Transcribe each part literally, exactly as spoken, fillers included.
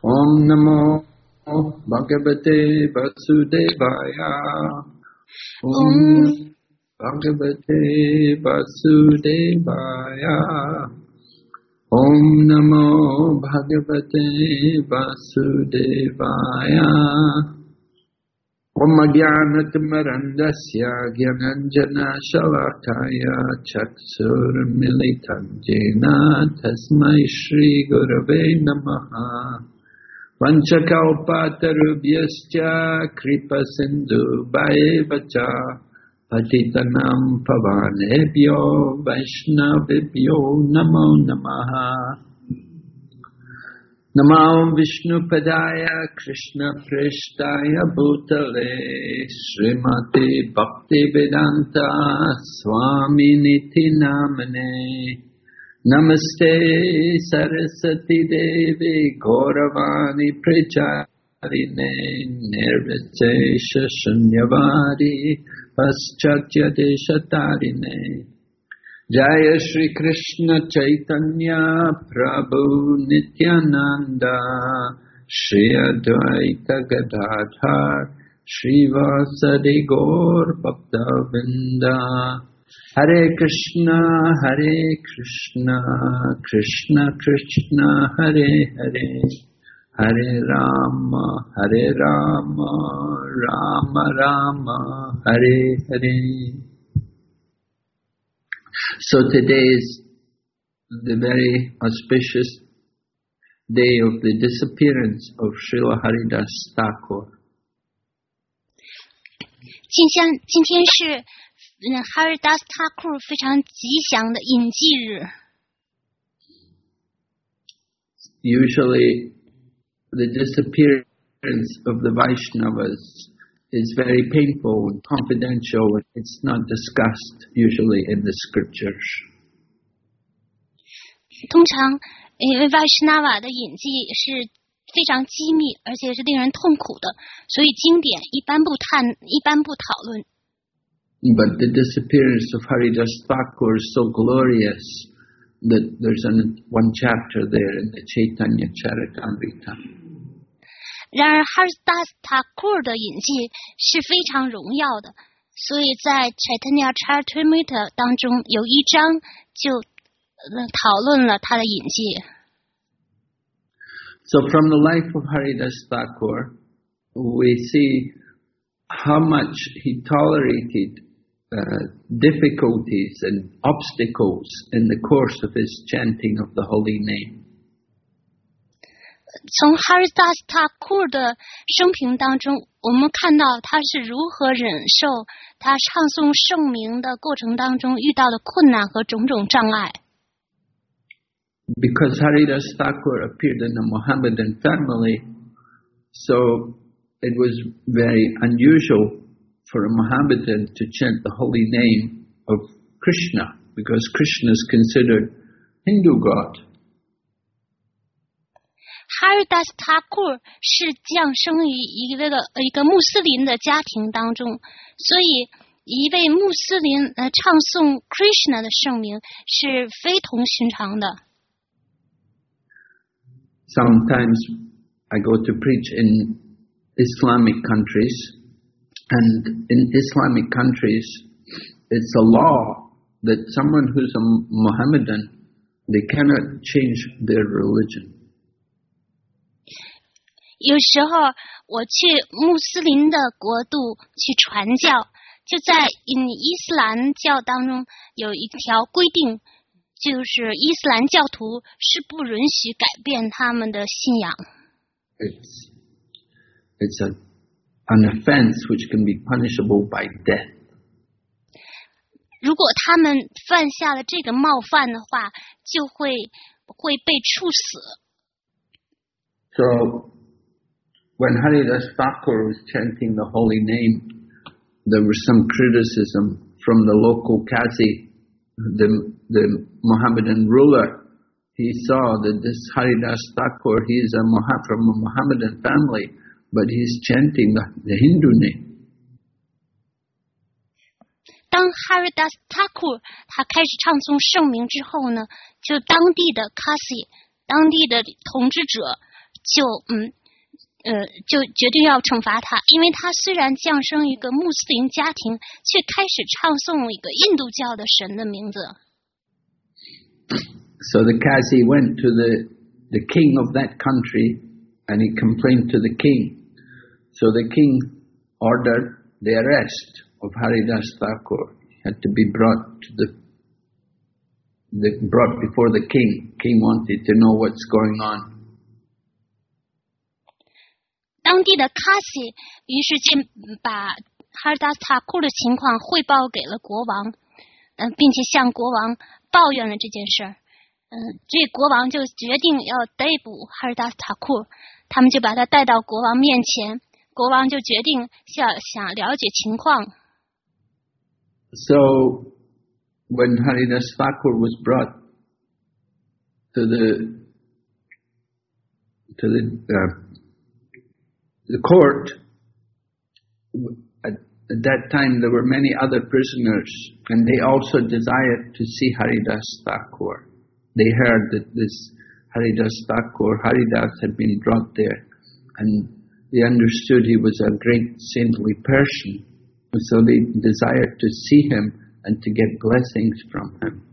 Om Namo Bhagavate Vasudevaya. Om Bhagavate Vasudevaya. Om Namo Bhagavate Vasudevaya. Om Jnanatimmarandasya Jnananjana Shalakaya Chaksurmilitam Jena Tasmai Shri Gurave Namaha. Vanchakalpatarubhyascha Kripa Sindhu Bhaevacha Patitanam Pavanebhyo Vaishnavibhyo Namo Namaha. Namo Vishnu Padaya Krishna Prishtaya Bhutale Srimati Bhaktivedanta Swami Niti Namane. Namaste Saraswati Devi Gauravani Pracharine Nirvitesha Shunyavadi Paschatya Deshatarine. Jaya Shri Krishna Chaitanya Prabhu Nityananda Shri Advaita Gadadhar Shri Vasadi Gaur Bhaktavinda. Hare Krishna Hare Krishna Krishna Krishna Hare Hare Hare Rama Hare Rama Rama Rama Hare Hare. So today is the very auspicious day of the disappearance of Srila Haridas Thakur. 今天今天是嗯 Haridas Thakur 非常吉祥的隐祭日。 Usually the disappearance of the Vaishnavas is very painful and confidential. It's not discussed usually in the scriptures. 通常因为 Vaishnava 的隐祭是非常机密而且是令人痛苦的，所以经典一般不谈一般不讨论。 But the disappearance of Haridas Thakur is so glorious that there's an, one chapter there in the Chaitanya Charitamrita. 然而 Haridas Thakur 的隐祭是非常荣耀的，所以在 Chaitanya Charitamrita 当中有一章就讨论了他的隐祭。 So from the life of Haridas Thakur, we see how much he tolerated uh, difficulties and obstacles in the course of his chanting of the holy name. 从 Haridas Thakur 的生平当中，我们看到他是如何忍受他唱诵圣名的过程当中遇到的困难和种种障碍。 Because Haridas Thakur appeared in a Mohammedan family, so it was very unusual for a Mohammedan to chant the holy name of Krishna, because Krishna is considered Hindu god. Haridas Thakur 是降生于一个一个穆斯林的家庭当中，所以一位穆斯林呃唱诵 Krishna 的圣名是非同寻常的。 Sometimes I go to preach in Islamic countries, and in Islamic countries, it's a law that someone who's a Mohammedan, they cannot change their religion. 有时候我去穆斯林的国度去传教，就在嗯伊斯兰教当中有一条规定。 就是伊斯兰教徒是不允许改变他们的信仰。 It's, it's a, an offense which can be punishable by death. 如果他们犯下了这个冒犯的话，就会会被处死。 So, when Haridas Thakur was chanting the holy name, there was some criticism from the local Qazi, the the Mohammedan ruler. He saw that this Haridas Thakur, he is a Moha- from a Mohammedan family, but he's chanting the, the Hindu name. 当 Haridas Thakur 他开始唱诵圣名之后呢，就当地的 Kasi 当地的统治者就嗯呃就决定要惩罚他，因为他虽然降生一个穆斯林家庭，却开始唱诵一个印度教的神的名字。 So the Qazi went to the the king of that country and he complained to the king. So the king ordered the arrest of Haridas Thakur. He had to be brought to the, the brought before the king. King wanted to know what's going on. 当地的卡西于是就把哈尔达斯塔库的情况汇报给了国王，嗯、呃，并且向国王抱怨了这件事儿。嗯、呃，这国王就决定要逮捕哈尔达斯塔库，他们就把他带到国王面前，国王就决定想想了解情况。 So when Haridas Thakur was brought to the to the uh, the court, at, at that time there were many other prisoners, and they also desired to see Haridas Thakur. They heard that this Haridas Thakur, Haridas had been brought there, and they understood he was a great saintly person, so they desired to see him and to get blessings from him.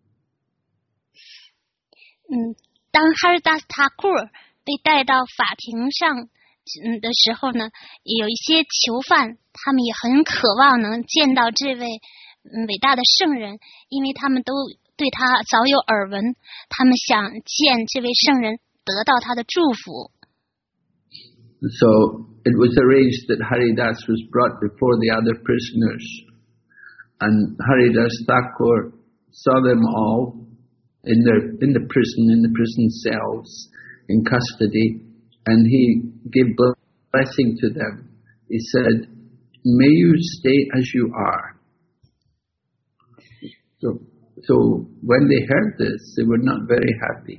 嗯，当哈尔达斯塔库被带到法庭上嗯的时候呢，有一些囚犯，他们也很渴望能见到这位嗯伟大的圣人，因为他们都对他早有耳闻，他们想见这位圣人，得到他的祝福。 So it was arranged that Haridas was brought before the other prisoners, and Haridas Thakur saw them all in their in the prison, in the prison cells, in custody, and he gave blessing to them. He said, "May you stay as you are." So, so when they heard this, they were not very happy.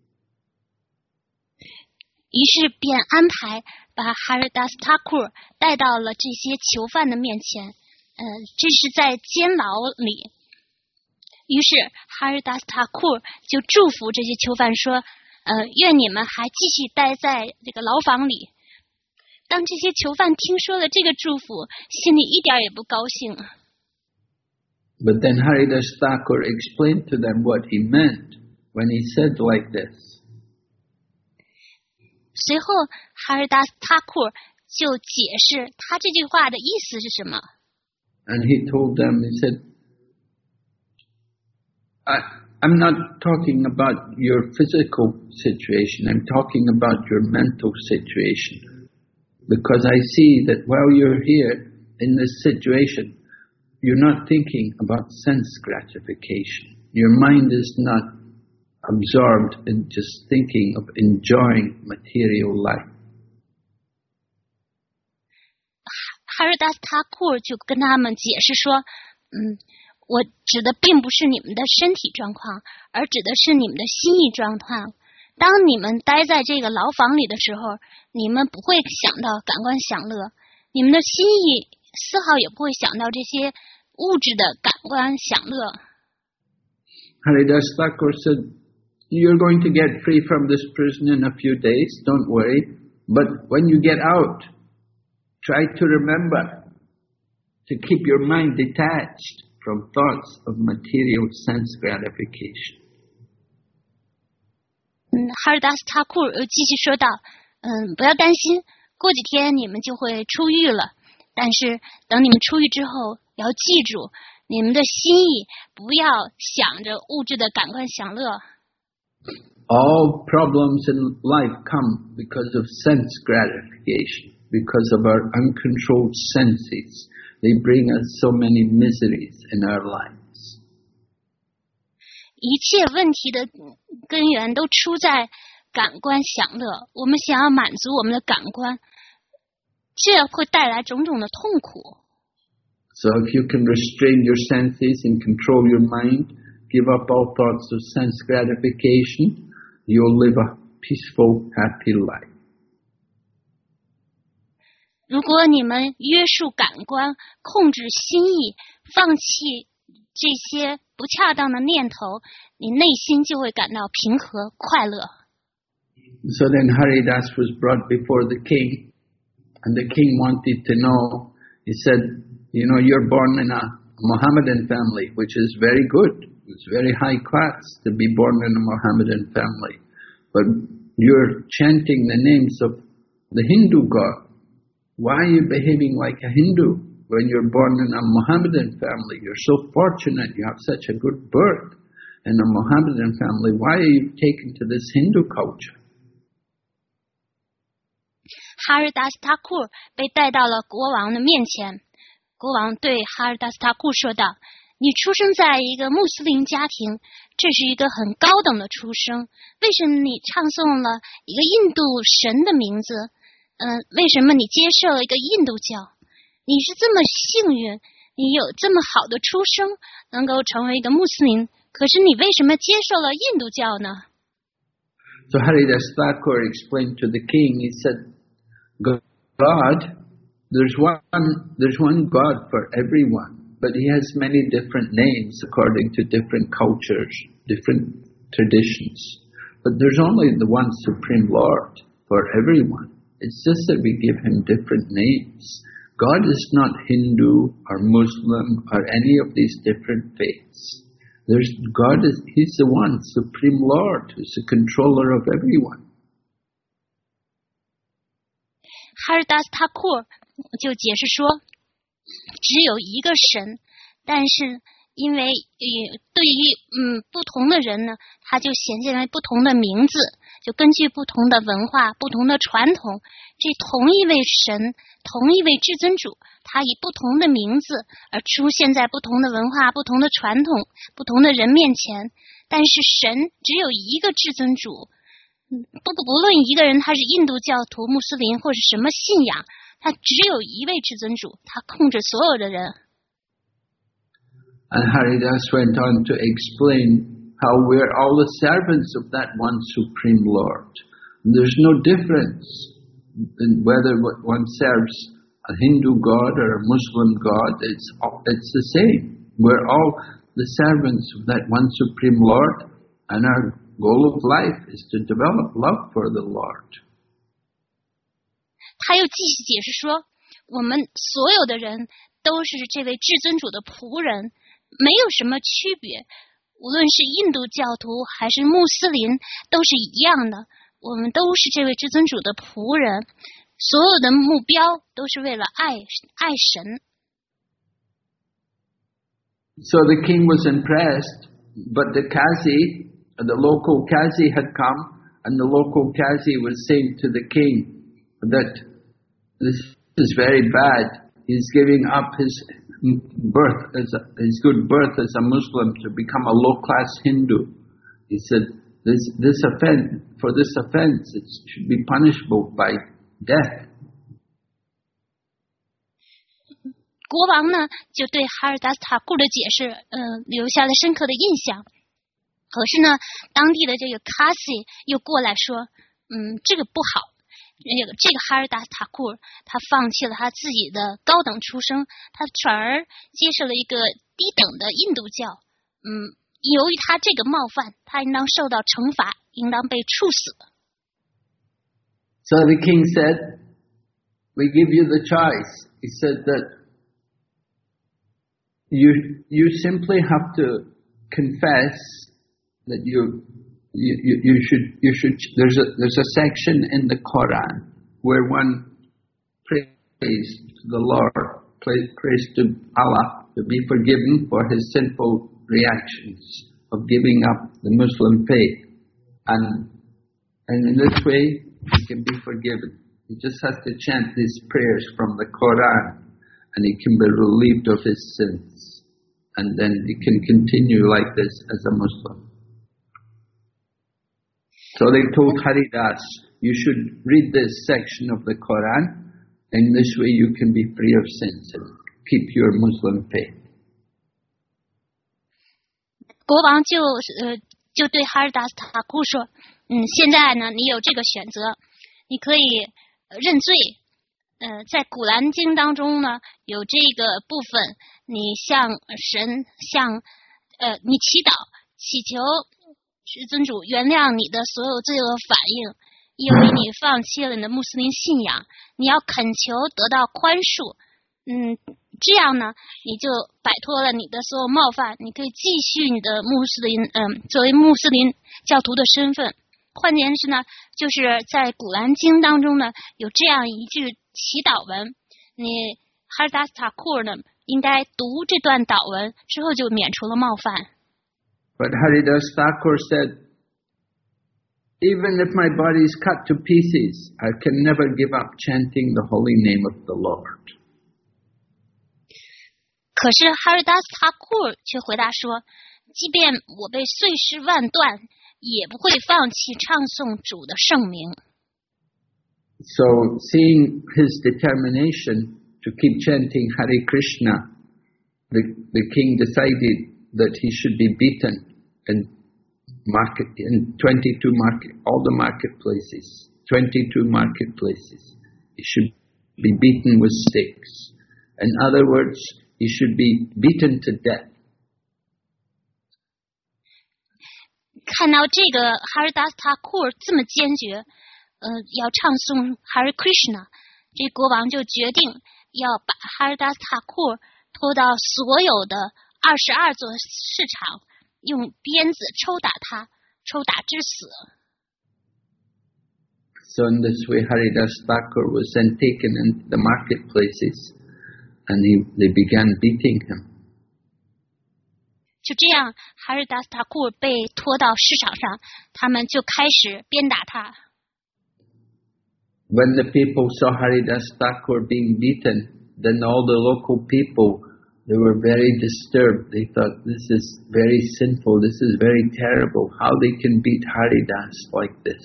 于是便安排把哈尔达斯塔库带到了这些囚犯的面前，呃，这是在监牢里。于是哈尔达斯塔库就祝福这些囚犯说，呃，愿你们还继续待在这个牢房里。当这些囚犯听说了这个祝福，心里一点也不高兴。 But then Haridas Thakur explained to them what he meant when he said like this. 随后哈尔达斯塔库就解释他这句话的意思是什么。 And he told them, he said, I, I'm not talking about your physical situation, I'm talking about your mental situation. Because I see that while you're here in this situation, you're not thinking about sense gratification. Your mind is not absorbed in just thinking of enjoying material life. 哈尔达斯塔库就跟他们解释说，嗯，我指的并不是你们的身体状况，而指的是你们的心意状况。当你们待在这个牢房里的时候，你们不会想到感官享乐，你们的心意丝毫也不会想到这些物质的感官享乐。 Haridas Thakur said, "You're going to get free from this prison in a few days, don't worry. But when you get out, try to remember to keep your mind detached from thoughts of material sense gratification." 嗯，哈尔达斯塔库又继续说道，嗯，不要担心，过几天你们就会出狱了。但是等你们出狱之后，要记住，你们的心意不要想着物质的感官享乐。 All problems in life come because of sense gratification, because of our uncontrolled senses. They bring us so many miseries in our lives. 一切问题的根源都出在感官享乐，我们想要满足我们的感官，这会带来种种的痛苦。 So if you can restrain your senses and control your mind, give up all thoughts of sense gratification, you'll live a peaceful, happy life. 如果你们约束感官，控制心意，放弃这些不恰当的念头，你内心就会感到平和快乐。 So then Haridas was brought before the king, and the king wanted to know. He said, you know, you're born in a Mohammedan family, which is very good. It's very high class to be born in a Mohammedan family. But you're chanting the names of the Hindu god. Why are you behaving like a Hindu when you're born in a Mohammedan family? You're so fortunate, you have such a good birth in a Mohammedan family. Why are you taken to this Hindu culture? 哈尔达斯塔库被带到了国王的面前，国王对哈尔达斯塔库说道：“你出生在一个穆斯林家庭，这是一个很高等的出生。为什么你唱诵了一个印度神的名字？嗯、呃，为什么你接受了一个印度教？你是这么幸运，你有这么好的出生，能够成为一个穆斯林，可是你为什么接受了印度教呢？” So Haridas Thakur explained to the king, he said, God, there's one, there's one God for everyone, but He has many different names according to different cultures, different traditions. But there's only the one Supreme Lord for everyone. It's just that we give Him different names. God is not Hindu or Muslim or any of these different faiths. There's God is He's the one Supreme Lord who's the controller of everyone. 哈尔达斯塔库就解释说，只有一个神，但是因为呃对于嗯不同的人呢，他就显现为不同的名字，就根据不同的文化、不同的传统，这同一位神、同一位至尊主，他以不同的名字而出现在不同的文化、不同的传统、不同的人面前，但是神只有一个至尊主。不不论一个人他是印度教徒、穆斯林或是什么信仰，他只有一位至尊主，他控制所有的人。 And Haridas went on to explain how we're all the servants of that one Supreme Lord. There's no difference in whether one serves a Hindu god or a Muslim god. It's it's the same. We're all the servants of that one Supreme Lord, and our goal of life is to develop love for the Lord. 他又继续解释说，我们所有的人都是这位至尊主的仆人，没有什么区别。无论是印度教徒还是穆斯林，都是一样的。我们都是这位至尊主的仆人，所有的目标都是为了爱爱神。 So the king was impressed, but the Qazi, the local Qazi had come, and the local Qazi was saying to the king that this is very bad. He's giving up his birth, as a, his good birth as a Muslim to become a low-class Hindu. He said, this, this offense, for this offense, it should be punishable by death. 国王呢，就对哈尔达斯塔库的解释，嗯、呃，留下了深刻的印象。可是呢，当地的这个卡西又过来说，嗯，这个不好。这个这个哈尔达斯塔库，他放弃了他自己的高等出身，他转而接受了一个低等的印度教。嗯，由于他这个冒犯，他应当受到惩罚，应当被处死。 So the king said, "We give you the choice." He said that you you simply have to confess that you you, you you should you should there's a there's a section in the Quran where one prays to the Lord, prays, prays to Allah to be forgiven for his sinful reactions of giving up the Muslim faith, and and in this way he can be forgiven. He just has to chant these prayers from the Quran, and he can be relieved of his sins, and then he can continue like this as a Muslim. So they told Haridas, you should read this section of the Quran, and this way you can be free of sins and keep your Muslim faith. 国王就呃就对哈尔达斯塔库说，嗯，现在呢你有这个选择，你可以认罪。呃，在古兰经当中呢有这个部分，你向神向呃你祈祷祈求。至尊主原谅你的所有罪恶反应， 因为你放弃了你的穆斯林信仰，你要恳求得到宽恕。嗯，这样呢，你就摆脱了你的所有冒犯，你可以继续你的穆斯林，嗯，作为穆斯林教徒的身份。换言之呢，就是在古兰经当中呢，有这样一句祈祷文，你哈尔达斯塔库呢，应该读这段祷文之后就免除了冒犯。 But Haridas Thakur said, even if my body is cut to pieces, I can never give up chanting the holy name of the Lord. 可是哈尔达斯塔库却回答说，即便我被碎尸万段，也不会放弃唱诵主的圣名。 So, seeing his determination to keep chanting Hare Krishna, the, the king decided that he should be beaten in market in twenty-two market all the marketplaces, twenty-two marketplaces. He should be beaten with sticks. In other words, he should be beaten to death. 看到这个哈尔达斯塔库尔这么坚决，呃，要唱诵 Hare Krishna， 这国王就决定要把哈尔达斯塔库尔拖到所有的二十二座市场，用鞭子抽打他，抽打致死。 So in this way, Haridas Thakur was then taken into the marketplaces, and he, they began beating him. 就这样，哈尔达斯塔库尔被拖到市场上，他们就开始鞭打他。 When the people saw Haridas Thakur being beaten, then all the local people, they were very disturbed. They thought, this is very sinful, this is very terrible. How they can beat Haridas like this?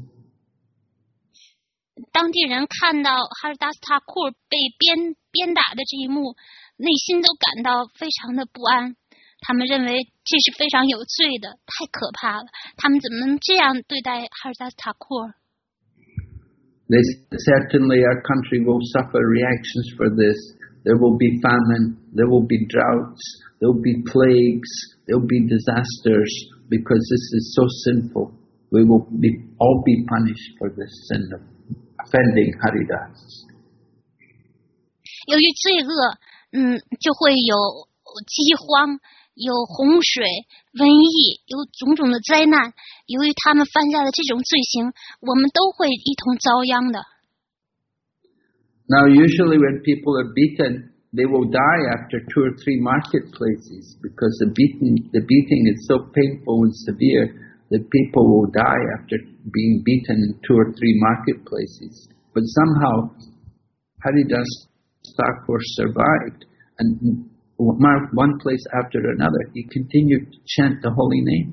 当地人看到哈尔达斯塔库尔被鞭鞭打的这一幕，内心都感到非常的不安。他们认为这是非常有罪的，太可怕了。他们怎么能这样对待哈尔达斯塔库尔？ They certainly our country will suffer reactions for this. There will be famine, there will be droughts, there will be plagues, there will be disasters, because this is so sinful. We will be, all be punished for this sin of offending Haridas. 由于罪恶，嗯，就会有饥荒，有洪水、瘟疫，有种种的灾难。由于他们犯下的这种罪行，我们都会一同遭殃的。 Now, usually when people are beaten, they will die after two or three marketplaces, because the beating, the beating is so painful and severe that people will die after being beaten in two or three marketplaces. But somehow, Haridas Thakur survived, and one place after another, he continued to chant the holy name.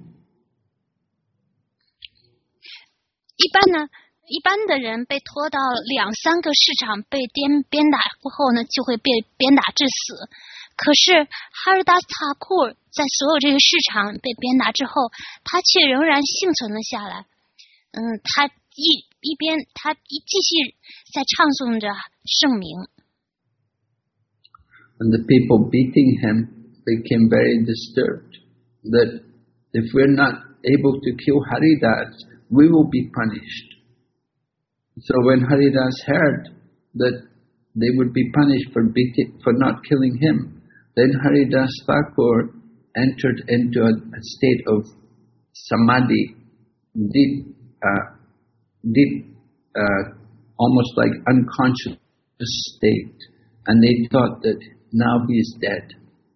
一般呢，一般的人被拖到两三个市场被鞭鞭打过后呢，就会被鞭打致死。可是哈尔达斯塔库尔在所有这个市场被鞭打之后，他却仍然幸存了下来。嗯，他一一边他一继续在唱诵着圣名。 And the people beating him became very disturbed that if we're not able to kill Haridas, we will be punished. So when Haridas heard that they would be punished for beating, for not killing him, then Haridas Thakur entered into a, a state of samadhi, deep, uh, deep, uh, almost like unconscious state, and they thought that now he is dead.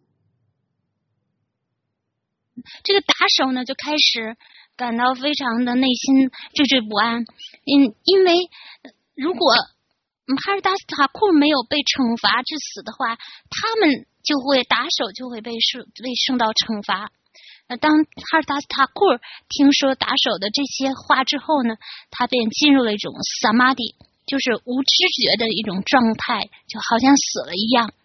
这个打手呢，就开始感到非常的内心惴惴不安。嗯，因为如果哈尔达斯塔库没有被惩罚致死的话，他们就会打手就会被受被受到惩罚。呃，当哈尔达斯塔库听说打手的这些话之后呢，他便进入了一种萨玛迪，就是无知觉的一种状态，就好像死了一样。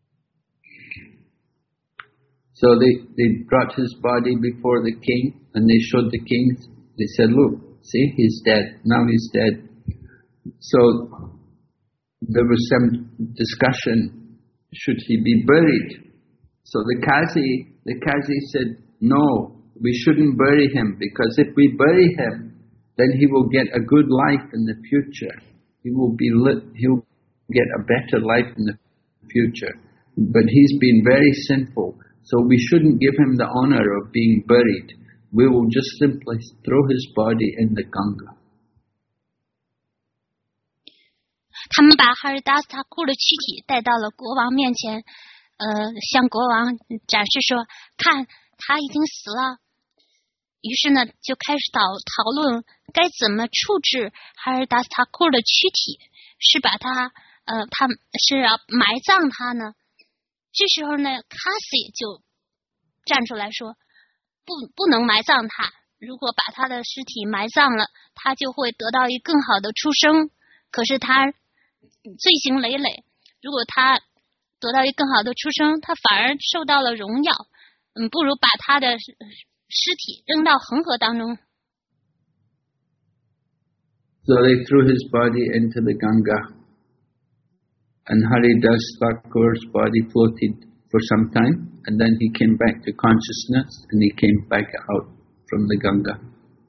So they, they brought his body before the king, and they showed the king, they said, look, see, he's dead, now he's dead. So there was some discussion, should he be buried? So the Qazi, the Qazi said, no, we shouldn't bury him, because if we bury him, then he will get a good life in the future. He will be lit, he'll get a better life in the future. But he's been very sinful, so we shouldn't give him the honor of being buried. We will just simply throw his body in the Ganga. 他们把哈尔达斯塔库的躯体带到了国王面前，呃，向国王展示说，看，他已经死了。于是呢，就开始讨讨论该怎么处置哈尔达斯塔库的躯体，是把他，呃，他是要埋葬他呢？这时候呢，卡西就站出来说，不，不能埋葬他。如果把他的尸体埋葬了，他就会得到一更好的出生。可是他罪行累累，如果他得到一更好的出生，他反而受到了荣耀。嗯，不如把他的尸体扔到恒河当中。 So they threw his body into the Ganga, and Haridas Thakur's body floated for some time, and then he came back to consciousness, and he came back out from the Ganga.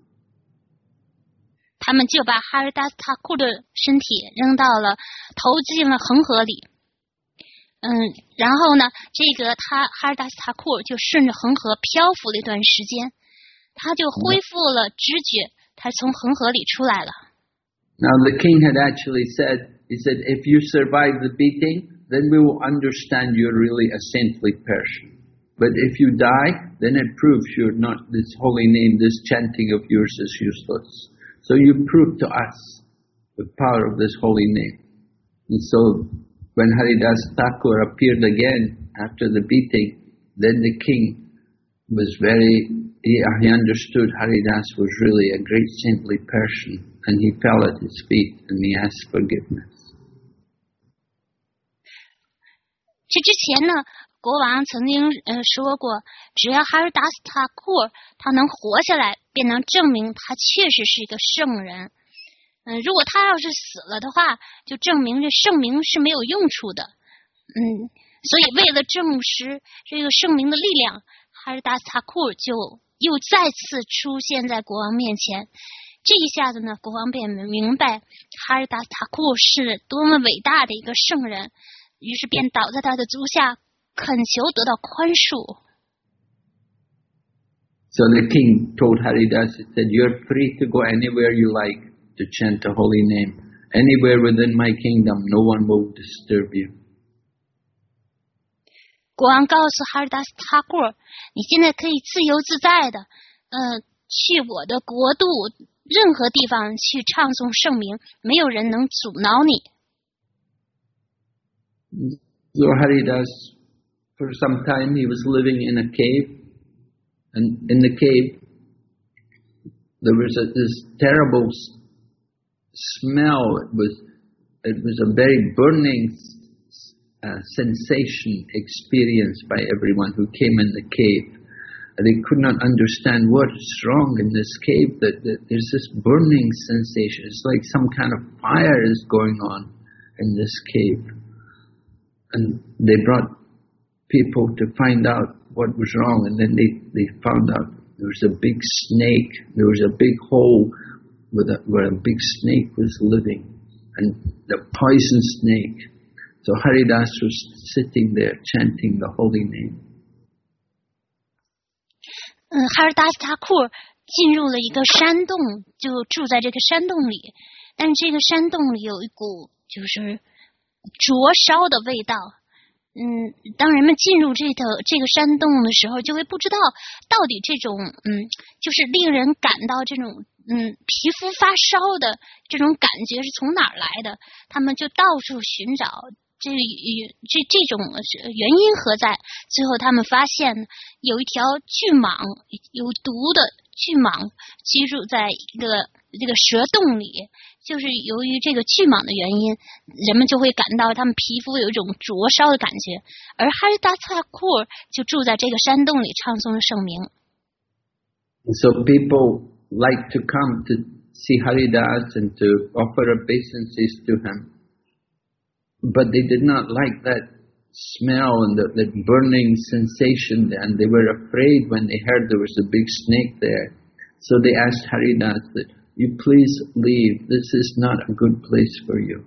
他们就把哈尔达斯塔库的身体扔到了，投进了恒河里。嗯，然后呢，这个他哈尔达斯塔库就顺着恒河漂浮了一段时间，他就恢复了知觉，他从恒河里出来了。 Now the king had actually said, he said, if you survive the beating, then we will understand you're really a saintly person. But if you die, then it proves you're not, this holy name, this chanting of yours is useless. So you prove to us the power of this holy name. And so when Haridas Thakur appeared again after the beating, then the king was very, he, he understood Haridas was really a great saintly person, and he fell at his feet and he asked forgiveness. 这之前呢，国王曾经呃说过，只要哈尔达斯塔库他能活下来，便能证明他确实是一个圣人。嗯、呃，如果他要是死了的话，就证明这圣名是没有用处的。嗯，所以为了证实这个圣名的力量，哈尔达斯塔库就又再次出现在国王面前。这一下子呢，国王便明白哈尔达斯塔库是多么伟大的一个圣人，于是便倒在他的足下，恳求得到宽恕。 So the king told Haridas, he said, you're free to go anywhere you like to chant the holy name. Anywhere within my kingdom, no one will disturb you. 国王告诉哈尔达斯塔库，你现在可以自由自在的，呃，去我的国度任何地方去唱诵圣名，没有人能阻挠你。 So Haridas, for some time, he was living in a cave. And in the cave, there was a, this terrible smell. It was, it was a very burning uh, sensation experienced by everyone who came in the cave. And they could not understand what is wrong in this cave, that, that there's this burning sensation. It's like some kind of fire is going on in this cave. And they brought people to find out what was wrong, and then they, they found out there was a big snake, there was a big hole with a, where a big snake was living, and the poison snake. So Haridas was sitting there chanting the holy name. 嗯，哈尔达斯塔库进入了一个山洞，就住在这个山洞里，但这个山洞里有一股就是灼烧的味道。嗯，当人们进入这个这个山洞的时候，就会不知道到底这种嗯，就是令人感到这种嗯皮肤发烧的这种感觉是从哪儿来的？他们就到处寻找这这这种原因何在？最后他们发现有一条巨蟒，有毒的巨蟒居住在一个这个蛇洞里。就是由于这个巨蟒的原因，人们就会感到他们皮肤有一种灼烧的感觉，而哈尔达斯塔库就住在这个山洞里唱诵圣名。 So people like to come to see Haridas and to offer obeisances to him, but they did not like that smell and that, that burning sensation, and they were afraid when they heard there was a big snake there. So they asked Haridas that, you please leave. This is not a good place for you.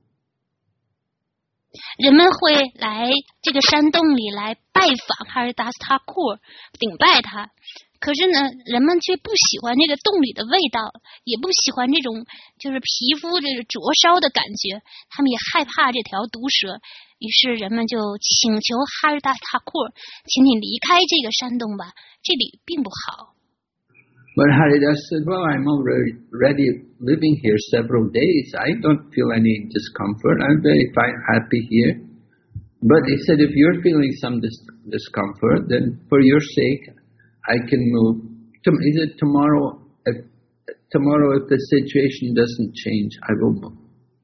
人们会来这个山洞里来拜访哈尔达斯塔库尔，顶拜他。可是呢，人们却不喜欢这个洞里的味道，也不喜欢这种就是皮肤这个灼烧的感觉，他们也害怕这条毒蛇。于是人们就请求哈尔达斯塔库尔，请你离开这个山洞吧，这里并不好。 But Haridas said, well, I'm already living here several days. I don't feel any discomfort. I'm very fine, happy here. But he said, if you're feeling some dis- discomfort, then for your sake, I can move. He said, tomorrow, if, tomorrow if the situation doesn't change, I will move.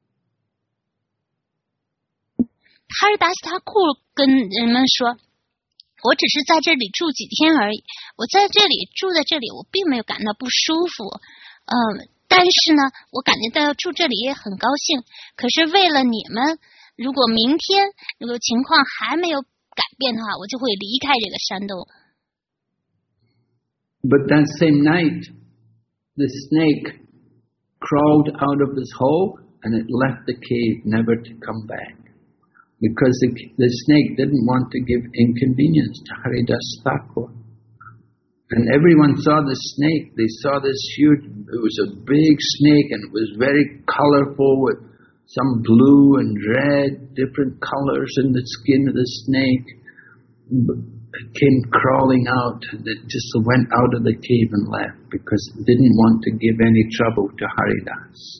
哈尔达斯塔库跟人们说，我只是在这里住几天而已，我在这里住在这里，我并没有感到不舒服，嗯，但是呢，我感觉到住这里也很高兴。可是为了你们，如果明天如果情况还没有改变的话，我就会离开这个山洞。 But that same night, the snake crawled out of his hole and it left the cave, never to come back.Because the, the snake didn't want to give inconvenience to Haridas Thakur. And everyone saw the snake. They saw this huge, it was a big snake and it was very colorful with some blue and red, different colors in the skin of the snake. It came crawling out and it just went out of the cave and left because it didn't want to give any trouble to Haridas.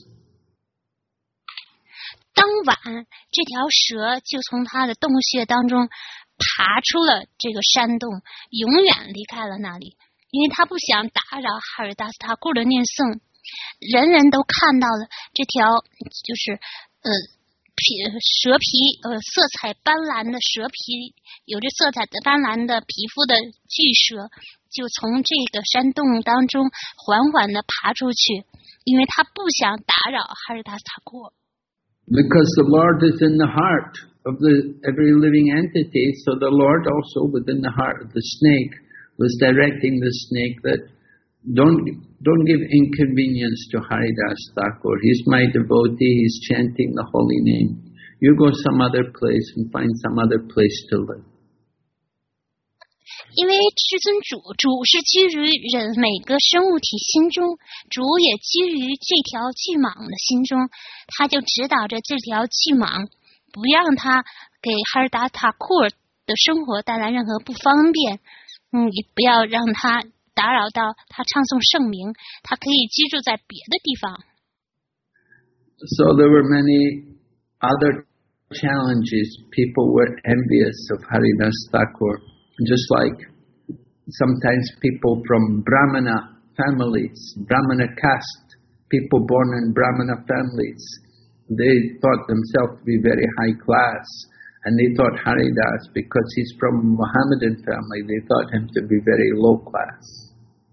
当晚，这条蛇就从它的洞穴当中爬出了这个山洞，永远离开了那里，因为它不想打扰哈尔达斯塔库的念诵。人人都看到了这条就是呃皮蛇皮呃色彩斑斓的蛇皮，有着色彩的斑斓的皮肤的巨蛇，就从这个山洞当中缓缓地爬出去，因为它不想打扰哈尔达斯塔库。 Because the Lord is in the heart of the every living entity, so the Lord also within the heart of the snake was directing the snake that don't don't give inconvenience to Haridas Thakur. He's my devotee, he's chanting the holy name. You go some other place and find some other place to live. 因为至尊主，主是居于人每个生物体心中，主也居于这条巨蟒的心中，他就指导着这条巨蟒，不让他给哈尔达塔库尔的生活带来任何不方便，嗯，也不要让他打扰到他唱诵圣名，他可以居住在别的地方。 So there were many other challenges. People were envious of Haridas Thakur.Just like sometimes people from Brahmana families, Brahmana caste, people born in Brahmana families, they thought themselves to be very high class, and they thought Haridas, because he's from a Mohammedan family, they thought him to be very low class.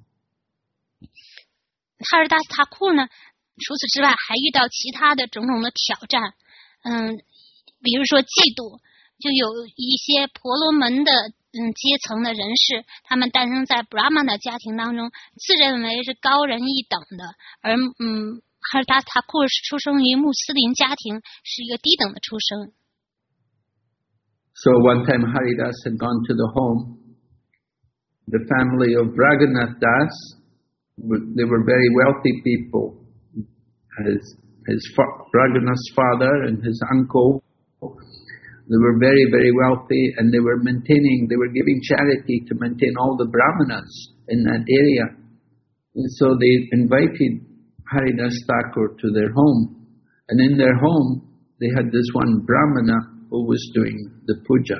哈尔达斯塔库呢，除此之外还遇到其他的种种的挑战，嗯，比如说嫉妒，就有一些婆罗门的嗯，阶层的人士，他们诞生在 Brahmana 家庭当中，自认为是高人一等的，而嗯，哈尔达斯塔库是出生于穆斯林家庭，是一个低等的出生。 So one time Haridas had gone to the home, the family of Raghunath Das, they were very wealthy people. His, his Raghunath's father and his uncle,They were very, very wealthy and they were maintaining, they were giving charity to maintain all the Brahmanas in that area. And so they invited Haridas Thakur to their home. And in their home, they had this one Brahmana who was doing the puja.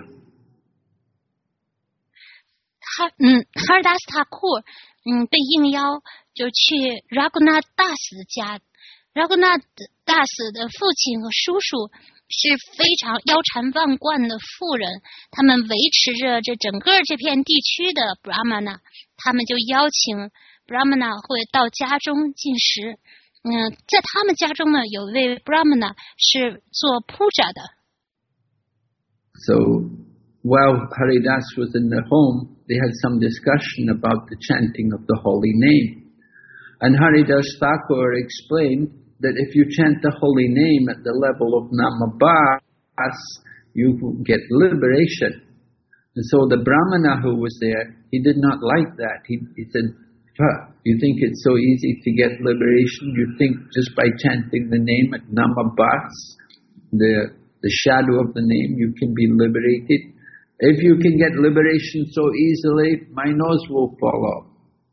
哈嗯，哈尔达斯塔库嗯被应邀就去 Raghunath Das 的家。Raghunath Das 的父亲和叔叔是非常腰缠万贯的富人，他们维持着这整个这片地区的 Brahmana， 他们就邀请 Brahmana 会到家中进食。嗯，在他们家中呢，有一位 Brahmana 是做 puja 的。 So while Haridas was in their home, they had some discussion about the chanting of the holy name. And Haridas Thakur explained that if you chant the holy name at the level of Namabhas, you get liberation. And so the Brahmana who was there, he did not like that. He, he said, you think it's so easy to get liberation? You think just by chanting the name at Namabhas, the, the shadow of the name, you can be liberated? If you can get liberation so easily, my nose will fall off.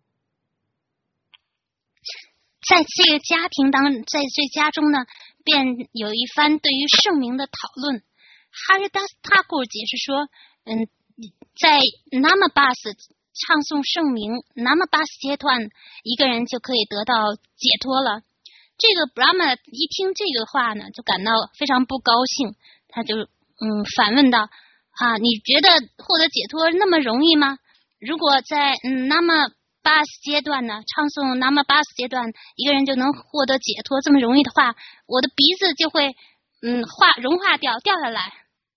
在这个家庭当，在这家中呢，便有一番对于圣名的讨论。Haridas Thakur 解释说，嗯，在 Namabhas 唱诵圣名 Namabhas 阶段，一个人就可以得到解脱了。这个 Brahma 一听这个话呢，就感到非常不高兴，他就嗯反问道：啊，你觉得获得解脱那么容易吗？如果在嗯 Namabhas 阶段呢，唱诵 Namabhas 阶段，一个人就能获得解脱这么容易的话，我的鼻子就会嗯化融化掉掉下来。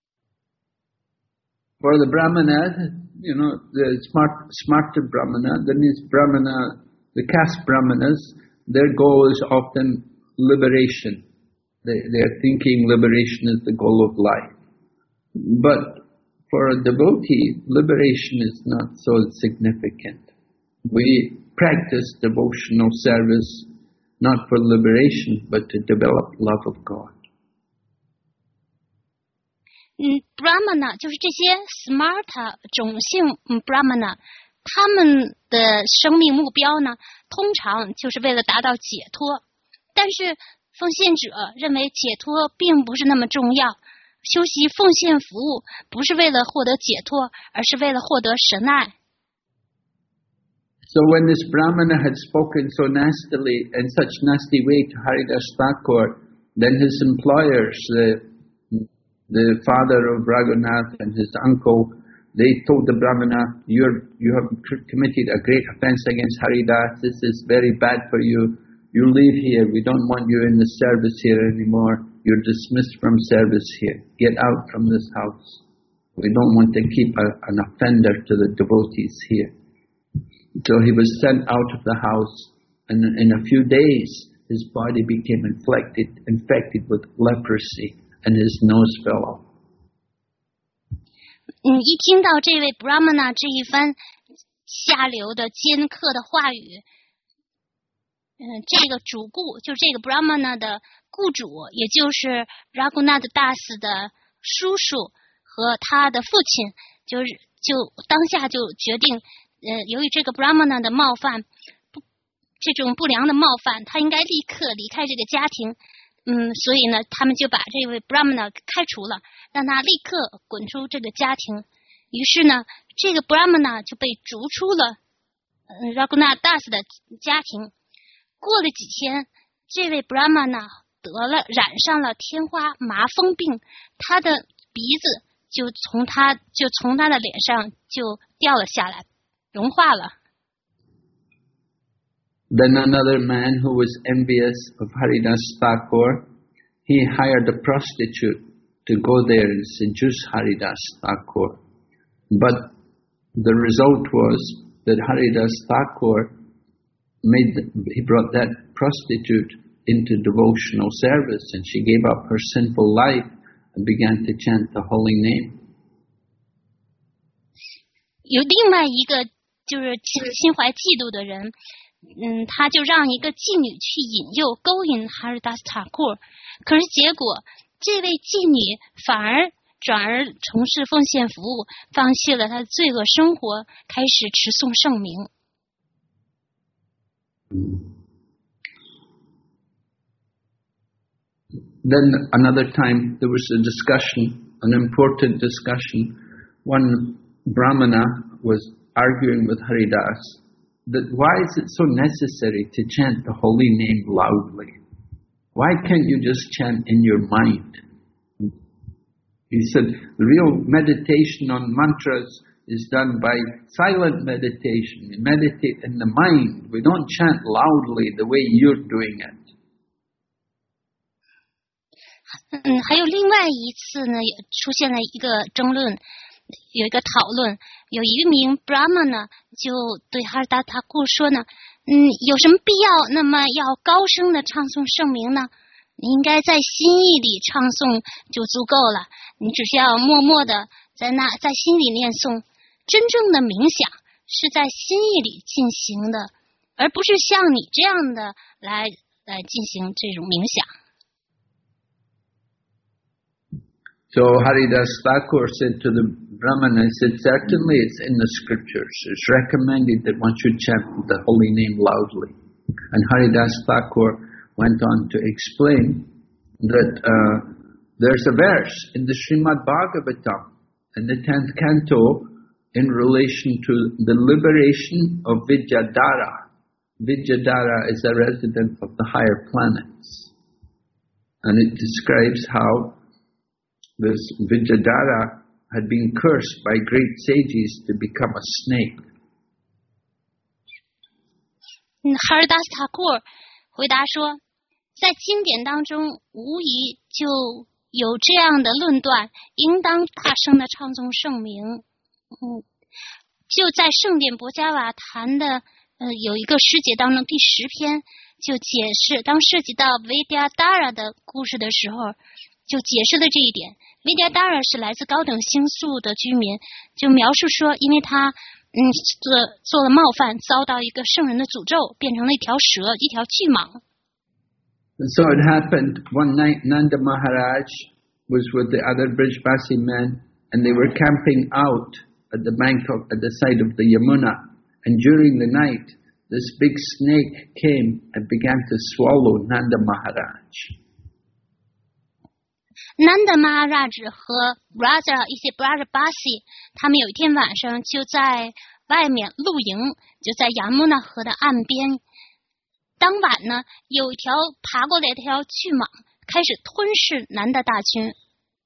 For the Brahmana, you know, the smart, smarter Brahmana, that means Brahmana, the caste Brahmanas, their goal is often liberation. They, they're thinking liberation is the goal of life. But for a devotee, liberation is not so significant. We practice devotional service not for liberation, but to develop love of God. 嗯 ，Brahmana 就是这些 smart 种姓 Brahmana， 他们的生命目标呢，通常就是为了达到解脱。但是奉献者认为解脱并不是那么重要，修习奉献服务不是为了获得解脱，而是为了获得神爱。 So when this Brahmana had spoken so nastily, in such nasty way to Haridas Thakur, then his employers, the the father of Raghunath and his uncle, they told the Brahmana, You're, you have committed a great offense against Haridas, this is very bad for you, you leave here, we don't want you in the service here anymore, you're dismissed from service here, get out from this house. We don't want to keep a, an offender to the devotees here. So he was sent out of the house, and in a few days his body became infected, infected with leprosy. And his nose fell off. 嗯，一听到这位 Brahmana 这一番下流的尖刻的话语，嗯，这个主顾就是这个 Brahmana 的雇主，也就是 Raghunath Das 的叔叔和他的父亲，就是就当下就决定，呃，由于这个 Brahmana 的冒犯，不，这种不良的冒犯，他应该立刻离开这个家庭。嗯，所以呢，他们就把这位 Brahmana 开除了，让他立刻滚出这个家庭。于是呢，这个 Brahmana 就被逐出了嗯 Raghunath Das 的家庭。过了几天，这位 Brahmana 得了染上了天花麻风病，他的鼻子就从他就从他的脸上就掉了下来，融化了。 Then another man who was envious of Haridas Thakur, he hired a prostitute to go there and seduce Haridas Thakur. But the result was that Haridas Thakur made, the, he brought that prostitute into devotional service, and she gave up her sinful life and began to chant the holy name. 有另外一个就是心怀嫉妒的人。嗯，他就让一个妓女去引诱、勾引 Haridas Thakur， 可是结果这位妓女反而转而从事奉献服务，放弃了他的罪恶生活，开始持诵圣名。 Then another time there was a discussion, an important discussion. One Brahmana was arguing with Haridas that why is it so necessary to chant the holy name loudly? Why can't you just chant in your mind? He said the real meditation on mantras is done by silent meditation. We meditate in the mind. We don't chant loudly the way you're doing it. 嗯，还有另外一次呢，也出现了一个争论。 有一个讨论，有一名 Brahma 呢就对哈尔达塔库说呢，嗯，有什么必要那么要高声的唱诵圣名呢？你应该在心意里唱诵就足够了，你只需要默默的在那在心里念诵。真正的冥想是在心意里进行的，而不是像你这样的来来进行这种冥想。 So Haridas Thakur said to the Brahmana, he said, certainly it's in the scriptures. It's recommended that one should chant the holy name loudly. And Haridas Thakur went on to explain that uh, there's a verse in the Srimad Bhagavatam, in the tenth canto, in relation to the liberation of Vidyadhara. Vidyadhara is a resident of the higher planets. And it describes how this Vidyadhara had been cursed by great sages to become a snake. 嗯，哈尔达斯塔库尔回答说，在经典当中无疑就有这样的论断，应当大声的唱诵圣名。嗯，就在圣殿博伽瓦谈的呃有一个诗节当中第十篇就解释，当涉及到 Vidyadhara 的故事的时候，就解释了这一点。Vidyadhara 是来自高等星宿的居民，就描述说，因为他嗯做做了冒犯，遭到一个圣人的诅咒，变成了一条蛇，一条巨蟒。 So it happened one night, Nanda Maharaj was with the other Brijbasi men, and they were camping out at the bank of, at the side of the Yamuna. And during the night, this big snake came and began to swallow Nanda Maharaj. Nanda Maharaj 和 brother 一些 brother Basi， 他们有一天晚上就在外面露营，就在雅穆纳河的岸边。当晚呢，有一条爬过来的一条巨蟒开始吞噬南的大军。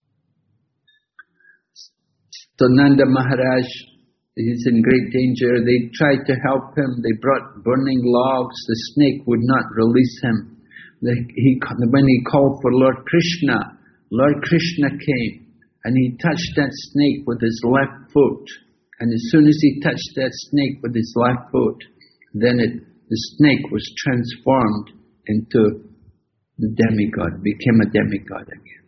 So Nanda Maharaj is in great danger. They tried to help him. They brought burning logs. The snake would not release him. The, he, when he called for Lord Krishna, Lord Krishna came and he touched that snake with his left foot. And as soon as he touched that snake with his left foot, then it, the snake was transformed into the demigod, became a demigod again.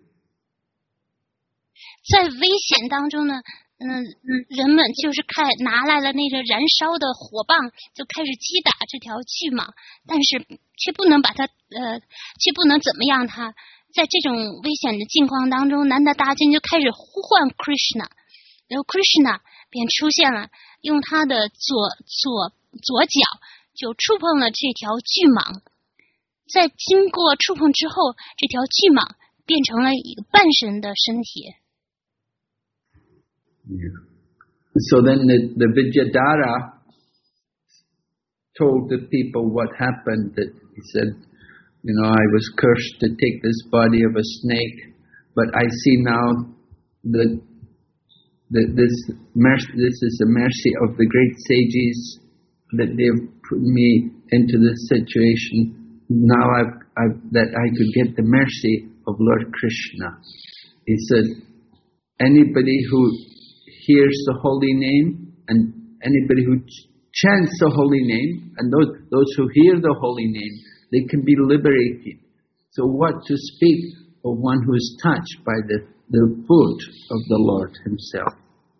在危险当中呢，嗯，人们就是开拿来了那个燃烧的火棒，就开始击打这条巨蟒，但是却不能把它，呃，却不能怎么样它。在这种危险的境况当中，南达大军就开始呼唤 Krishna， 然后 Krishna 便出现了，用他的左左左脚就触碰了这条巨蟒，在经过触碰之后，这条巨蟒变成了一个半神的身体。 Yeah. So then the, the Vidyadhara told the people what happened. That he said, you know, I was cursed to take this body of a snake, but I see now that, that this mercy, this is the mercy of the great sages, that they've put me into this situation. Now I've, I've, that I could get the mercy of Lord Krishna. He said, anybody who hears the holy name, and anybody who chants the holy name, and those, those who hear the holy name, they can be liberated. So what to speak of one who is touched by the, the foot of the Lord himself?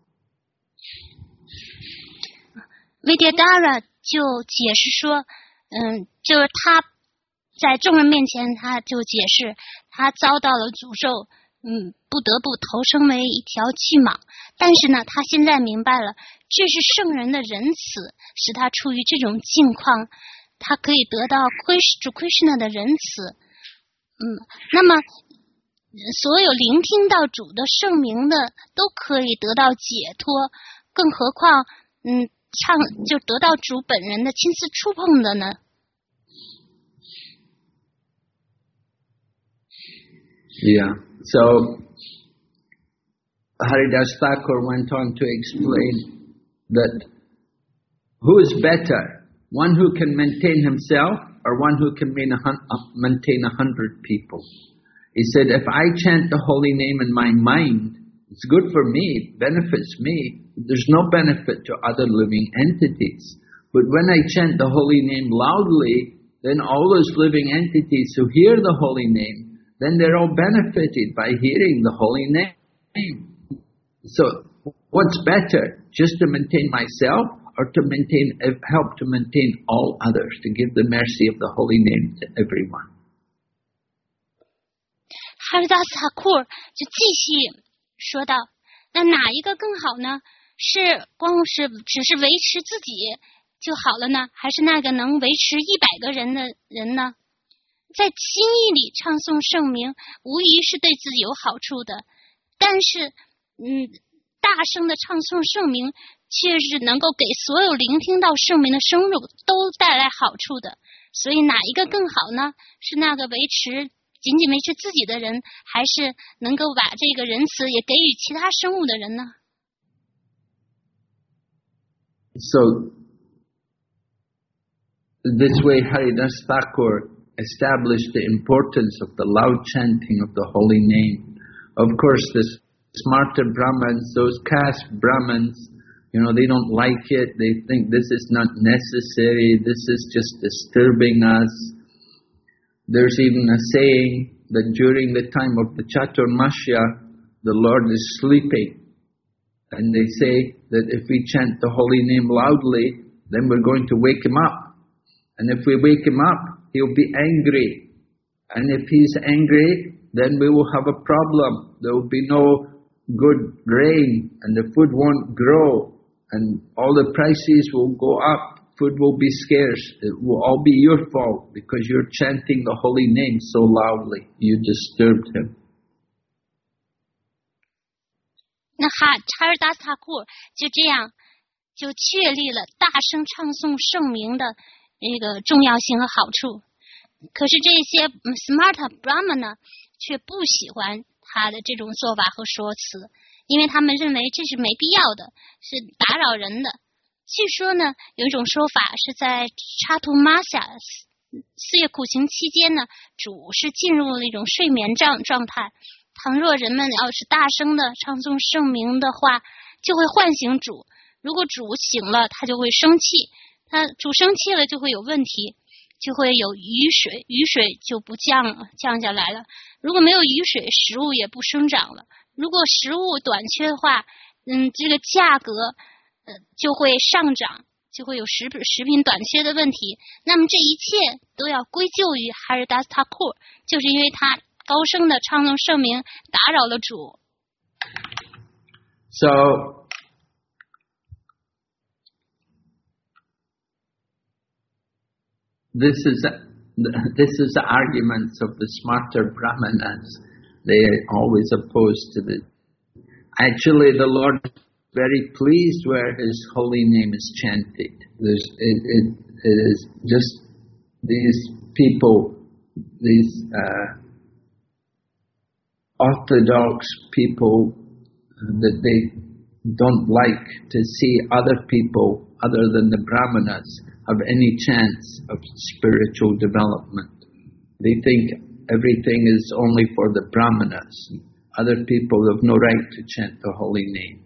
Vidyadhara 就解释说，嗯，就是他在众人面前，他就解释他遭到了诅咒。嗯，不得不投生为一条巨蟒，但是呢，他现在明白了，这是圣人的仁慈，使他处于这种境况，他可以得到主 Krishna 的仁慈。嗯，那么所有聆听到主的圣名的，都可以得到解脱，更何况，嗯，唱就得到主本人的亲自触碰的呢？ Yeah. So, Haridas Thakur went on to explain that who is better, one who can maintain himself or one who can maintain a hundred people. He said, if I chant the holy name in my mind, It's good for me, it benefits me. There's no benefit to other living entities. But when I chant the holy name loudly, then all those living entities who hear the holy name, then they're all benefited by hearing the holy name. So what's better, just to maintain myself or to maintain, help to maintain all others, to give the mercy of the holy name to everyone? 哈里达斯塔库尔就继续说道，那哪一个更好呢？是光是只是维持自己就好了呢，还是那个能维持一百个人的人呢？在心意里唱诵圣名无疑是对自己有好处的，但是嗯，大声的唱诵圣名却是能够给所有聆听到圣名的生肉都带来好处的。所以哪一个更好呢？是那个维持仅仅维持自己的人，还是能够把这个仁慈也给予其他生物的人呢？ So this way Haridas Thakur established the importance of the loud chanting of the holy name. Of course, the smarter Brahmins, those caste Brahmins, you know, they don't like it. They think this is not necessary. This is just disturbing us. There's even a saying that during the time of the Chaturmasya, the Lord is sleeping. And they say that if we chant the holy name loudly, then we're going to wake him up. And if we wake him up, he'll be angry. And if he's angry, then we will have a problem. There will be no good rain, and the food won't grow, and all the prices will go up. Food will be scarce. It will all be your fault because you're chanting the holy name so loudly. You disturbed him. 那哈查尔达斯塔库尔就这样就确立了大声唱诵圣名的这个重要性和好处。可是这些 smart Brahman 呢，却不喜欢他的这种做法和说辞，因为他们认为这是没必要的，是打扰人的。据说呢，有一种说法是在查图玛夏四月苦行期间呢，主是进入了一种睡眠状状态。倘若人们要是大声的唱诵圣名的话，就会唤醒主。如果主醒了，他就会生气，他主生气了就会有问题，就会有雨水，雨水就不降了，降下来了。如果没有雨水，食物也不生长了。如果食物短缺的话，嗯，这个价格呃就会上涨，就会有食食品短缺的问题。那么这一切都要归咎于哈尔达斯塔库尔，就是因为他高声的唱诵圣名打扰了主。 So this is this is the arguments of the smarter Brahmanas. They are always opposed to this. Actually, the Lord is very pleased where His holy name is chanted. There's, it, it, it is just these people, these uh, orthodox people, uh, that they don't like to see other people other than the Brahmanas have any chance of spiritual development. They think everything is only for the Brahmanas. Other people have no right to chant the holy name.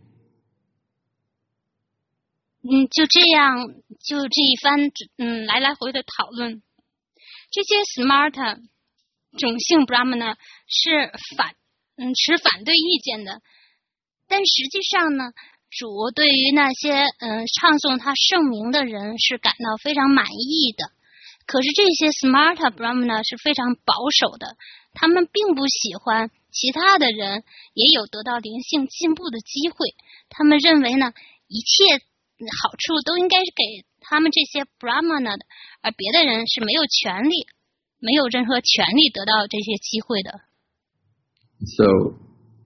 嗯，就这样，就这一番嗯来来回的讨论，这些 smart 种姓 Brahmana 是反嗯持反对意见的，但实际上呢，主对于那些嗯唱诵他圣名的人是感到非常满意的。可是这些 smart Brahmana 是非常保守的，他们并不喜欢其他的人也有得到灵性进步的机会。他们认为呢，一切好处都应该是给他们这些 Brahmana 的，而别的人是没有权利，没有任何权利得到这些机会的。 So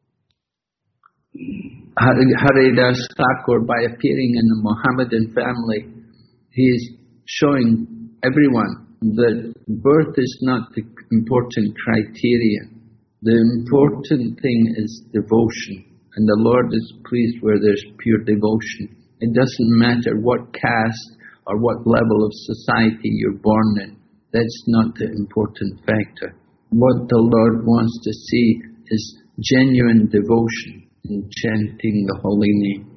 Haridas Thakur, by appearing in the Mohammedan family, he is showing everyone that birth is not the important criterion. The important thing is devotion, and the Lord is pleased where there's pure devotion. It doesn't matter what caste or what level of society you're born in. That's not the important factor. What the Lord wants to see is genuine devotion, and chanting the holy name.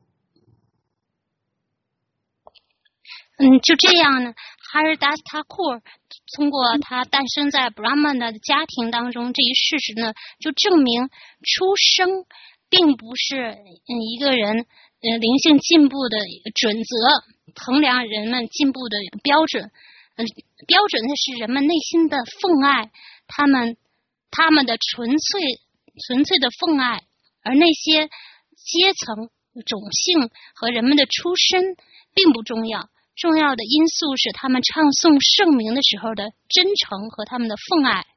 嗯，就这样呢，哈尔达斯塔库尔通过他诞生在 Brahman 的家庭当中这一事实呢，就证明出生并不是嗯一个人呃灵性进步的准则，衡量人们进步的一个标准。嗯，标准的是人们内心的奉爱，他们他们的纯粹纯粹的奉爱，而那些阶层、种姓和人们的出身并不重要。重要的因素是他们唱诵圣名的时候的真诚和他们的奉爱。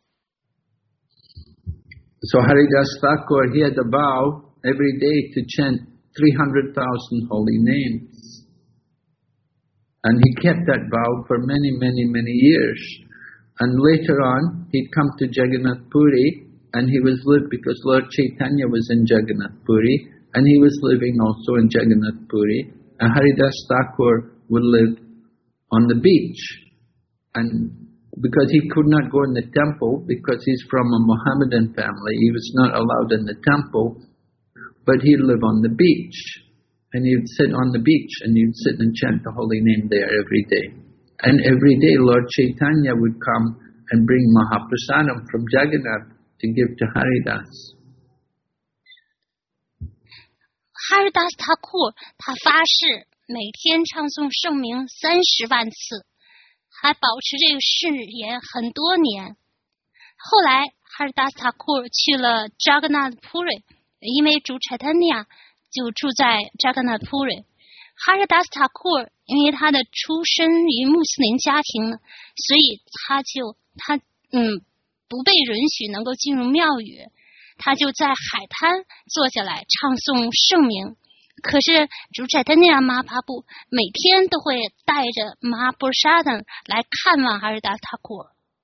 So Haridas Thakur, he had a vow every day to chant three hundred thousand holy names. And he kept that vow for many, many, many years. And later on, he'd come to Jagannath Puri, and he was lived because Lord Chaitanya was in Jagannath Puri, and he was living also in Jagannath Puri. And Haridas Thakur would live on the beach, and because he could not go in the temple because he's from a Mohammedan family, he was not allowed in the temple, but he'd live on the beach, and he'd sit on the beach and he'd sit and chant the holy name there every day. And every day Lord Chaitanya would come and bring Mahaprasadam from Jagannath to give to Haridas. 哈尔达斯塔库他发誓每天唱诵圣名三十万次，还保持这个誓言很多年。后来哈尔达斯塔库去了 Jagannath Puri， 因为主 Chaitanya 就住在 Jagannath Puri。哈尔达斯塔库因为他的出身于穆斯林家庭呢，所以他就他嗯不被允许能够进入庙宇，他就在海滩坐下来唱诵圣名。可是主宰的那样马帕布每天都会带着马布沙等来看望哈尔达塔库尔。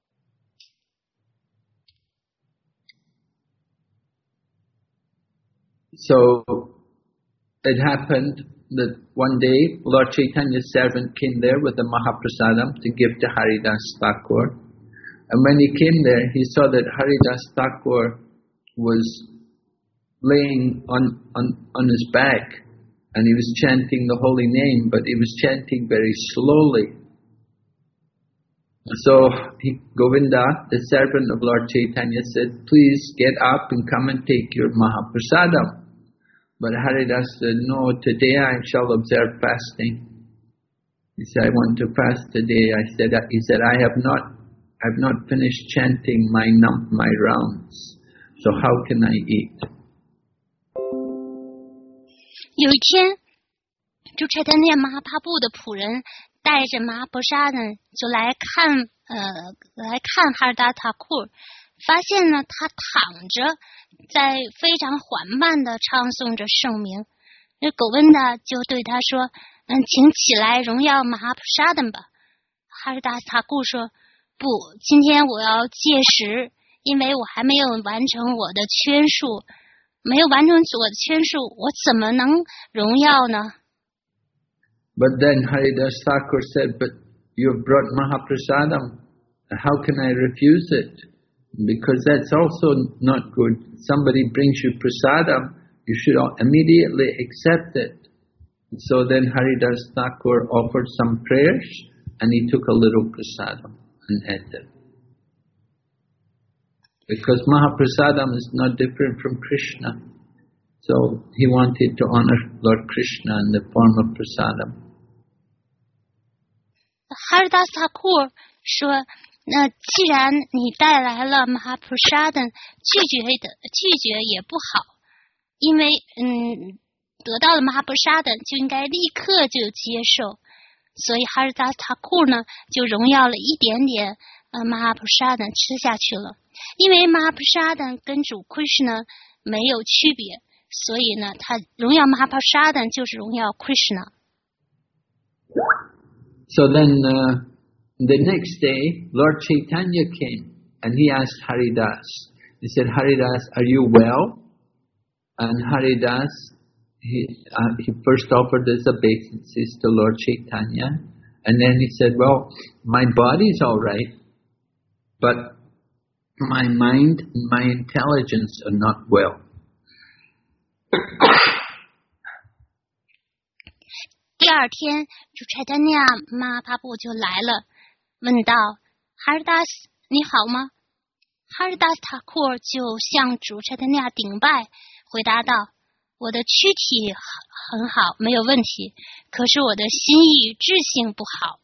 So it happened that one day Lord Chaitanya's servant came there with the Mahaprasadam to give to Haridas Thakur. And when he came there, he saw that Haridas Thakur was laying on, on, on his back, and he was chanting the holy name, but he was chanting very slowly. So he, Govinda, the servant of Lord Chaitanya, said, please get up and come and take your Mahaprasadam. But Haridas said, no, today I shall observe fasting. He said, I want to fast today. I said, he said, I have not, I have not finished chanting my num, my rounds. So how can I eat? 有一天，主柴丹念马帕布的仆人带着马布沙呢，就来看呃来看哈尔达塔库，发现呢他躺着，在非常缓慢的唱诵着圣名。那狗温达就对他说：“嗯，请起来荣耀马布沙登吧。”哈尔达塔库说：“不，今天我要戒食，因为我还没有完成我的圈数。”没有完成我的圈数，我怎么能荣耀呢 But then Haridas Thakur said, but you have brought Mahaprasadam. How can I refuse it? Because that's also not good. Somebody brings you prasadam, you should immediately accept it. So then Haridas Thakur offered some prayers, and he took a little prasadam and ate it. Because Mahaprasadam is not different from Krishna. So he wanted to honor Lord Krishna in the form of prasadam. 哈尔达斯塔库说：“那既然你带来了 Mahaprasadam， 拒绝的拒绝也不好，因为嗯得到了 Mahaprasadam 就应该立刻就接受。所以哈尔达斯塔库呢就荣耀了一点点呃 Mahaprasadam 吃下去了。因为 Mahaprasadam 跟主 Krishna 没有区别，所以呢，他荣耀 Mahaprasadam 就是荣耀 Krishna。” So then, uh, the next day, Lord Chaitanya came and he asked Haridas. He said, Haridas, are you well? And Haridas, he, uh, he first offered his obeisances to Lord Chaitanya, and then he said, well, my body's all right, but my mind and my intelligence are not well. 第二天，主柴丹尼亚玛巴布就来了，问道：“哈尔达斯，你好吗？”哈尔达斯塔库尔就向主柴丹尼亚顶拜，回答道：“我的躯体很好，没有问题，可是我的心意志性不好。”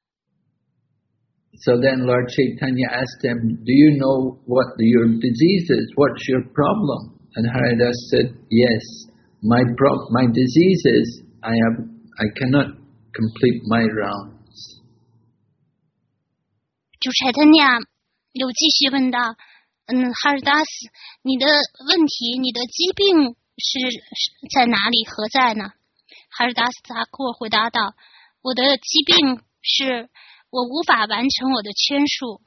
So then Lord Chaitanya asked him, "Do you know what your disease is? What's your problem?" And Haridas said, "Yes, my pro- my disease is I have I cannot complete my rounds." 主柴丹尼亚又继续问道：“嗯，哈尔达斯，你的问题，你的疾病是在哪里？何在呢？”哈尔达斯塔库尔回答道：“我的疾病是我无法完成我的圈数。”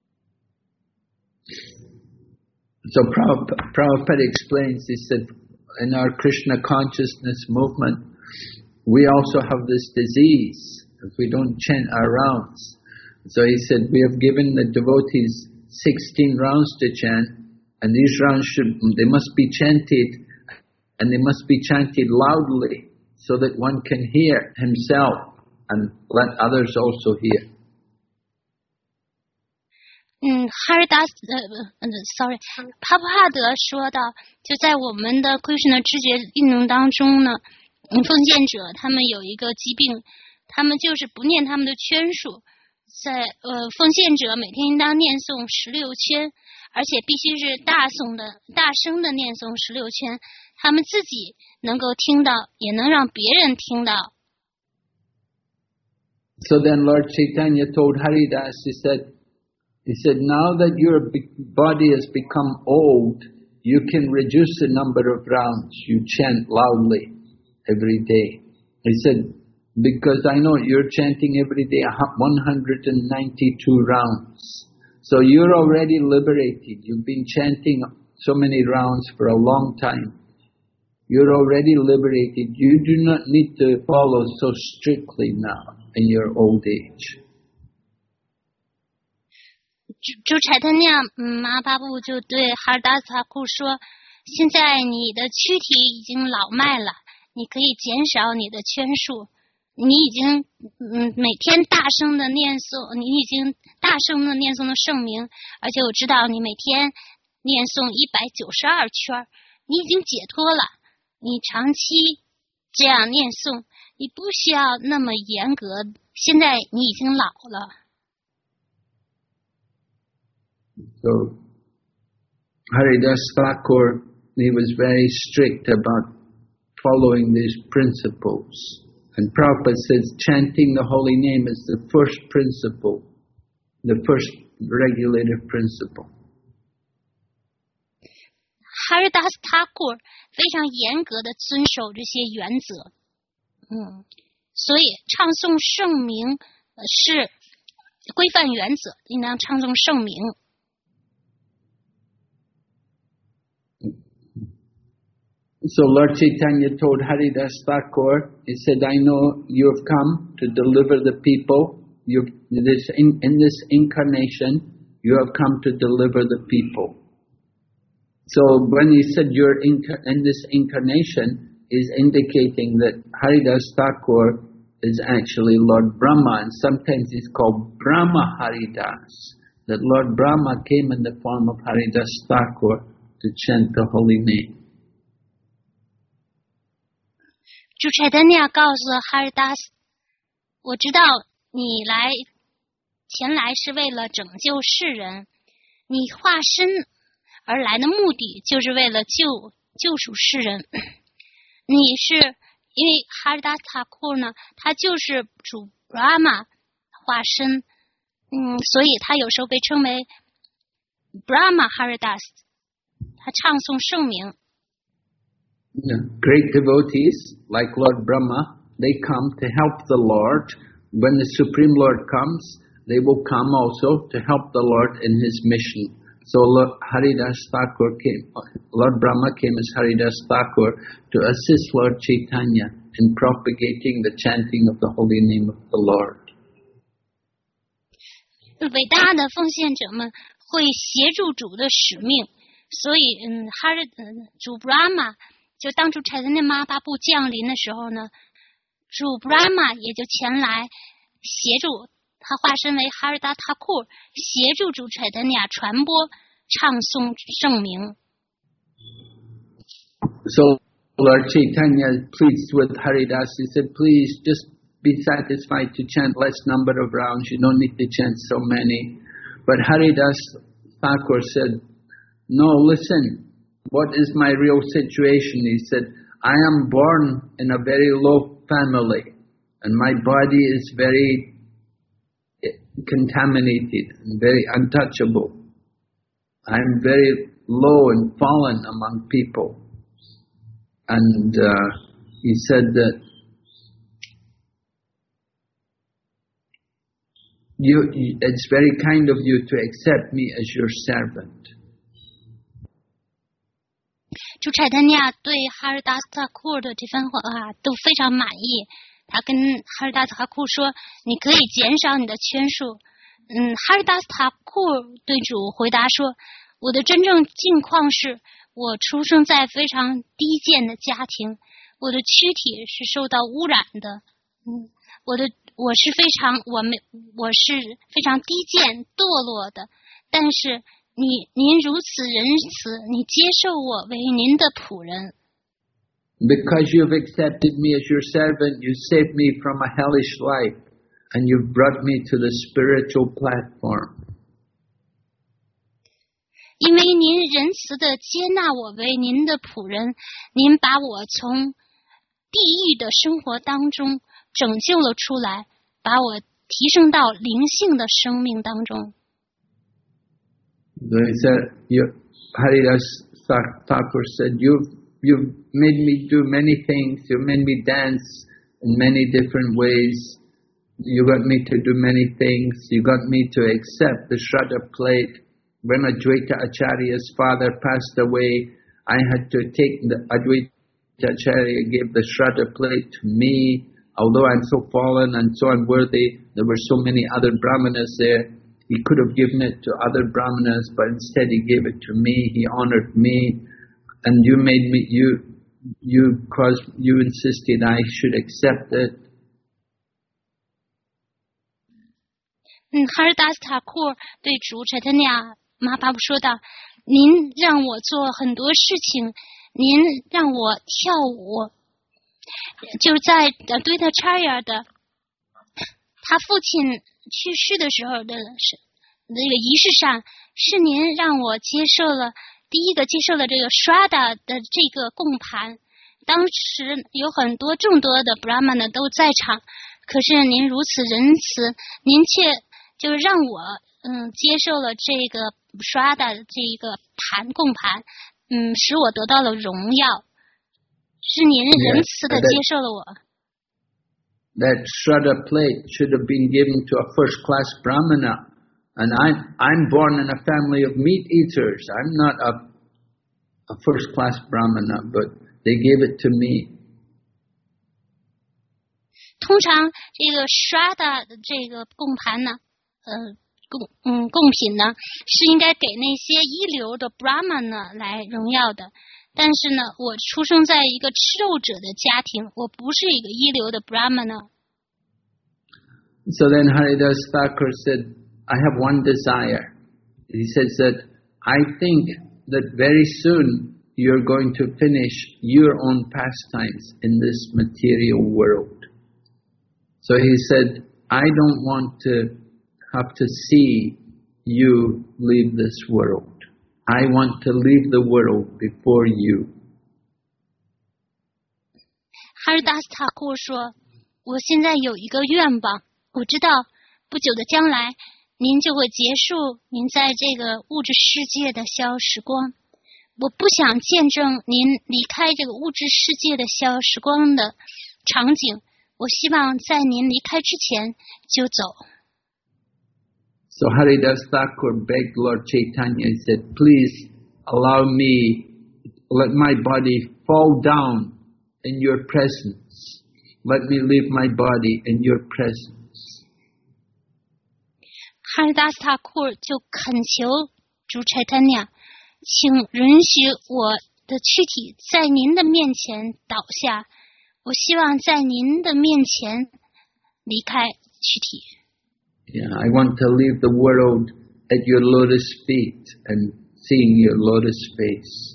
So Prabhupada, Prabhupada explains, he said, in our Krishna consciousness movement, we also have this disease if we don't chant our rounds. So he said, we have given the devotees sixteen rounds to chant, and these rounds should, they must be chanted, and they must be chanted loudly, so that one can hear himself and let others also hear. 嗯，哈尔达斯呃呃，sorry， 帕布哈德说到，就在我们的归顺的知觉运动当中呢，嗯，奉献者他们有一个疾病，他们就是不念他们的圈数，在呃奉献者每天应当念诵十六圈，而且必须是大诵的、大声的念诵十六圈，他们自己能够听到，也能让别人听到。 So then Lord Chaitanya told Haridas, he said, he said, now that your body has become old, you can reduce the number of rounds you chant loudly every day. He said, because I know you're chanting every day one hundred ninety-two rounds. So you're already liberated. You've been chanting so many rounds for a long time. You're already liberated. You do not need to follow so strictly now in your old age. 主柴特尼亚玛巴布就对哈尔达斯塔库说：“现在你的躯体已经老迈了，你可以减少你的圈数。你已经嗯每天大声的念诵，你已经大声的念诵的圣名，而且我知道你每天念诵一百九十二圈，你已经解脱了。你长期这样念诵，你不需要那么严格。现在你已经老了。” So Haridas Thakur, he was very strict about following these principles. And Prabhupada says chanting the holy name is the first principle, the first regulative principle. Haridas Thakur 非常严格的遵守这些原则，嗯，所以唱诵圣名是规范原则，应当唱诵圣名。 So Lord Chaitanya told Haridas Thakur, he said, I know you have come to deliver the people. You've, this, in, in this incarnation, you have come to deliver the people. So when he said you're in, in this incarnation, is indicating that Haridas Thakur is actually Lord Brahma, and sometimes he's called Brahma Haridas. That Lord Brahma came in the form of Haridas Thakur to chant the holy name. 主柴德尼亚告诉哈尔达斯：“我知道你来前来是为了拯救世人，你化身而来的目的就是为了救救赎世人。你是因为哈尔达斯塔库呢，他就是主 Brahma 化身，嗯，所以他有时候被称为 Brahma Haridas， 他唱诵圣名。” Yeah. Great devotees like Lord Brahma, they come to help the Lord. When the Supreme Lord comes, they will come also to help the Lord in his mission. So Lord Haridas Thakur came, Lord Brahma came as Haridas Thakur to assist Lord Chaitanya in propagating the chanting of the holy name of the Lord. 伟大的奉献者们会协助主的使命，所以嗯，哈日嗯主 Brahma 就当主柴丹尼玛巴布降临的时候呢，主 Brahma 也就前来协助他，化身为哈尔达塔库，协助主柴丹尼亚传播唱诵圣名。 So Lord Chaitanya pleads with Haridas. He said, please just be satisfied to chant less number of rounds. You don't need to chant so many. But Haridas Thakur said, no, listen, what is my real situation? He said, I am born in a very low family and my body is very contaminated and very untouchable. I am very low and fallen among people. And uh, he said that you, it's very kind of you to accept me as your servant. 主柴丹尼亚对哈尔达斯塔库的这番话啊都非常满意。他跟哈尔达斯塔库说：“你可以减少你的圈数。”嗯，哈尔达斯塔库对主回答说：“我的真正境况是，我出生在非常低贱的家庭，我的躯体是受到污染的。嗯，我的我是非常我没我是非常低贱堕落的，但是。”你您如此仁慈，你接受我为您的仆人。 Because you've accepted me as your servant, you saved me from a hellish life, and you've brought me to the spiritual platform. 因为您仁慈的接纳我为您的仆人，您把我从地狱的生活当中拯救了出来，把我提升到灵性的生命当中。 So he said, you, Haridas Thakur said, you've, you've made me do many things, you made me dance in many different ways, you got me to do many things, you got me to accept the Shraddha plate. When Advaita Acharya's father passed away, I had to take the Advaita Acharya gave the Shraddha plate to me. Although I'm so fallen and so unworthy, there were so many other Brahmanas there. He could have given it to other Brahmanas, but instead he gave it to me. He honored me, and you made me. You, you caused. You insisted I should accept it. 嗯，哈尔达斯塔库对主柴丹尼亚玛巴布说道：“您让我做很多事情，您让我跳舞，就是在呃对他查亚的他父亲。”去世的时候的是那个仪式上，是您让我接受了第一个接受了这个 Shraddha 的这个供盘。当时有很多众多的 Brahmana 都在场，可是您如此仁慈，您却就是让我嗯接受了这个 Shraddha 的这一个盘供盘，嗯，使我得到了荣耀，是您仁慈的接受了我。 That Shraddha plate should have been given to a first-class Brahmana. And I'm, I'm born in a family of meat eaters. I'm not a, a first-class Brahmana, but they gave it to me. 通常这个 Shraddha 的这个供盘呢，呃，供嗯贡品呢，是应该给那些一流的 Brahmana 来荣耀的。但是呢，我出生在一个吃肉者的家庭，我不是一个一流的 Brahmana。 So then Haridas Thakur said, I have one desire. He says that, I think that very soon you're going to finish your own pastimes in this material world. So he said, I don't want to have to see you leave this world. I want to leave the world before you. 哈尔达斯塔库说：“我现在有一个愿望，我知道不久的将来，您就会结束您在这个物质世界的消时光。我不想见证您离开这个物质世界的消时光的场景。我希望在您离开之前就走。” So Haridas Thakur begged Lord Chaitanya and said, please allow me, let my body fall down in your presence. Let me leave my body in your presence. 哈尔达斯塔库就恳求主柴丹尼亚，请允许我的躯体在您的面前倒下，我希望在您的面前离开躯体。 Yeah, I want to leave the world at your lotus feet and seeing your lotus face.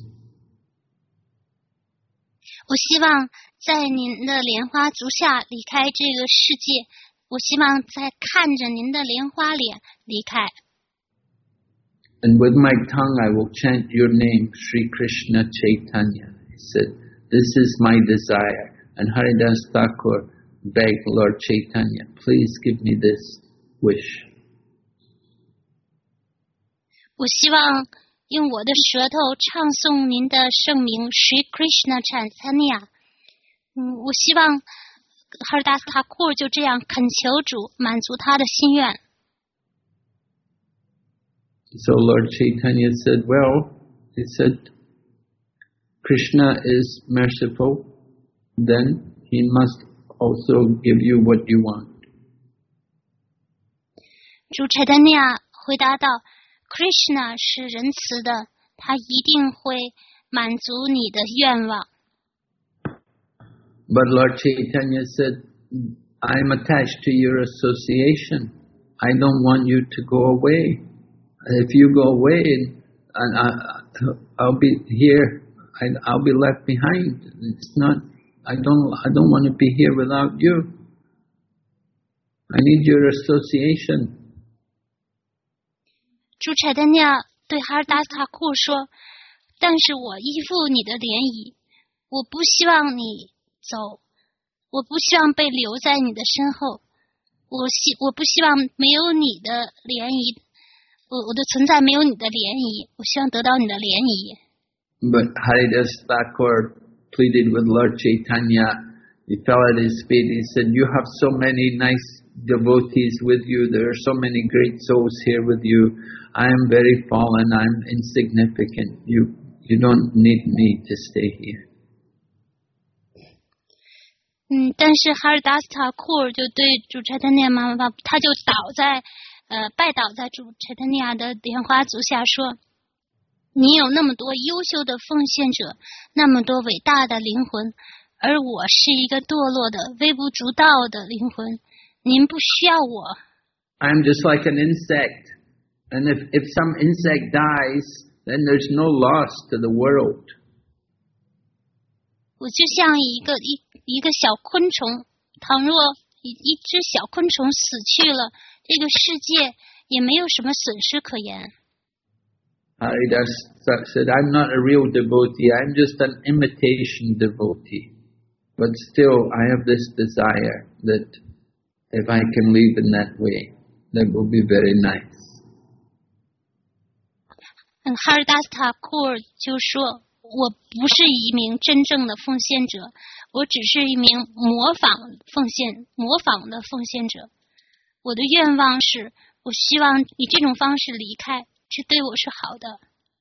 我希望在您的莲花足下离开这个世界，我希望在看着您的莲花脸离开。 And with my tongue I will chant your name, Sri Krishna Chaitanya. He said, this is my desire. And Haridas Thakur begged Lord Chaitanya, please give me this wish. 我希望用我的舌头唱诵您的圣名 Sri Krishna Chaitanya。嗯，我希望哈尔达斯塔库就这样恳求主满足他的心愿。 So Lord Chaitanya said, well, he said, Krishna is merciful, then he must also give you what you want. 主 Chaitanya 回答道 Krishna 是仁慈的，他一定会满足你的愿望。 But Lord Chaitanya said, I'm attached to your association. I don't want you to go away. If you go away, and I, I'll be here, I, I'll be left behind. It's not. I don't. I don't want to be here without you. I need your association. 主柴丹尼亚对哈尔达斯塔库说：“但是我依附你的联谊，我不希望你走，我不希望被留在你的身后，我希我不希望没有你的联谊。”我我的存在没有你的涟漪，我希望得到你的涟漪。 But Haridas Thakur pleaded with Lord Chaitanya. He fell at his feet. He said, "You have so many nice devotees with you. There are so many great souls here with you. I am very fallen. I'm insignificant. You you don't need me to stay here." 嗯，但是哈尔达斯塔库尔就对主柴丹尼亚妈妈，他就倒在。呃，拜倒在主柴丹尼亚的莲花足下说：“你有那么多优秀的奉献者，那么多伟大的灵魂，而我是一个堕落的、微不足道的灵魂。您不需要我。” I'm just like an insect, and if if some insect dies, then there's no loss to the world. 我就像一个一一个小昆虫，倘若一一只小昆虫死去了。这个世界也没有什么损失可言。 Haridas said, I'm not a real devotee, I'm just an imitation devotee. But still, I have this desire that if I can live in that way, that will be very nice. 嗯，哈尔达斯塔库尔就说，我不是一名真正的奉献者，我只是一名模仿奉献、模仿的奉献者。我的愿望是，我希望以这种方式离开，这对我是好的。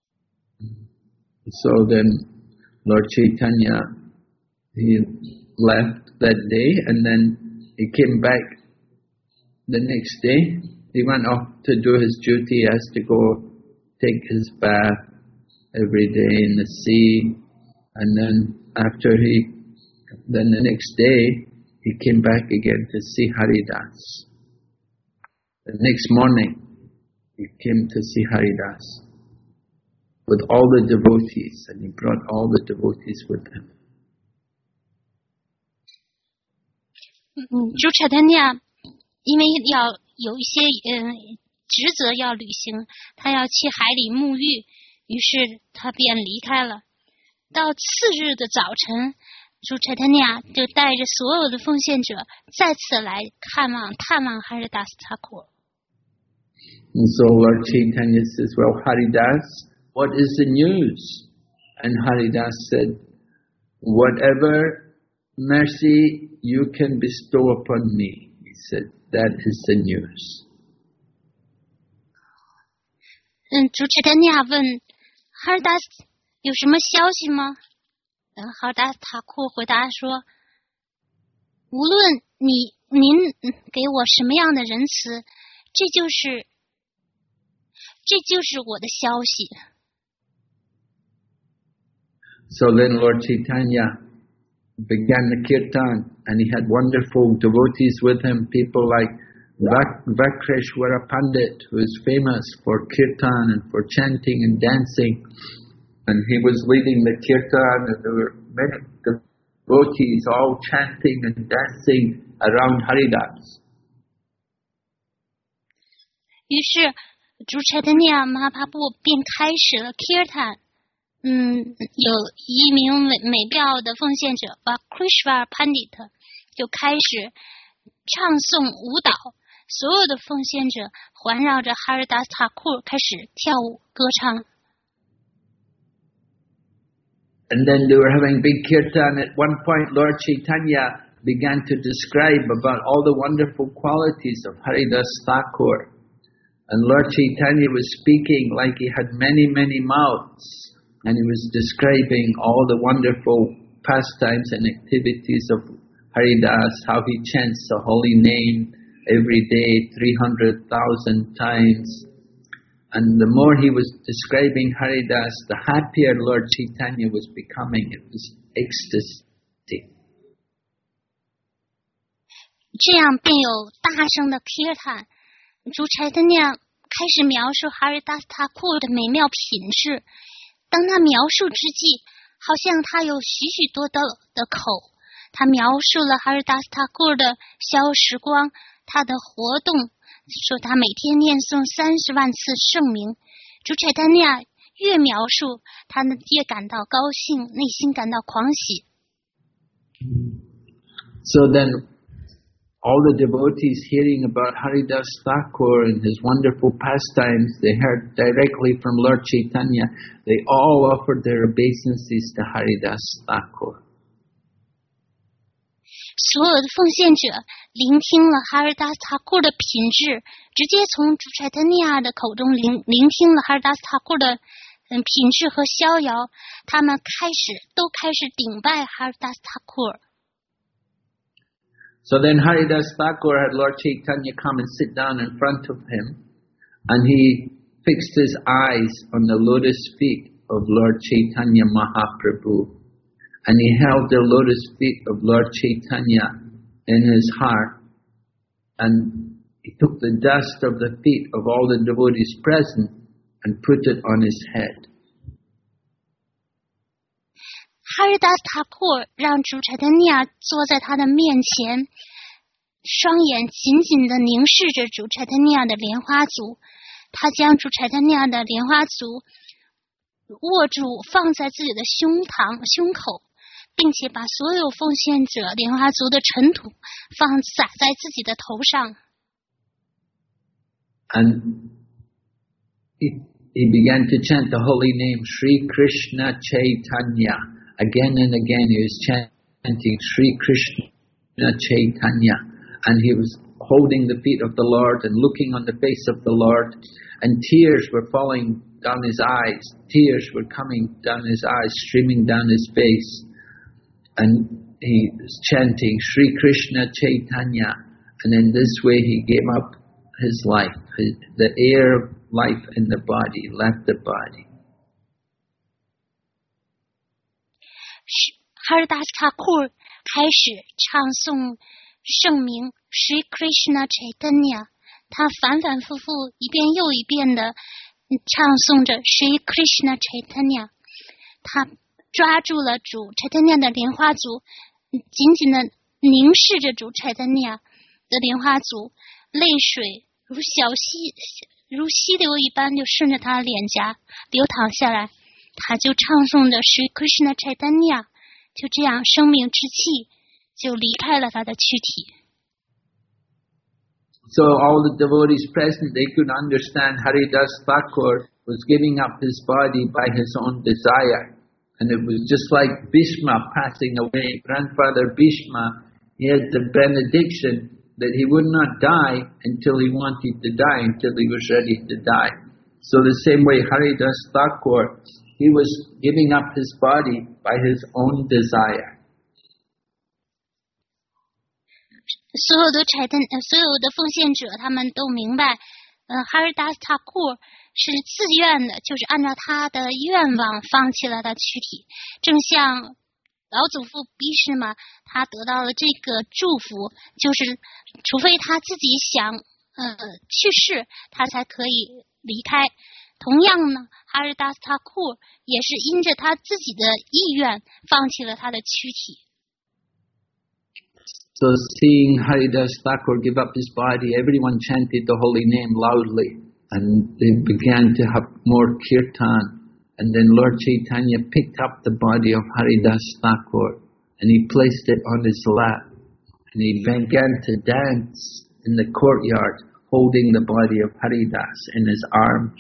So then, Lord Chaitanya, he left that day, and then he came back the next day. He went off to do his duty. He has to go take his bath every day in the sea, and then after he, then the next day he came back again to see Haridas. The next morning, he came to see Haridas with all the devotees, and he brought all the devotees with him. 嗯，主柴丹尼亚因为要有一些嗯职责要履行，他要去海里沐浴，于是他便离开了。到次日的早晨，主柴丹尼亚就带着所有的奉献者再次来看望探望哈尔达斯塔库。 And so Lord Chaitanya says, well, Haridas, what is the news? And Haridas said, whatever mercy you can bestow upon me, he said, that is the news. 嗯，主持丹尼亚问哈尔达斯有什么消息吗？嗯，哈尔达斯塔库回答说，无论你您给我什么样的仁慈，这就是这就是我的消息。 So then Lord Chaitanya began the kirtan, and he had wonderful devotees with him, people like Vak- Vakreshwara Pandit, who is famous for kirtan and for chanting and dancing. And he was leading the kirtan, and there were many devotees all chanting and dancing around Haridas. 于是，主柴达尼亚玛哈布便开始了 kirtan。嗯，有一名美美妙的奉献者 Vakreshwara Pandit 就开始唱诵舞蹈，所有的奉献者环绕着 Haridas Thakur 开始跳舞歌唱。 And then they were having big kirtan. At one point, Lord Chaitanya began to describe about all the wonderful qualities of Haridas Thakur. And Lord Chaitanya was speaking like he had many, many mouths. And he was describing all the wonderful pastimes and activities of Haridas, how he chants the holy name every day, three hundred thousand times. And the more he was describing Haridas, the happier Lord Chaitanya was becoming. It was ecstasy. 这样便有大声的 kirtan， 主柴达尼亚开始描述 Haridas Thakur 的美妙品质。当他描述之际，好像他有许许多多的口。他描述了 Haridas Thakur 的消时光，他的活动，说他每天念诵三十万次圣名。主柴达尼亚越描述，他越感到高兴，内心感到狂喜。 So then, all the devotees hearing about Haridas Thakur and his wonderful pastimes, they heard directly from Lord Chaitanya. They all offered their obeisances to Haridas Thakur. 所有的奉献者聆听了 Haridas Thakur 的品质，直接从主柴达尼亚的口中聆聆听了 Haridas Thakur 的嗯品质和逍遥，他们开始都开始顶拜 Haridas Thakur。 So then Haridas Thakur had Lord Chaitanya come and sit down in front of him, and he fixed his eyes on the lotus feet of Lord Chaitanya Mahaprabhu. And he held the lotus feet of Lord Chaitanya in his heart, and he took the dust of the feet of all the devotees present and put it on his head. Haridas Thakur 让主柴达尼亚坐在他的面前，双眼紧紧地凝视着主柴达尼亚的莲花足。他将主柴达尼亚的莲花足握住，放在自己的胸膛、胸口。并且把所有奉献者莲花足的尘土放洒在自己的头上。 And he, he began to chant the holy name Sri Krishna Chaitanya. Again and again he was chanting Sri Krishna Chaitanya. And he was holding the feet of the Lord and looking on the face of the Lord. And tears were falling down his eyes. Tears were coming down his eyes, streaming down his face. And he was chanting Sri Krishna Chaitanya, and in this way he gave up his life. His, the air of life in the body left the body. Haridas Thakur 开始唱诵圣名 Sri Krishna Chaitanya， 他反反复复一遍又一遍的唱诵着 Sri Krishna Chaitanya， 他抓住了主柴达尼亚的莲花足，紧紧的凝视着主柴达尼亚的莲花足，泪水如小溪如溪流一般就顺着他的脸颊流淌下来。他就唱诵着 Sri Krishna Chaitanya， 就这样生命之气就离开了他的躯体。 So all the devotees present, they could understand Haridas Thakur was giving up his body by his own desire. And it was just like Bhishma passing away. Grandfather Bhishma, he had the benediction that he would not die until he wanted to die, until he was ready to die. So the same way Haridas Thakur, he was giving up his body by his own desire. 所有的柴达，所有的奉献者，他们都明白，呃，哈尔达斯塔库是自愿的，就是按照他的愿望放弃了他躯体，正像老祖父比什嘛，他得到了这个祝福，就是除非他自己想呃去世，他才可以离开。同样呢，哈日达斯塔库也是因着他自己的意愿放弃了他的躯体。 So seeing Haridas Thakur give up his body, everyone chanted the holy name loudly, and they began to have more kirtan. And then Lord Chaitanya picked up the body of Haridas Thakur and he placed it on his lap, and he began to dance in the courtyard, holding the body of Haridas in his arms.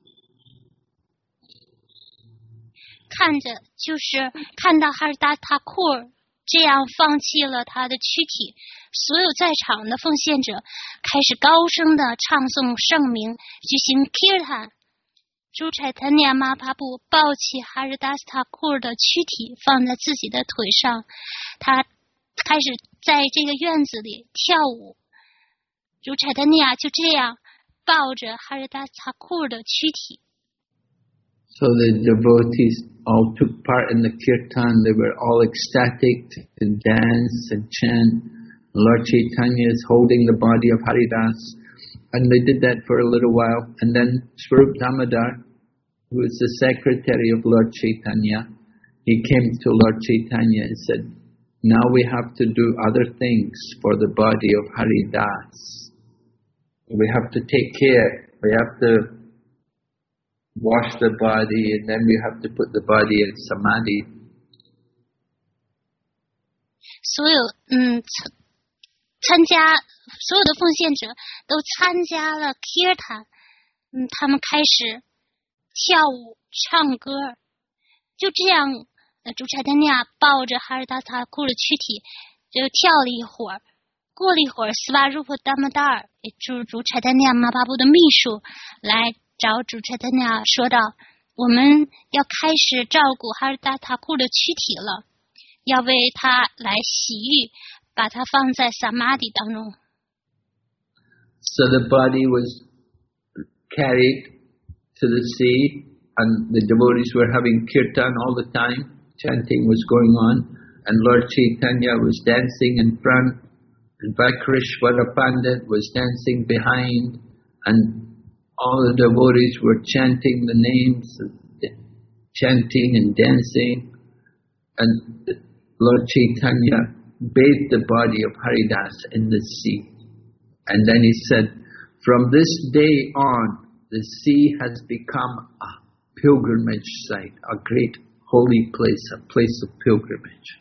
看着就是看到哈日达斯塔库这样放弃了他的躯体，所有在场的奉献者开始高声的唱诵圣名，举行 kirtan。朱柴坦尼亚玛帕布抱起哈日达斯塔库的躯体放在自己的腿上，他开始在这个院子里跳舞。朱柴坦尼亚就这样抱着哈日达斯塔库的躯体。 So the devotees all took part in the kirtan. They were all ecstatic to dance and chant. Lord Chaitanya is holding the body of Haridas. And they did that for a little while. And then Swarup Damodar, who is the secretary of Lord Chaitanya, he came to Lord Chaitanya and said, now we have to do other things for the body of Haridas. We have to take care. We have to wash the body, and then we have to put the body in samadhi. 所有嗯参加所有的奉献者都参加了 kirtan， 嗯，他们开始跳舞唱歌，就这样，呃，主柴丹尼亚抱着哈日达斯塔库的躯体就跳了一会儿。过了一会儿，斯瓦鲁普达摩达尔，也就是主柴丹尼亚玛巴布的秘书来找主柴丹尼亚说道：“我们要开始照顾哈日达斯塔库的躯体了，要为他来洗浴，把它放在萨玛迪当中。” So the body was carried to the sea, and the devotees were having kirtan all the time. Chanting was going on, and Lord Chaitanya was dancing in front, and Vakrishvara Pandit was dancing behind, and all the devotees were chanting the names, chanting and dancing, and Lord Chaitanya bathed the body of Haridas in the sea. And then he said, from this day on, the sea has become a pilgrimage site, a great holy place, a place of pilgrimage.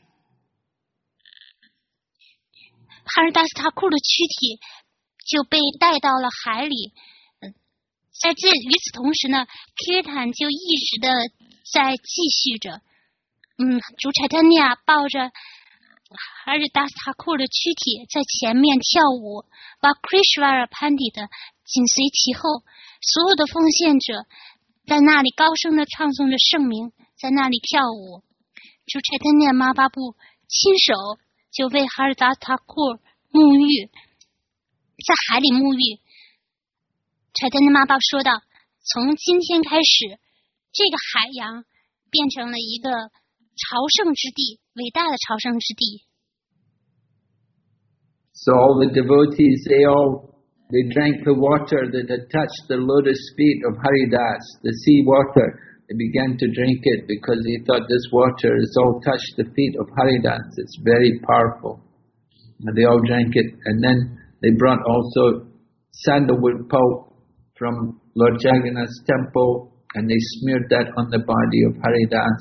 哈日达斯塔库的躯体就被带到了海里。在这与此同时呢 ，kirtan 就一直的在继续着。嗯，主柴丹尼亚抱着哈日达斯塔库的躯体在前面跳舞，把 Krishvara Pandit 紧随其后。所有的奉献者在那里高声的唱诵着圣名，在那里跳舞。主柴丹尼亚玛巴布亲手就为哈日达斯塔库沐浴，在海里沐浴。柴丹尼玛巴布说道：“从今天开始，这个海洋变成了一个朝圣之地，伟大的朝圣之地。” So all the devotees, they all they drank the water that had touched the lotus feet of Haridas, the sea water. They began to drink it because they thought this water has all touched the feet of Haridas. It's very powerful. And they all drank it. And then they brought also sandalwood pulp from Lord Jagannath's temple, and they smeared that on the body of Haridas.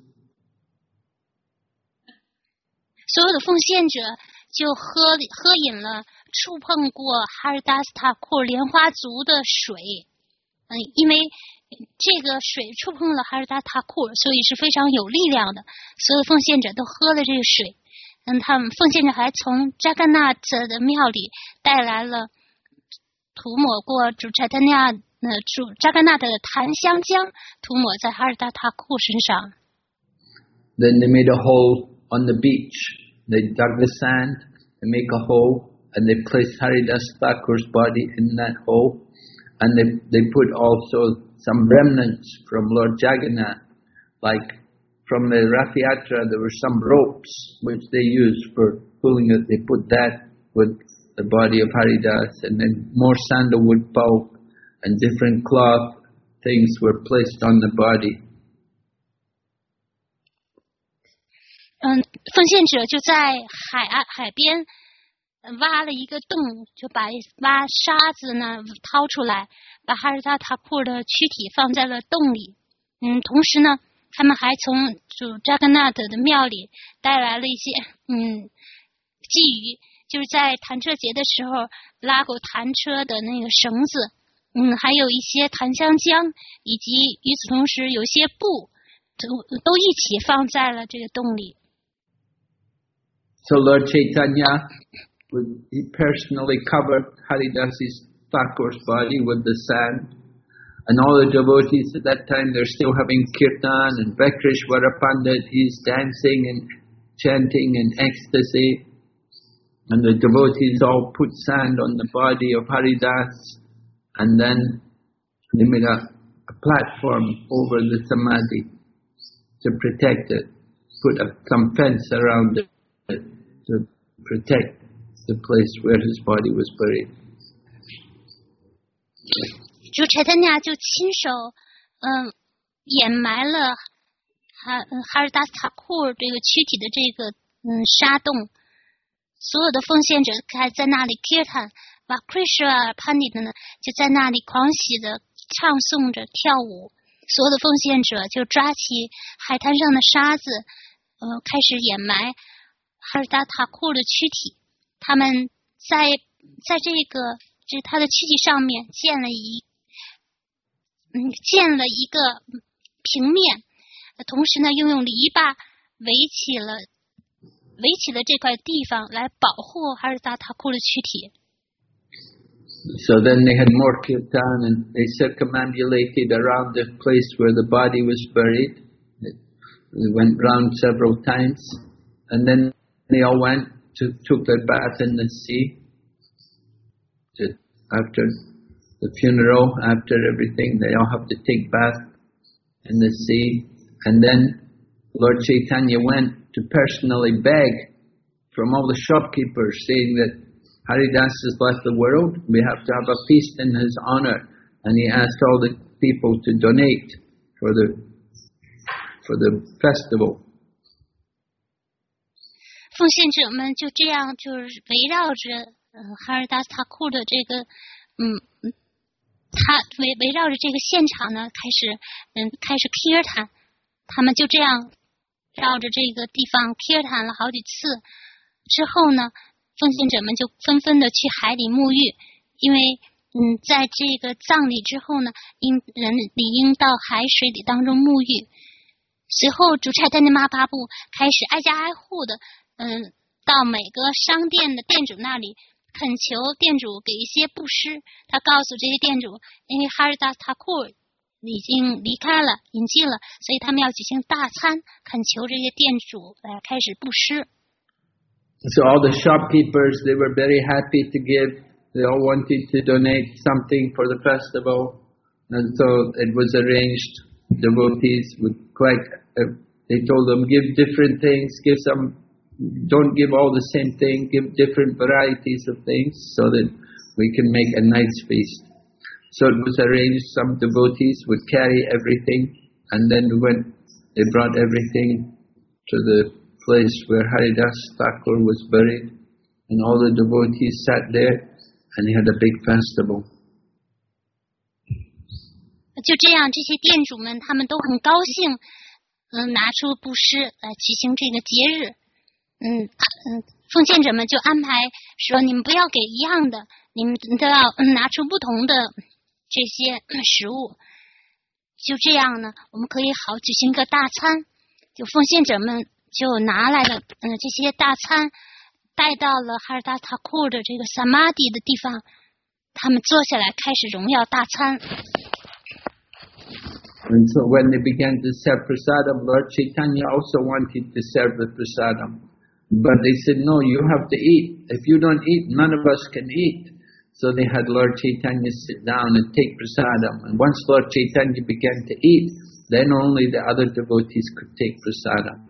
所有的奉献者就喝喝饮了触碰过哈日达斯塔库莲花足的水，嗯，因为这个水触碰了哈日达斯塔库，所以是非常有力量的。所有奉献者都喝了这个水，嗯，他们奉献者还从扎干纳特的庙里带来了涂抹过主柴丹尼亚呃主扎干纳特的檀香浆，涂抹在哈日达斯塔库身上。 Then they made a hole on the beach. They dug the sand, they make a hole, and they placed Haridas Thakur's body in that hole. and they they put also some remnants from Lord Jagannath, like from the Rath Yatra there were some ropes which they used for pulling it. They put that with the body of Haridas, and then more sandalwood pulp and different cloth things were placed on the body. 嗯，奉献者就在海岸海边挖了一个洞，就把挖沙子呢掏出来，把哈尔达塔库的躯体放在了洞里。嗯，同时呢，他们还从主扎格纳特的庙里带来了一些嗯祭鱼，就是在弹车节的时候拉过弹车的那个绳子。嗯，还有一些檀香浆，以及与此同时有些布，都都一起放在了这个洞里。 So Lord Chaitanya, he personally covered Haridas's Thakur's body with the sand, and all the devotees at that time, they're still having kirtan, and Vakrishwara Pandit, he's dancing and chanting in ecstasy, and the devotees all put sand on the body of Haridas, and then they made a, a platform over the samadhi to protect it, put a, some fence around it to protect the place where his body was buried. 主柴丹尼就亲手嗯掩埋了哈哈尔达斯塔库尔这个躯体的这个嗯沙洞，所有的奉献者还在那里 kirtan， 把 Krishna Pandit 呢就在那里狂喜的唱诵着跳舞，所有的奉献者就抓起海滩上的沙子，呃开始掩埋哈尔达塔库的躯体。他们在在这个就是他的躯体上面建了一嗯建了一个平面，同时呢又用篱笆围起了围起了这块地方来保护哈尔达塔库的躯体。 So then they had more kirtan and they circumambulated around the place where the body was buried. They went round several times, and then they all went to took their bath in the sea. To, after the funeral, after everything, they all have to take bath in the sea. And then Lord Chaitanya went to personally beg from all the shopkeepers, saying that Haridas has left the world, we have to have a feast in his honor. And he asked all the people to donate for the for the festival. 奉献者们就这样就是围绕着嗯哈尔达斯塔库的这个嗯他围围绕着这个现场呢开始嗯开始 kirtan， 他们就这样绕着这个地方 kirtan 了好几次之后呢，奉献者们就纷纷的去海里沐浴，因为嗯在这个葬礼之后呢，应人理应到海水里当中沐浴。随后主柴丹尼玛巴布开始挨家挨户的嗯，到每个商店的店主那里恳求店主给一些布施。他告诉这些店主，因为哈尔达斯塔库已经离开了隐迹了，所以他们要举行大餐，恳求这些店主来开始布施。 So all the shopkeepers, they were very happy to give. They all wanted to donate something for the festival, and so it was arranged. Devotees would quite. Uh, they told them give different things, give some. Don't give all the same thing, give different varieties of things so that we can make a nice feast. So it was arranged, some devotees would carry everything, and then when they brought everything to the place where Haridas Thakur was buried, and all the devotees sat there, and they had a big festival. 就这样，这些店主们他们都很高兴，嗯，拿出布施来举行这个节日。嗯嗯，奉献者们就安排说，你们不要给一样的，你们都要、嗯、拿出不同的这些、嗯、食物。就这样呢，我们可以好举行一个大餐。就奉献者们就拿来了嗯这些大餐，带到了哈尔达塔库的这个萨玛迪的地方，他们坐下来开始荣耀大餐。 And so when they began to serve prasadam, Lord Chaitanya also wanted to serve the prasadam. But they said, no, you have to eat. If you don't eat, none of us can eat. So they had Lord Chaitanya sit down and take prasadam. And once Lord Chaitanya began to eat, then only the other devotees could take prasadam.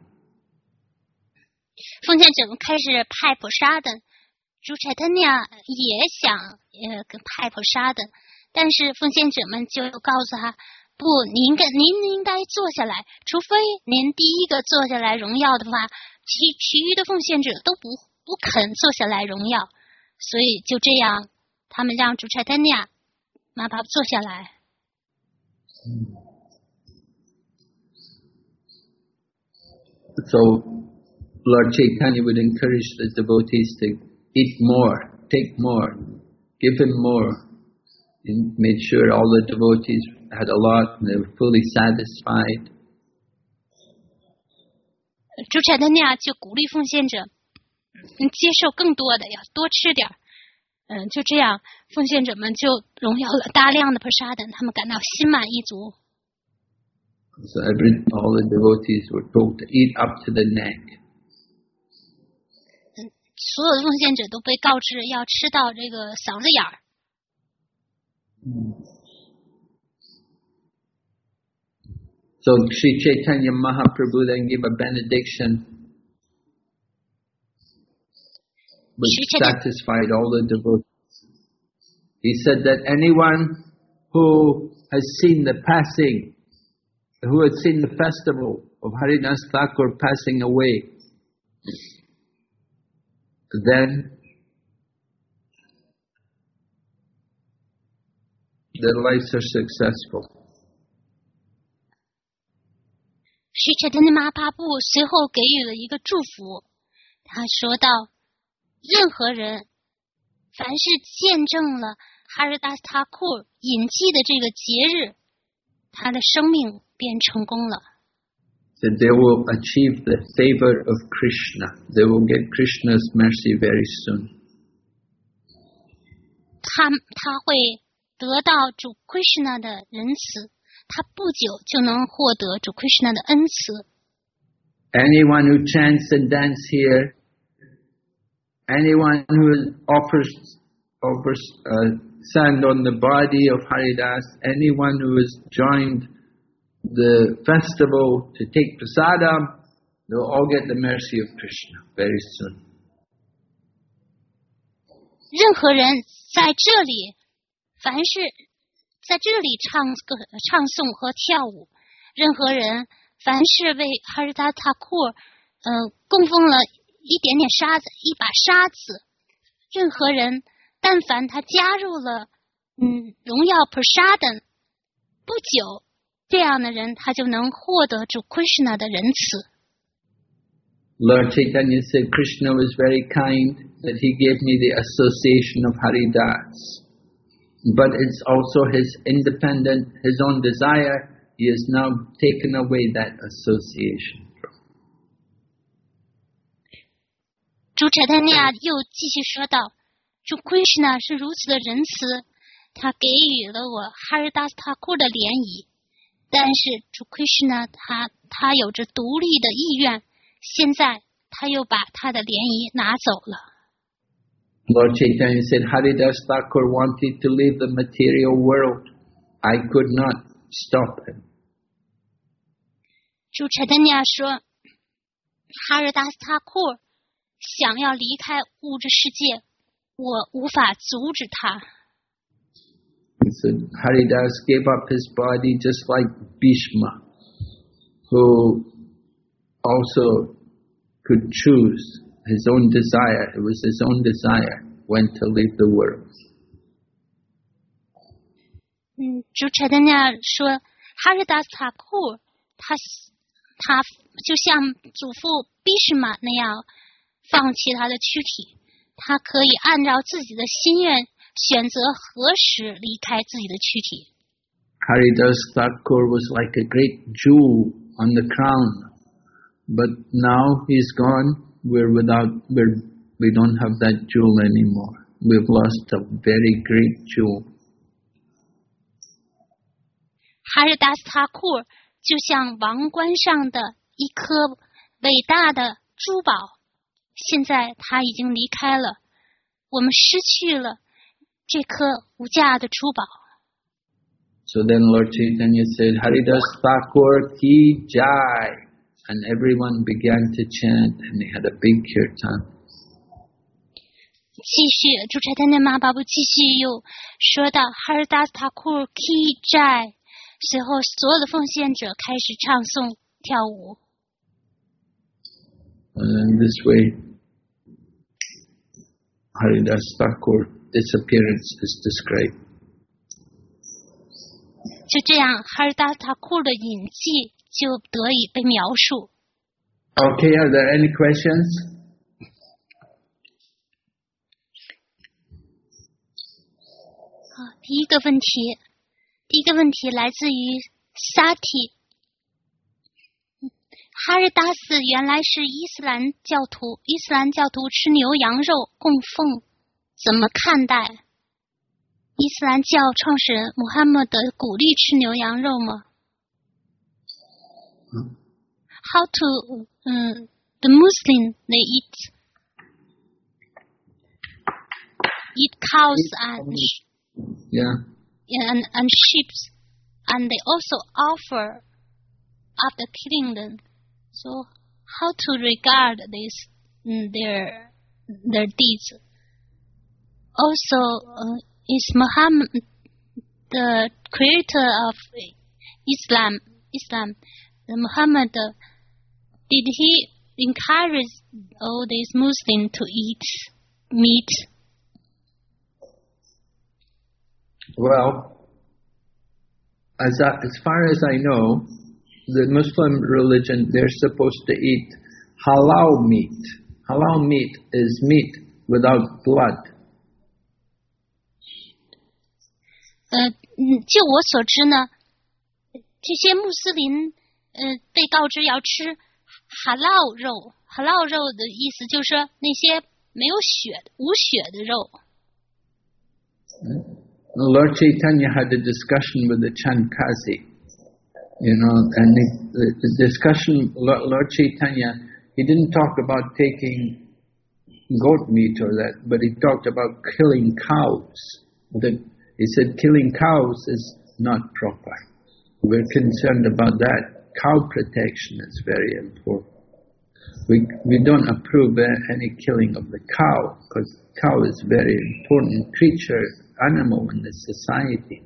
奉献者们开始派普沙的，主柴特尼亚也想呃派普沙的，但是奉献者们就告诉他，不，您应该您应该坐下来，除非您第一个坐下来荣耀的话，其其余的奉献者都不不肯坐下来荣耀，所以就这样，他们让主柴特尼亚马巴坐下来。 So Lord Chaitanya would encourage the devotees to eat more, take more, give him more, and made sure all the devotees had a lot and they were fully satisfied. 主柴特尼亚就鼓励奉献者，嗯，接受更多的，要多吃点儿。嗯，就这样，奉献者们就荣耀了大量的 prasadam， 他们感到心满意足。 So every, all the devotees were told to eat up to the neck. 所有的奉献者都被告知要吃到这个嗓子眼儿。 So Sri Chaitanya Mahaprabhu then gave a benediction which satisfied all the devotees. He said that anyone who has seen the passing, who has seen the festival of Haridas Thakur passing away, then their lives are successful. Sri Chaitanya Mahaprabhu 随后给予了一个祝福，他说道：任何人凡是见证了 Haridas Thakur 隐迹的这个节日，他的生命便成功了。 That they will achieve the favor of Krishna. They will get Krishna's mercy very soon. 他他会得到主 Krishna 的仁慈，他不久就能获得主 Krishna 的恩慈。 Anyone who chants and dances here, anyone who offers offers uh, sand on the body of Haridas, anyone who has joined the festival to take prasadam, they'll all get the mercy of Krishna very soon. 任何人在这里，凡是在这里唱歌、唱诵和跳舞，任何人凡是为 Haridas Thakur 呃供奉了一点点沙子、一把沙子，任何人但凡他加入了嗯荣耀 prasadam， 不久。这样的人，他就能获得主 Krishna 的仁慈。 Lord Chaitanya said Krishna was very kind that he gave me the association of Haridas. But it's also his independent, his own desire. He has now taken away that association. 主柴特尼亚又继续说道：主 Krishna 是如此的仁慈，他给予了我 Haridas Thakur 的联谊。但是主 Krishna 他他有着独立的意愿，现在他又把他的联谊拿走了。 Lord Chaitanya said Haridas Thakur wanted to leave the material world. I could not stop him. 主柴特尼亚说 Haridas Thakur 想要离开物质世界，我无法阻止他。 He said Haridas gave up his body just like Bhishma, who also could choose his own desire. It was his own desire when to leave the world. 嗯，主柴特尼亚说 Haridas Thakur 他他就像祖父 Bhishma 那样放弃他的躯体，他可以按照自己的心愿选择何时离开自己的躯体。 Haridas Thakur was like a great jewel on the crown, but now he's gone. We're without, we're, we don't have that jewel anymore. We've lost a very great jewel. Haridas Thakur 就像王冠上的一颗伟大的珠宝，现在他已经离开了，我们失去了这颗无价的珠宝。 So then Lord Chaitanya said, Haridas Thakur ki jai. And everyone began to chant and they had a big kirtan. 继续，主柴丹那玛巴布继续又说到 Haridas Thakur ki jai。随后，所有的奉献者开始唱诵、跳舞。 And in this way, Haridas Thakur disappearance is described. 就这样 Haridas Thakur 的隐迹就得以被描述。 Okay, are there any questions? 好，第一个问题，第一个问题来自于 Sati。哈日达斯原来是伊斯兰教徒，伊斯兰教徒吃牛羊肉供奉，怎么看待？伊斯兰教创始人穆罕默德鼓励吃牛羊肉吗？ 嗯 How to um, the Muslim they eat eat cows and Yeah. and and sheep, and they also offer after killing them. So how to regard this mm, their their deeds? Also, uh, is Muhammad the creator of Islam? Islam, the Muhammad, uh, did he encourage all these Muslims to eat meat? Well, as I, as far as I know, the Muslim religion, they're supposed to eat halal meat. Halal meat is meat without blood. 呃，嗯，就我所知呢，这些穆斯林呃被告知要吃哈劳肉，哈劳肉的意思就是说那些没有血、无血的肉。 Lord Chaitanya had a discussion with the Chandkasi, you know, and the, the, the discussion, Lord Chaitanya, he didn't talk about taking goat meat or that, but he talked about killing cows. The, he said killing cows is not proper. We're concerned about that. Cow protection is very important. We we don't approve any killing of the cow, because cow is a very important creature, animal in the society.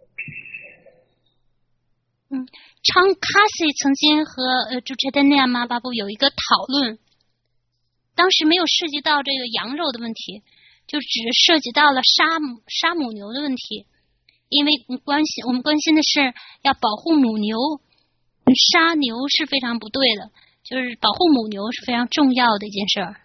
嗯，昌卡西曾经和呃主持人那玛巴布有一个讨论，当时没有涉及到这个羊肉的问题，就只涉及到了杀母杀母牛的问题，因为关心我们关心的是要保护母牛，杀牛是非常不对的，就是保护母牛是非常重要的一件事儿。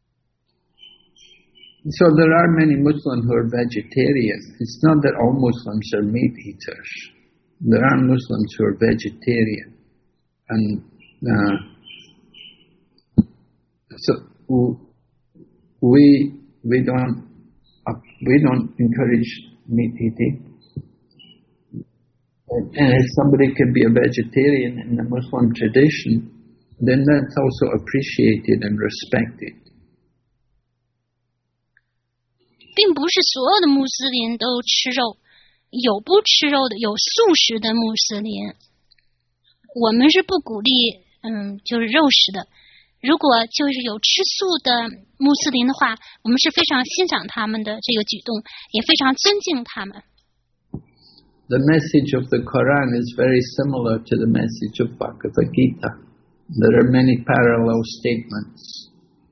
So there are many Muslims who are vegetarian. It's not that all Muslims are meat eaters. There are Muslims who are vegetarian, and uh, so we we don't uh, we don't encourage meat eating. And if somebody can be a vegetarian in the Muslim tradition, then that's also appreciated and respected. 并不是所有的穆斯林都吃肉，有不吃肉的，有素食的穆斯林。我们是不鼓励，嗯，就是肉食的。如果就是有吃素的穆斯林的话，我们是非常欣赏他们的这个举动，也非常尊敬他们。 The message of the Quran is very similar to the message of Bhagavad Gita. There are many parallel statements.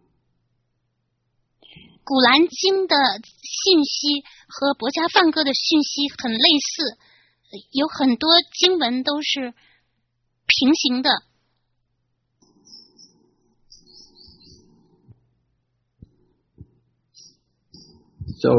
古兰经的信息和博伽梵歌的讯息很类似，有很多经文都是平行的。 So,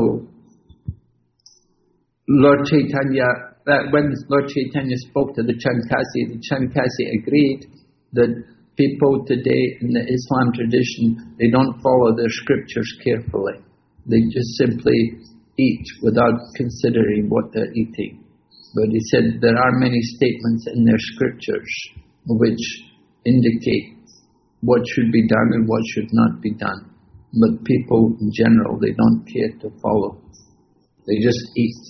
Lord Chaitanya, that when Lord Chaitanya spoke to the Chandkasi, the Chandkasi agreed that people today in the Islam tradition, they don't follow their scriptures carefully. They just simply eat without considering what they're eating. But he said there are many statements in their scriptures which indicate what should be done and what should not be done. But people in general, they don't care to follow They just eat.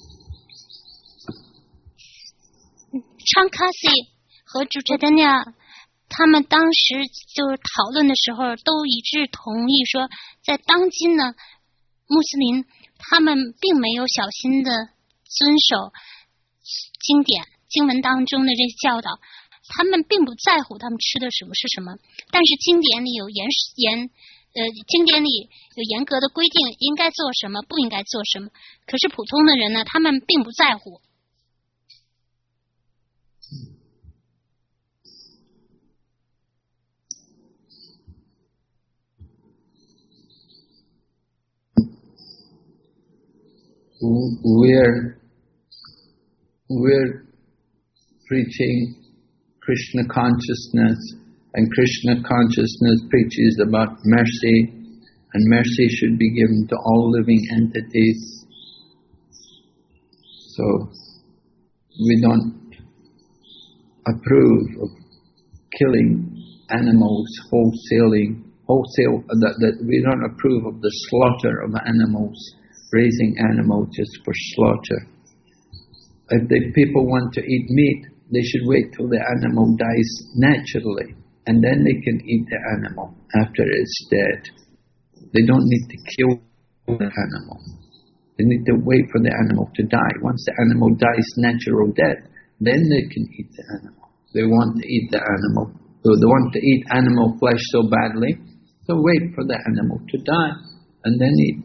昌卡西和主持人呀，他们当时就是讨论的时候，都一致同意说，在当今呢，穆斯林他们并没有小心的遵守经典经文当中的这些教导，他们并不在乎他们吃的什么是什么，但是经典里有严严呃，经典里有严格的规定，应该做什么，不应该做什么。可是普通的人呢，他们并不在乎。 We're we're preaching Krishna consciousness, and Krishna consciousness preaches about mercy, and mercy should be given to all living entities. So we don't approve of killing animals, wholesaling, wholesale. That, that we don't approve of the slaughter of animals, raising animals just for slaughter. If the people want to eat meat, they should wait till the animal dies naturally, and then they can eat the animal after it's dead. They don't need to kill the animal. They need to wait for the animal to die. Once the animal dies natural death, then they can eat the animal. They want to eat the animal. So they want to eat animal flesh so badly, so wait for the animal to die, and then eat.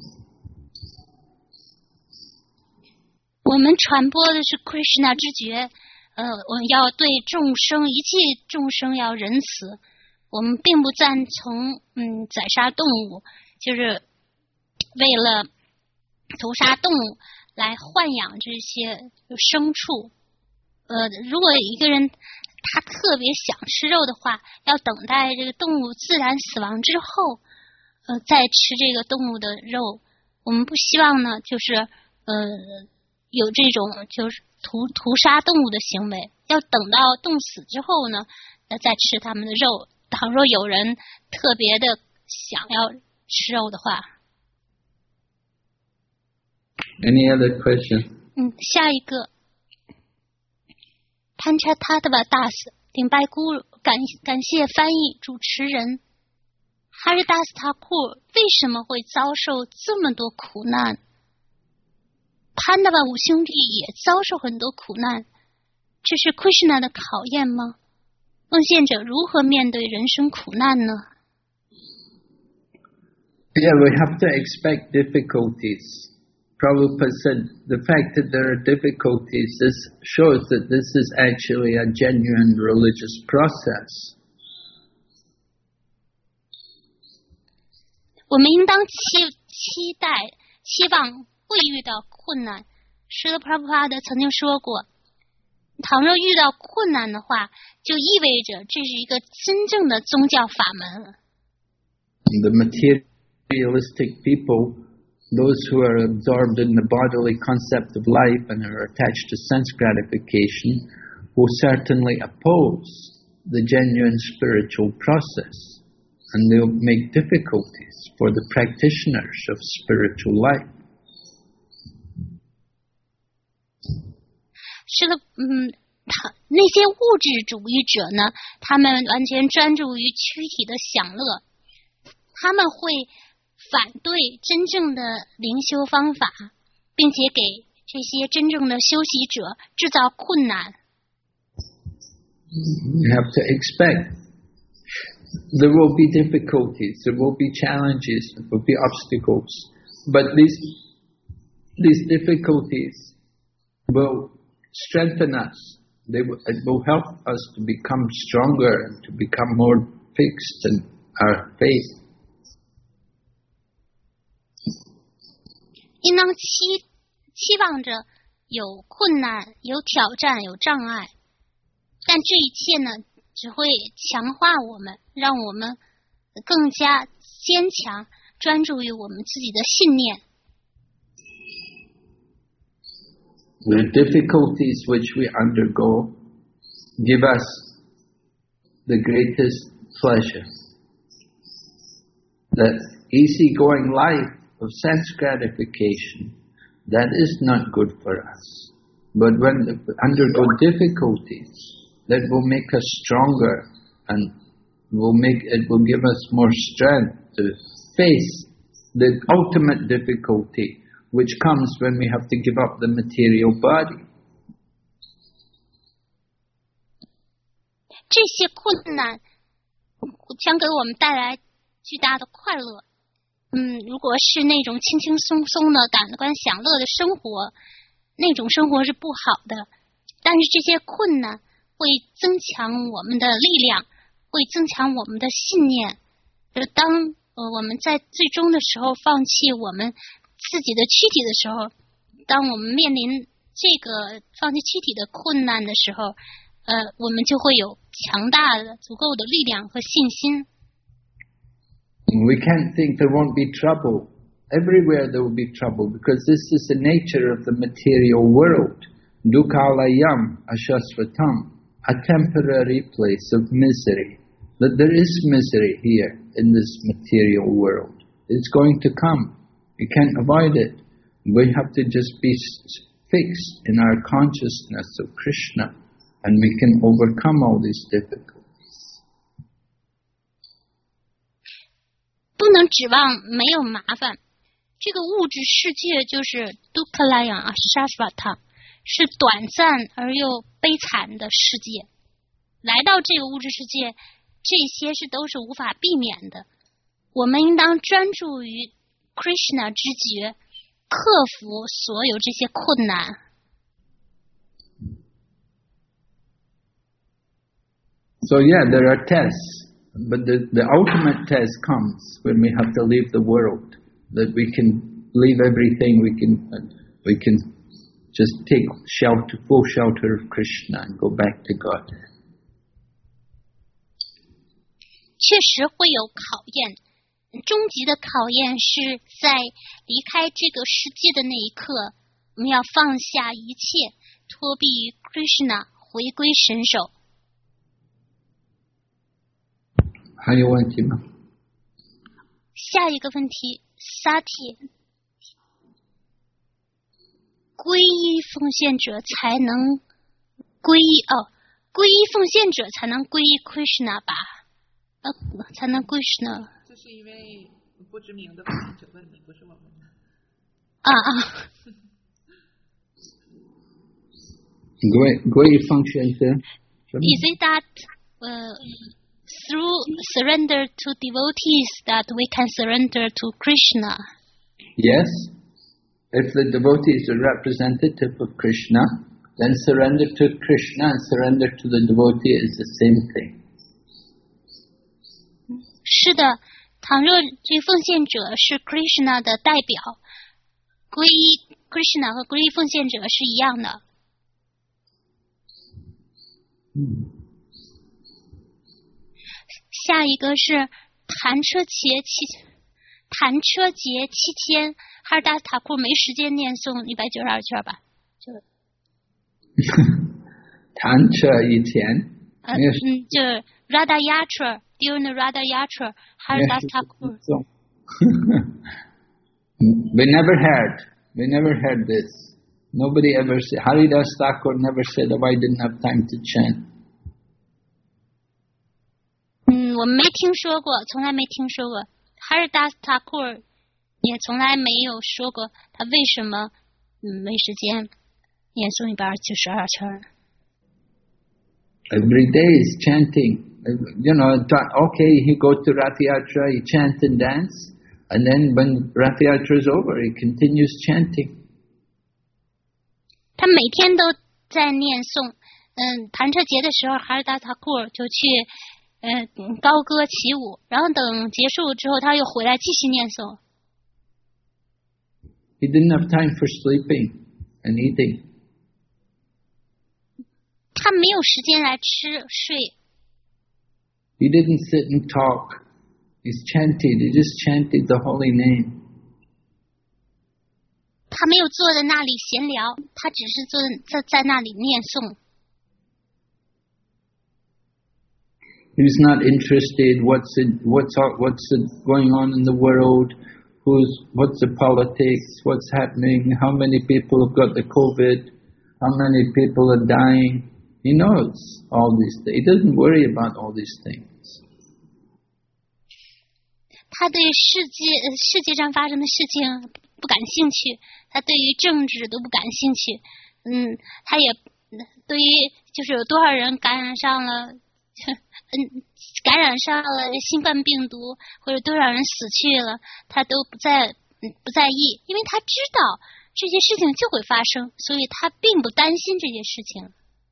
我们传播的是 Krishna 之觉，呃，我们要对众生，一切众生要仁慈。我们并不赞从嗯宰杀动物，就是为了屠杀动物来豢养这些牲畜。呃，如果一个人他特别想吃肉的话，要等待这个动物自然死亡之后，呃，再吃这个动物的肉。我们不希望呢，就是呃。有这种就是屠屠杀动物的行为，要等到冻死之后呢，再吃他们的肉。倘若有人特别的想要吃肉的话。 Any other question? 嗯，下一个，潘查塔德瓦大斯顶拜咕噜，感感谢翻译主持人。哈瑞达斯塔库为什么会遭受这么多苦难？潘达瓦五兄弟也遭受很多苦难，这是 Krishna 的考验吗？奉献者如何面对人生苦难呢？ Yeah, we have to expect difficulties. Prabhupada said the fact that there are difficulties, this shows that this is actually a genuine religious process. 我们应当期期待、期望会遇到困难。施罗普帕德曾经说过，倘若遇到困难的话，就意味着这是一个真正的宗教法门。 The materialistic people, those who are absorbed in the bodily concept of life and are attached to sense gratification, will certainly oppose the genuine spiritual process, and they'll make difficulties for the practitioners of spiritual life. 是的，嗯，他那些物质主义者呢，他们完全专注于躯体的享乐，他们会反对真正的灵修方法，并且给这些真正的修习者制造困难。 You have to expect there will be difficulties, there will be challenges, there will be obstacles, but these these difficulties will strengthen us. They will, it will help us to become stronger and to become more fixed in our faith. 应当期期望着有困难、有挑战、有障碍，但这一切呢，只会强化我们，让我们更加坚强，专注于我们自己的信念。 The difficulties which we undergo give us the greatest pleasure. The easygoing life of sense gratification That is not good for us. But when we undergo difficulties, that will make us stronger and will make it will give us more strength to face the ultimate difficulty, which comes when we have to give up the material body. 这些困难将给我们带来巨大的快乐。嗯，如果是那种轻轻松松的感官享乐的生活，那种生活是不好的。但是这些困难会增强我们的力量，会增强我们的信念。而当呃我们在最终的时候放弃我们自己的躯体的时候，当我们面临这个放弃躯体的困难的时候，呃，我们就会有强大的、足够的力量和信心。 We can't think there won't be trouble. Everywhere there will be trouble because this is the nature of the material world. Dukhalayam ashasvatam, a temporary place of misery. That there is misery here in this material world. It's going to come. We can't avoid it. We have to just be fixed in our consciousness of Krishna, and we can overcome all these difficulties. 不能指望没有麻烦。这个物质世界就是 Dukhalayam ashasvatam， 是短暂而又悲惨的世界。来到这个物质世界，这些是都是无法避免的。我们应当专注于 Krishna 之觉，克服所有这些困难。 So yeah, there are tests, but the, the ultimate test comes when we have to leave the world. That we can leave everything, we can we can just take shelter, full shelter of Krishna and go back to God. 确实会有考验，终极的考验是在离开这个世界的那一刻，我们要放下一切，脱避于 Krishna， 回归神手。 还有问题吗？ 下一个问题，萨提，皈依奉献者才能皈依哦，皈依奉献者才能皈依 Krishna 吧？呃，才能 Krishna。 这是一位不知名的奉献者问的，不是我问的。 啊啊。 皈皈依奉献者 Is it that uh, through surrender to devotees that we can surrender to Krishna? Yes. If the devotee is a representative of Krishna, then surrender to Krishna and surrender to the devotee is the same thing. 是的，倘若这奉献者是 Krishna 的代表，皈依 Krishna 和皈依奉献者是一样的。 嗯。 下一个是弹车节期，弹车节期间，哈尔达塔库没时间念诵一百九十二圈吧？就弹车以前， 呃嗯，就 Radha Yatra during the Radha Yatra， 哈尔达塔库。 We never heard, we never heard this. Nobody ever said. Haridas Thakur never said, "Oh, I didn't have time to chant." 嗯，我们没听说过，从来没听说过。哈尔达塔库尔也从来没有说过他为什么嗯没时间念诵一百九十二圈。 Every day is chanting. You know, okay, he go to Rath Yatra, he chant and dance, and then when Rath Yatra is over, he continues chanting. 他每天都在念诵。嗯，弹车节的时候，哈尔达塔库尔就去。呃，高歌起舞，然后等结束之后，他又回来继续念诵。 He didn't have time for sleeping and eating. 他没有时间来吃睡。 He didn't sit and talk. He's chanted. He just chanted the holy name. 他没有坐在那里闲聊，他只是坐在在那里念诵。 He's not interested what's in, what's what's going on in the world, who's, what's the politics, what's happening, how many people have got the COVID, how many people are dying. He knows all these things. He doesn't worry about all these things. 他对世界世界上发生的事情不感兴趣，他对于政治都不感兴趣。嗯，他也对于就是有多少人感染上了，嗯，感染上了新冠病毒，或者多少人死去了，他都不在不在意，因为他知道这些事情就会发生，所以他并不担心这些事情。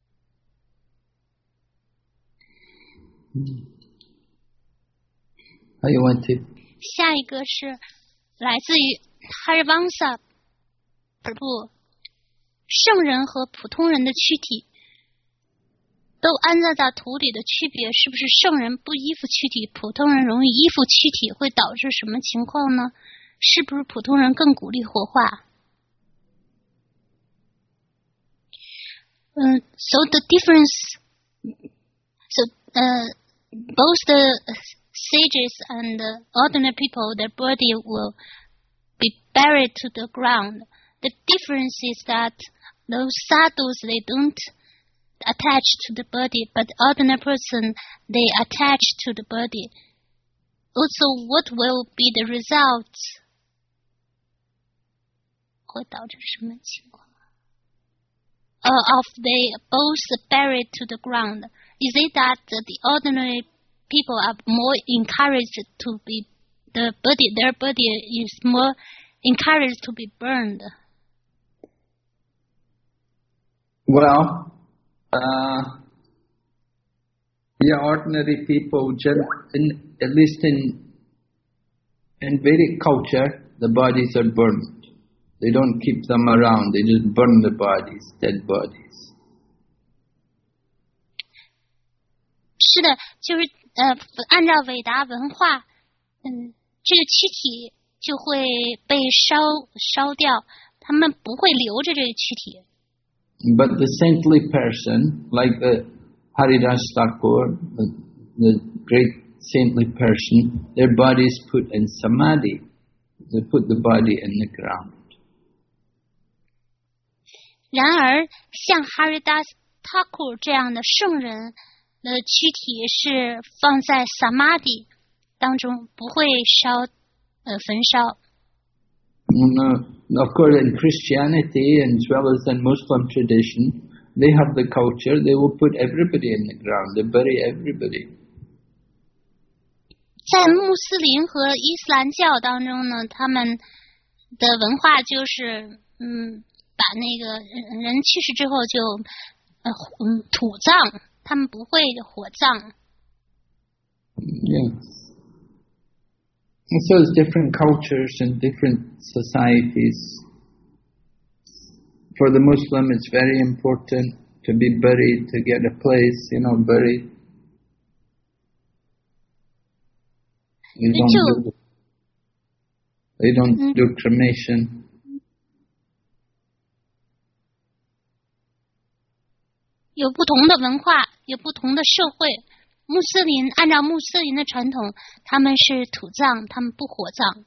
嗯，还有问题？ 下一个是来自于哈日邦萨普，圣人和普通人的躯体都安葬在土里的区别，是不是圣人不依附躯体，普通人容易依附躯体，会导致什么情况呢？是不是普通人更鼓励火化？嗯 ，so the difference, so uh, both the sages and the ordinary people, their body will be buried to the ground. The difference is that those sadhus, they don't attach to the body, but ordinary person, they attach to the body. Also, what will be the result? 会导致什么情况？ Uh, of they both buried to the ground. Is it that the ordinary people are more encouraged to be, the body, their body is more encouraged to be burned? Well, uh, yeah, ordinary people, in, at least in, in Vedic culture, the bodies are burned. They don't keep them around, they just burn the bodies, dead bodies. 是的，就是呃，按照伟达文化，嗯，这个躯体就会被烧烧掉，他们不会留着这个躯体。 But the saintly person, like the Haridas Thakur, the, the great saintly person, their body is put in samadhi. They put the body in the ground. 然而，像 Haridas Thakur 这样的圣人的躯体是放在 samadhi 当中，不会烧呃焚烧。 No, of course, in Christianity as well as in Muslim tradition, they have the culture. They will put everybody in the ground. They bury everybody. 在穆斯林和伊斯兰教当中呢，他们的文化就是嗯。把那个人去世之后就呃嗯土葬，他们不会火葬。 Yes. So it's different cultures and different societies. For the Muslim, it's very important to be buried, to get a place, you know, buried. They don't do, they don't do cremation. 有不同的文化，有不同的社会。穆斯林按照穆斯林的传统，他们是土葬，他们不火葬。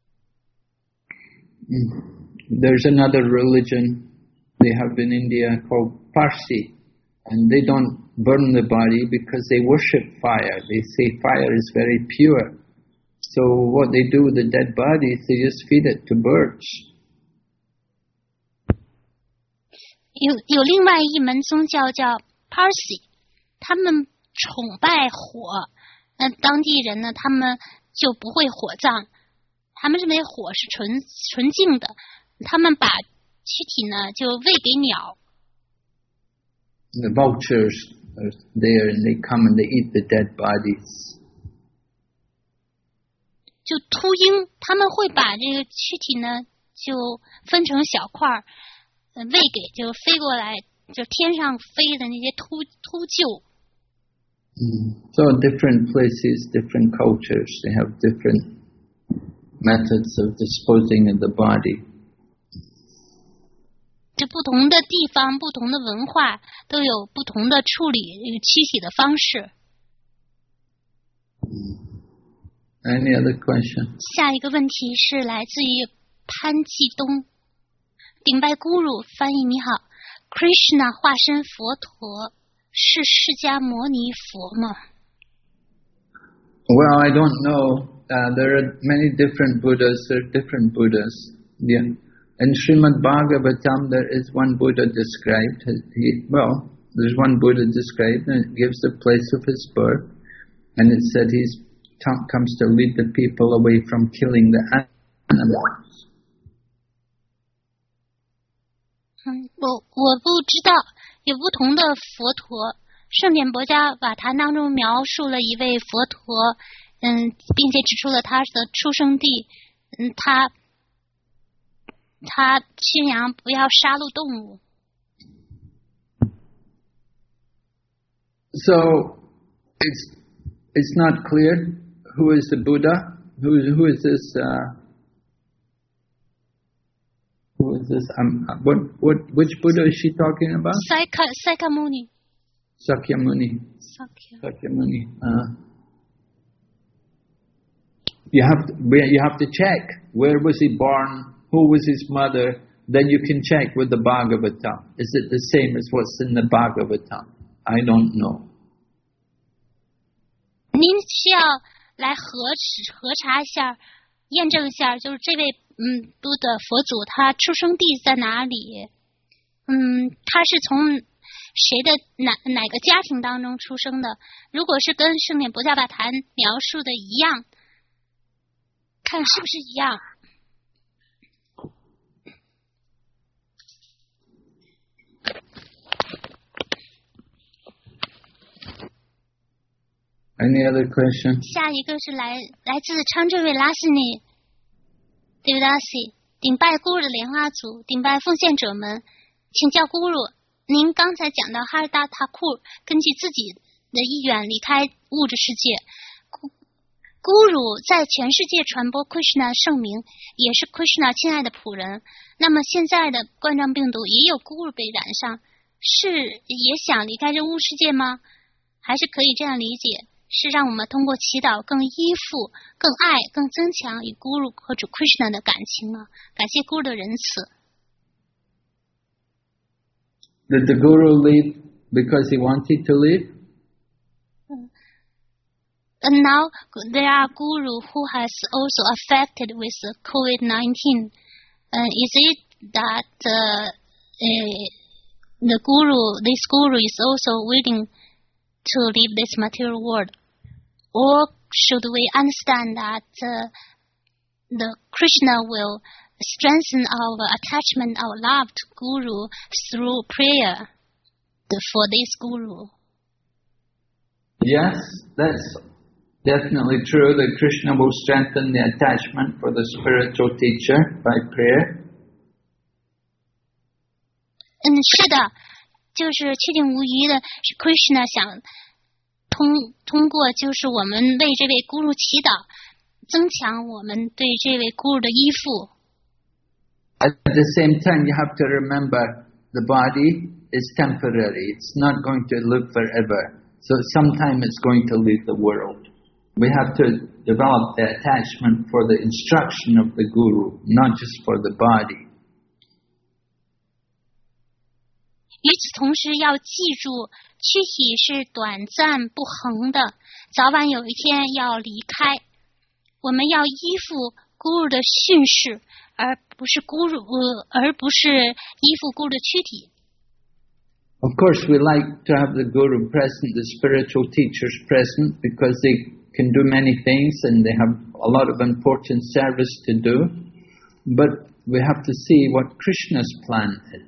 There's another religion they have in India called Parsi, and they don't burn the body because they worship fire. They say fire is very pure. So what they do with the dead bodies, they just feed it to birds. 有有另外一门宗教叫 Parsi， 他们崇拜火，那当地人呢，他们就不会火葬，他们认为火是纯纯净的，他们把躯体呢就喂给鸟。 The vultures are there and they come and they eat the dead bodies. 就秃鹰，他们会把这个躯体呢就分成小块儿。喂给就飞过来，就天上飞的那些秃秃鹫。 Mm. So different places, different cultures, they have different methods of disposing of the body. 这不同的地方、不同的文化都有不同的处理这个躯体的方式。 Mm. Any other question? 下一个问题是来自于潘继东，顶拜咕噜，翻译你好 ，Krishna 化身佛陀是释迦牟尼佛吗 Well, I don't know. Uh, there are many different Buddhas. There are different Buddhas. Yeah. In Srimad Bhagavatam, there is one Buddha described. He, well, there's one Buddha described, and it gives the place of his birth. And it said he's comes to lead the people away from killing the animals. 嗯，我我不知道，有不同的佛陀。圣典博家瓦坛当中描述了一位佛陀，嗯，并且指出了他的出生地，嗯，他他宣扬不要杀戮动物。 So it's it's not clear who is the Buddha, who is who is this uh, who is this um, what what which Buddha is she talking about? Sakya Sakyamuni. Sakyamuni. Sakya. Sakyamuni. Uh, you have to, you have to check where was he born, who was his mother. Then you can check with the Bhagavatam. Is it the same as what's in the Bhagavatam? I don't know. 您需要来核核查一下，验证一下，就是这位嗯布的佛祖他出生地在哪里？嗯，他是从谁的哪哪个家庭当中出生的？如果是跟圣典博伽瓦坛描述的一样，看是不是一样。 Any other question? 下一个是来来自昌这位拉西尼 Devdasi 顶拜咕噜的莲花组，顶拜奉献者们，请教咕噜，您刚才讲到哈尔达塔库根据自己的意愿离开物质世界，咕咕噜在全世界传播 Krishna 圣名，也是 Krishna 亲爱的仆人。那么现在的冠状病毒也有咕噜被染上，是也想离开这物世界吗？还是可以这样理解？是让我们通过祈祷更依附、更爱、更增强与 Guru 和主 Krishna 的感情呢？感谢 Guru 的仁慈。 Did the Guru leave because he wanted to leave? And now there are Guru who has also affected with COVID nineteen. Uh, is it that uh, uh, the Guru, this Guru is also willing to leave this material world? Or should we understand that uh, the Krishna will strengthen our attachment, our love to Guru through prayer for this Guru? Yes, that's definitely true that Krishna will strengthen the attachment for the spiritual teacher by prayer. 嗯，是的，就是确定无疑的是 Krishna 想通通过就是我们为这位 Guru 祈祷，增强我们对这位 Guru 的依附。 At the same time, you have to remember the body is temporary. It's not going to live forever. So sometime it's going to leave the world. We have to develop the attachment for the instruction of the Guru, not just for the body. 与此同时，要记住，躯体是短暂不恒的，早晚有一天要离开。我们要依附 Guru 的训示，而不是 Guru， 呃，而不是依附 Guru 的躯体。 Of course, we like to have the Guru present, the spiritual teachers present, because they can do many things and they have a lot of important service to do. But we have to see what Krishna's plan is.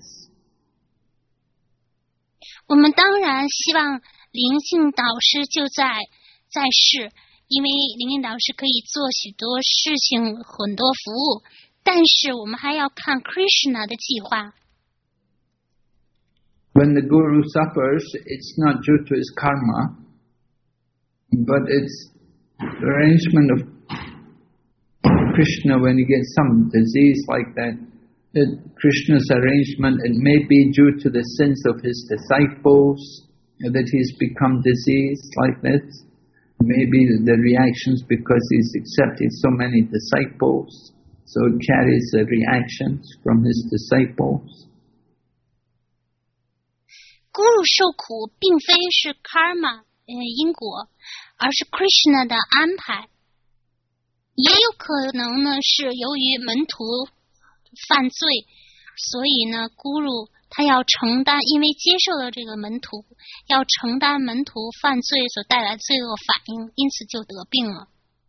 我们当然希望灵性导师就在在世，因为灵性导师可以做许多事情，很多服务。但是我们还要看 Krishna 的计划。 When the Guru suffers, it's not due to his karma, but it's the arrangement of Krishna when he gets some disease like that. That Krishna's arrangement, it may be due to the sins of his disciples, that he's become diseased like this. maybe the reactions because he's accepted so many disciples, so he carries the reactions from his disciples. 咕噜受苦并非是 karma 呃因果，而是 Krishna 的安排。也有可能呢是由于门徒犯罪，所以呢咕噜他要承担，因为接受了这个门徒，要承担门徒犯罪所带来罪恶反应，因此就得病了。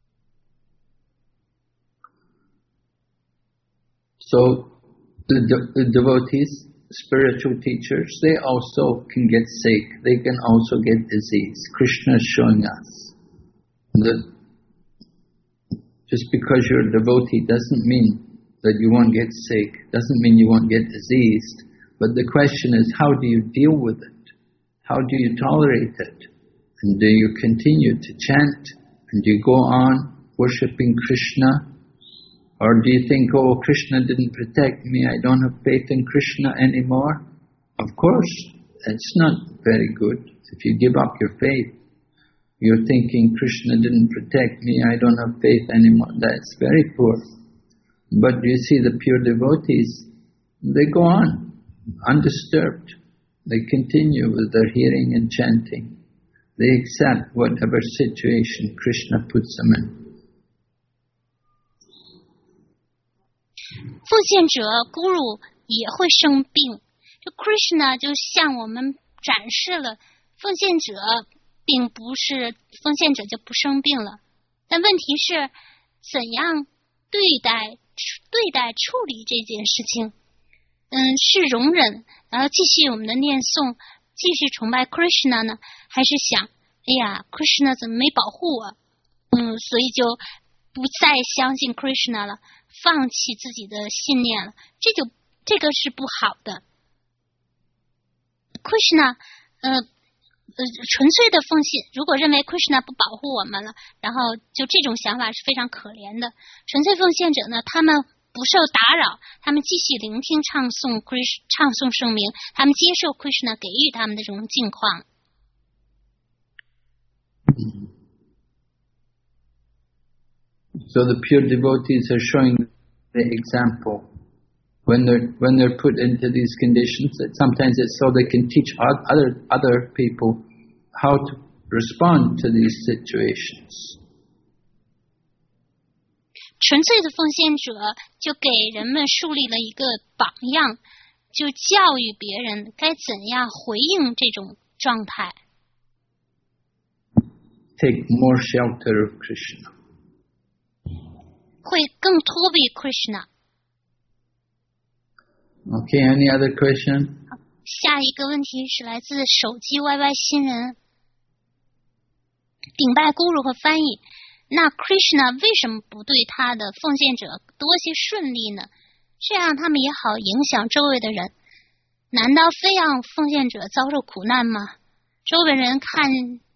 So the, the devotees, spiritual teachers, they also can get sick. They can also get disease. Krishna is showing us that just because you're a devotee doesn't mean that you won't get sick, doesn't mean you won't get diseased. But the question is, how do you deal with it? How do you tolerate it? And do you continue to chant? And do you go on worshipping Krishna? Or do you think, oh, Krishna didn't protect me, I don't have faith in Krishna anymore? Of course, it's not very good. If you give up your faith, you're thinking, Krishna didn't protect me, I don't have faith anymore. That's very poor. But you see, the pure devotees, they go on, undisturbed. They continue with their hearing and chanting. They accept whatever situation Krishna puts them in. 奉献者咕噜也会生病，这 Krishna 就向我们展示了奉献者并不是奉献者就不生病了，但问题是怎样对待对待处理这件事情。嗯，是容忍，然后继续我们的念诵，继续崇拜 Krishna 呢，还是想，哎呀 ，Krishna 怎么没保护我？嗯，所以就不再相信 Krishna 了，放弃自己的信念了，这就这个是不好的。Krishna， 呃呃，纯粹的奉献，如果认为 Krishna 不保护我们了，然后就这种想法是非常可怜的。纯粹奉献者呢，他们不受打扰，他们继续聆听唱诵 Krishna 唱诵圣名，他们接受 Krishna 给予他们的这种境况。 So the pure devotees are showing the example when they're when they're put into these conditions. That sometimes it's so they can teach other other people how to respond to these situations. 纯粹的奉献者就给人们树立了一个榜样，就教育别人该怎样回应这种状态。 Take more shelter of Krishna. 会更脱离 Krishna。 Okay, any other question? 下一个问题是来自手机 Y Y 新人，顶拜咕噜和翻译。那 Krishna 为什么不对他的奉献者多些顺利呢？这样他们也好影响周围的人。难道非让奉献者遭受苦难吗？周围人看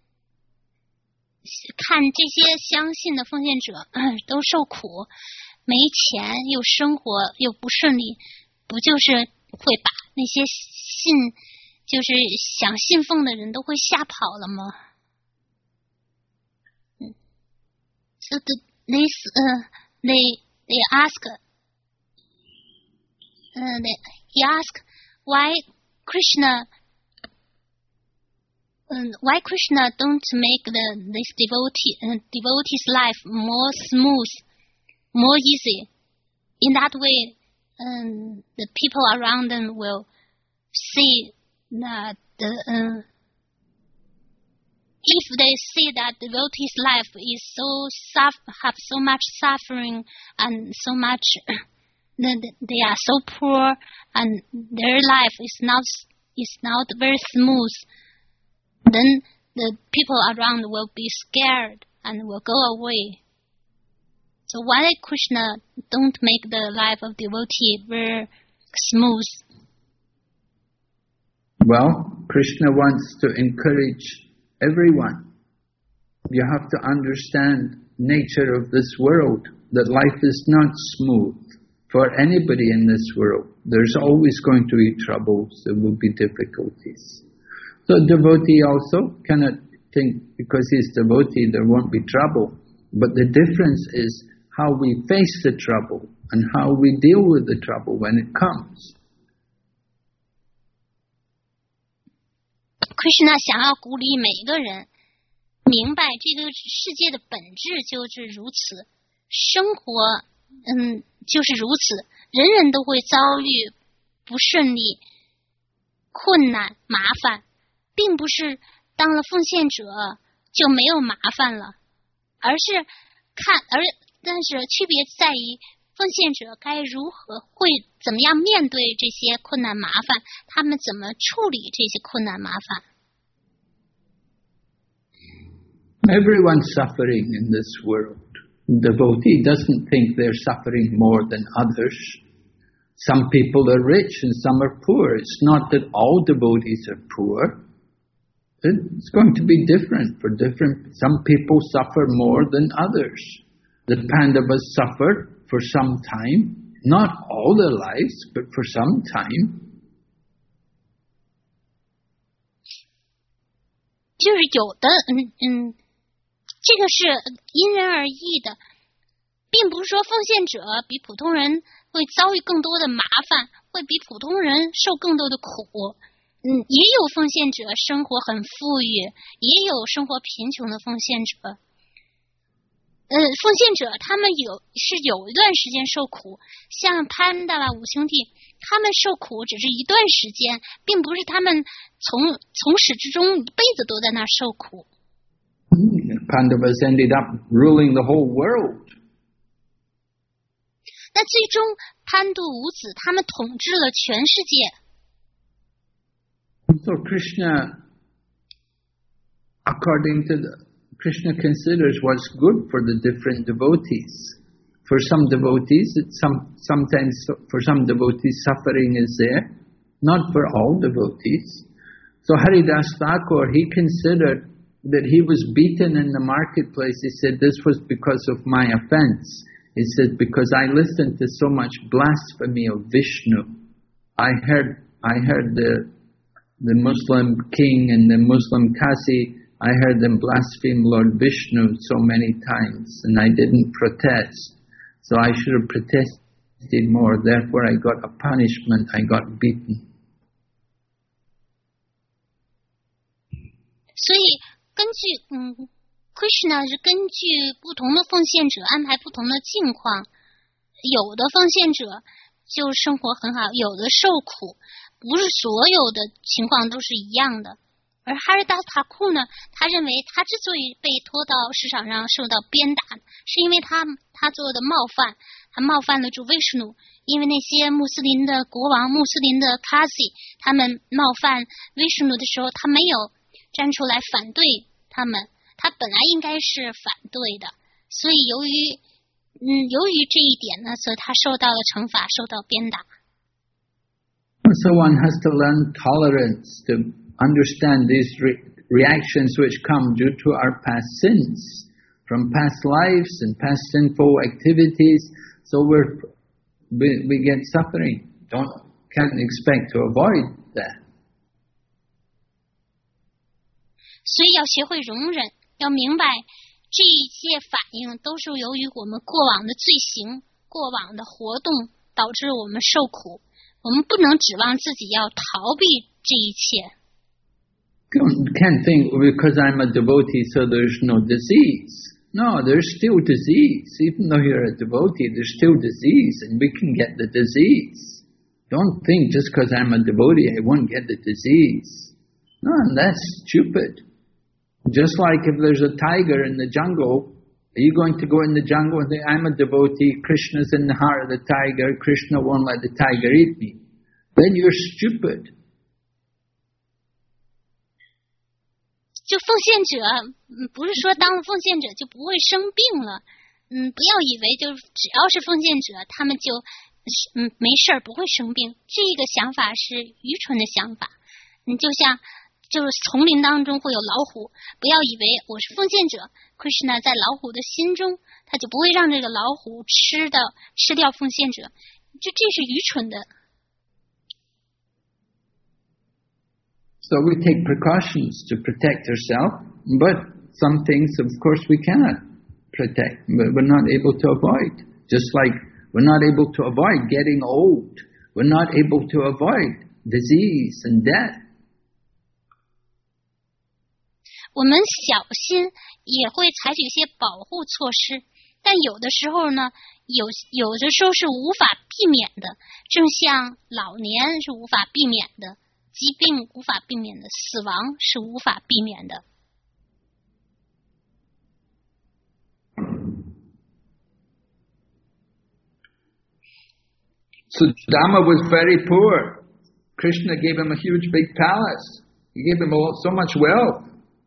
看这些相信的奉献者、嗯、都受苦，没钱又生活又不顺利，不就是会把那些信就是想信奉的人都会吓跑了吗？嗯 So the, this, uh, they they ask, uh, they, he asked why Krishna Um, why Krishna don't make the this devotee uh, devotee's life more smooth, more easy? In that way, um, the people around them will see that the, uh, if they see that devotee's life is so suffer, have so much suffering and so much that they are so poor and their life is not is not very smooth, then the people around will be scared and will go away. So why Krishna don't make the life of devotee very smooth? Well, Krishna wants to encourage everyone. You have to understand nature of this world, that life is not smooth for anybody in this world. There's always going to be troubles, there will be difficulties. So a devotee also cannot think because he's devotee there won't be trouble. But the difference is how we face the trouble and how we deal with the trouble when it comes. Krishna 想要鼓励每个人明白这个世界的本质就是如此，生活嗯就是如此，人人都会遭遇不顺利、困难、麻烦，并不是当了奉献者就没有麻烦了，而是看而但是区别在于奉献者该如何会怎么样面对这些困难麻烦，他们怎么处理这些困难麻烦。 Everyone's suffering in this world. Devotee doesn't think they're suffering more than others. Some people are rich and some are poor. It's not that all devotees are poor. It's going to be different for different. Some people suffer more than others. The Pandavas suffered for some time, not all their lives, but for some time. 就是有的，嗯嗯。这个是因人而异的，并不是说奉献者比普通人会遭遇更多的麻烦，会比普通人受更多的苦。嗯，也有奉献者生活很富裕，也有生活贫穷的奉献者。呃，奉献者他们有是有一段时间受苦，像潘达瓦五兄弟，他们受苦只是一段时间，并不是他们从从始至终一辈子都在那儿受苦。 Pandavas ended up ruling the whole world. 那最终潘度五子他们统治了全世界。 So Krishna, according to the, Krishna considers what's good for the different devotees. For some devotees, it's some sometimes for some devotees suffering is there, not for all devotees. So Haridas Thakur, he considered that he was beaten in the marketplace. He said, this was because of my offense. He said, because I listened to so much blasphemy of Vishnu. I heard I heard the the Muslim king and the Muslim Kasi, I heard them blaspheme Lord Vishnu so many times, and I didn't protest. So I should have protested more. Therefore I got a punishment. I got beaten. 所以根据嗯 Krishna 是根据不同的奉献者安排不同的境况，有的奉献者就生活很好，有的受苦，不是所有的情况都是一样的。而哈日达塔库呢，他认为他之所以被拖到市场上受到鞭打，是因为他他做的冒犯，他冒犯了主维什努，因为那些穆斯林的国王、穆斯林的卡西，他们冒犯维什努的时候，他没有站出来反对他们，他本来应该是反对的，所以由于嗯由于这一点呢，所以他受到了惩罚，受到鞭打。 So one has to learn tolerance to understand these re- reactions which come due to our past sins, from past lives and past sinful activities. So we're we, we get suffering. Don't can't expect to avoid that. 所以要学会容忍，要明白这一切反应都是由于我们过往的罪行、过往的活动导致我们受苦。我们不能指望自己要逃避这一切。 Can't think because I'm a devotee, so there's no disease. No, there's still disease. Even though you're a devotee, there's still disease, and we can get the disease. Don't think just because I'm a devotee, I won't get the disease. No, that's stupid. Just like if there's a tiger in the jungle, are you going to go in the jungle and say, I'm a devotee, Krishna's in the heart of the tiger, Krishna won't let the tiger eat me? Then you're stupid. 就奉献者，嗯，不是说当了奉献者就不会生病了，嗯，不要以为就只要是奉献者，他们就嗯没事儿不会生病，这个想法是愚蠢的想法。你就像就是丛林当中会有老虎，不要以为我是奉献者 ，Krishna 在老虎的心中，他就不会让这个老虎吃的吃掉奉献者，这这是愚蠢的。 So we take precautions to protect ourselves, but some things, of course, we cannot protect, but we're not able to avoid. Just like we're not able to avoid getting old, we're not able to avoid disease and death. 我们小心也会采取一些保护措施，但有的时候呢，有有的时候是无法避免的，正像老年是无法避免的，疾病无法避免的，死亡是无法避免的。 Sudama was very poor. Krishna gave him a huge big palace. He gave him so much wealth.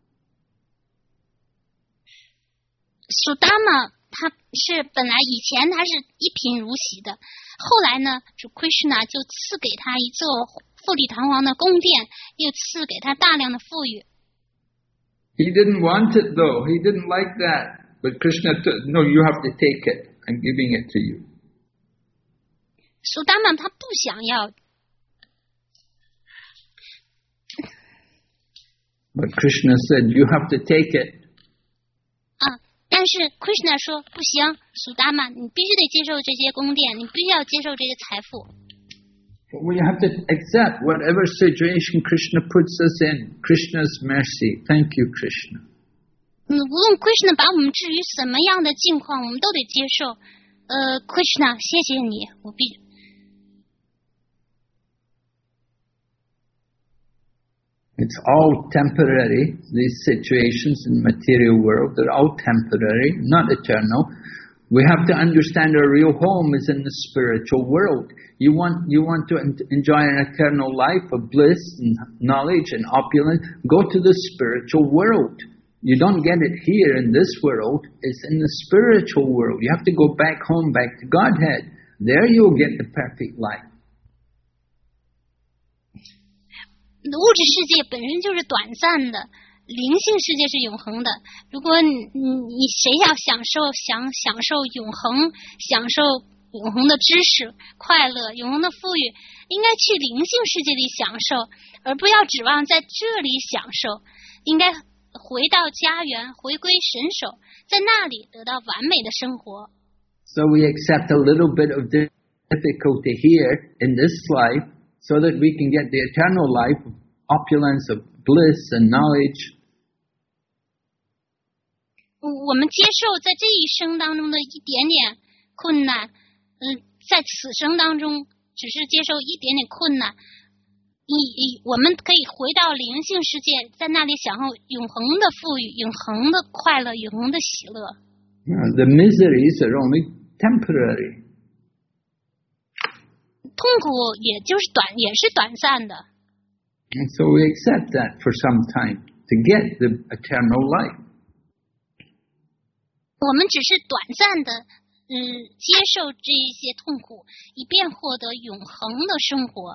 苏达玛他是本来以前他是一贫如洗的，后来呢，主 Krishna 就赐给他一座富丽堂皇的宫殿，又赐给他大量的富裕。 He didn't want it though. He didn't like that. But Krishna said, "No, you have to take it. I'm giving it to you." 苏达玛他不想要。 But Krishna said, "You have to take it." 但是 Krishna 说不行，苏达玛，你必须得接受这些宫殿，你必须要接受这些财富。 We have to accept whatever situation Krishna puts us in. Krishna's mercy. Thank you, Krishna. 嗯，无论 Krishna 把我们置于什么样的境况，我们都得接受。呃 ，Krishna， 谢谢你，我必。 It's all temporary. These situations in the material world, they're all temporary, not eternal. We have to understand our real home is in the spiritual world. You want, you want to enjoy an eternal life of bliss and knowledge and opulence, go to the spiritual world. You don't get it here in this world, it's in the spiritual world. You have to go back home, back to Godhead. There you'll get the perfect life. 物质世界本身就是短暂的，灵性世界是永恒的。如果你你谁要享受想享受永恒，享受永恒的知识、快乐、永恒的富裕，应该去灵性世界里享受，而不要指望在这里享受。应该回到家园，回归神手，在那里得到完美的生活。 So we accept a little bit of difficulty here in this life, so that we can get the eternal life of opulence, of bliss and knowledge. 我们接受在这一生当中的一点点困难，嗯，在此生当中只是接受一点点困难，你我们可以回到灵性世界，在那里享受永恒的富裕、永恒的快乐、永恒的喜乐。 The miseries are only temporary. 痛苦也就是短，也是短暂的。 And so we accept that for some time to get the eternal life. 我们只是短暂的，嗯，接受这一些痛苦，以便获得永恒的生活。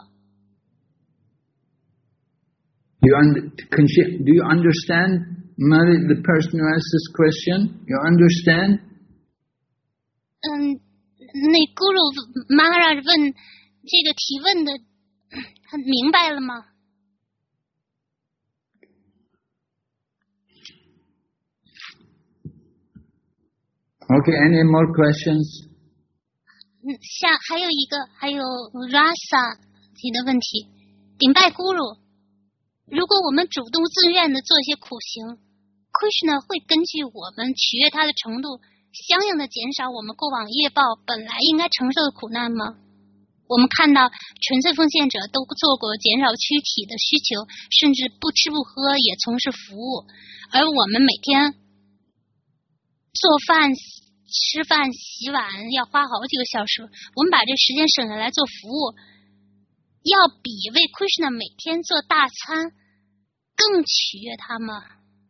Do you, under, can she, do you understand, Mary, the person who asked this question? You understand? 嗯，那 Guru Maharaj 问这个提问的，他明白了吗？ Okay, any more questions? 嗯，下还有一个，还有 Rasa 提的问题，顶拜 Guru。如果我们主动自愿的做一些苦行 ，Krishna 会根据我们取悦他的程度，相应的减少我们过往业报本来应该承受的苦难吗？我们看到纯粹奉献者都做过减少躯体的需求，甚至不吃不喝也从事服务，而我们每天做饭、吃饭、洗碗要花好几个小时，我们把这时间省下来做服务，要比为 Krishna 每天做大餐更取悦他吗？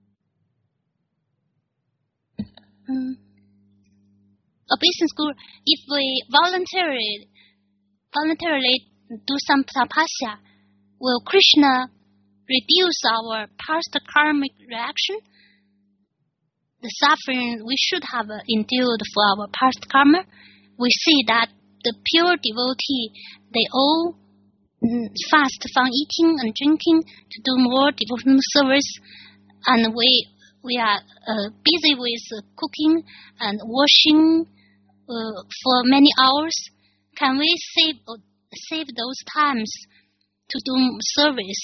嗯 ，Obeisance Guru, if we voluntarily voluntarily do some tapasya, will Krishna reduce our past karmic reaction? The suffering we should have endured for our past karma, we see that the pure devotee, they all mm, fast from eating and drinking to do more devotional service, and we we are uh, busy with uh, cooking and washing uh, for many hours. Can we save uh, save those times to do service?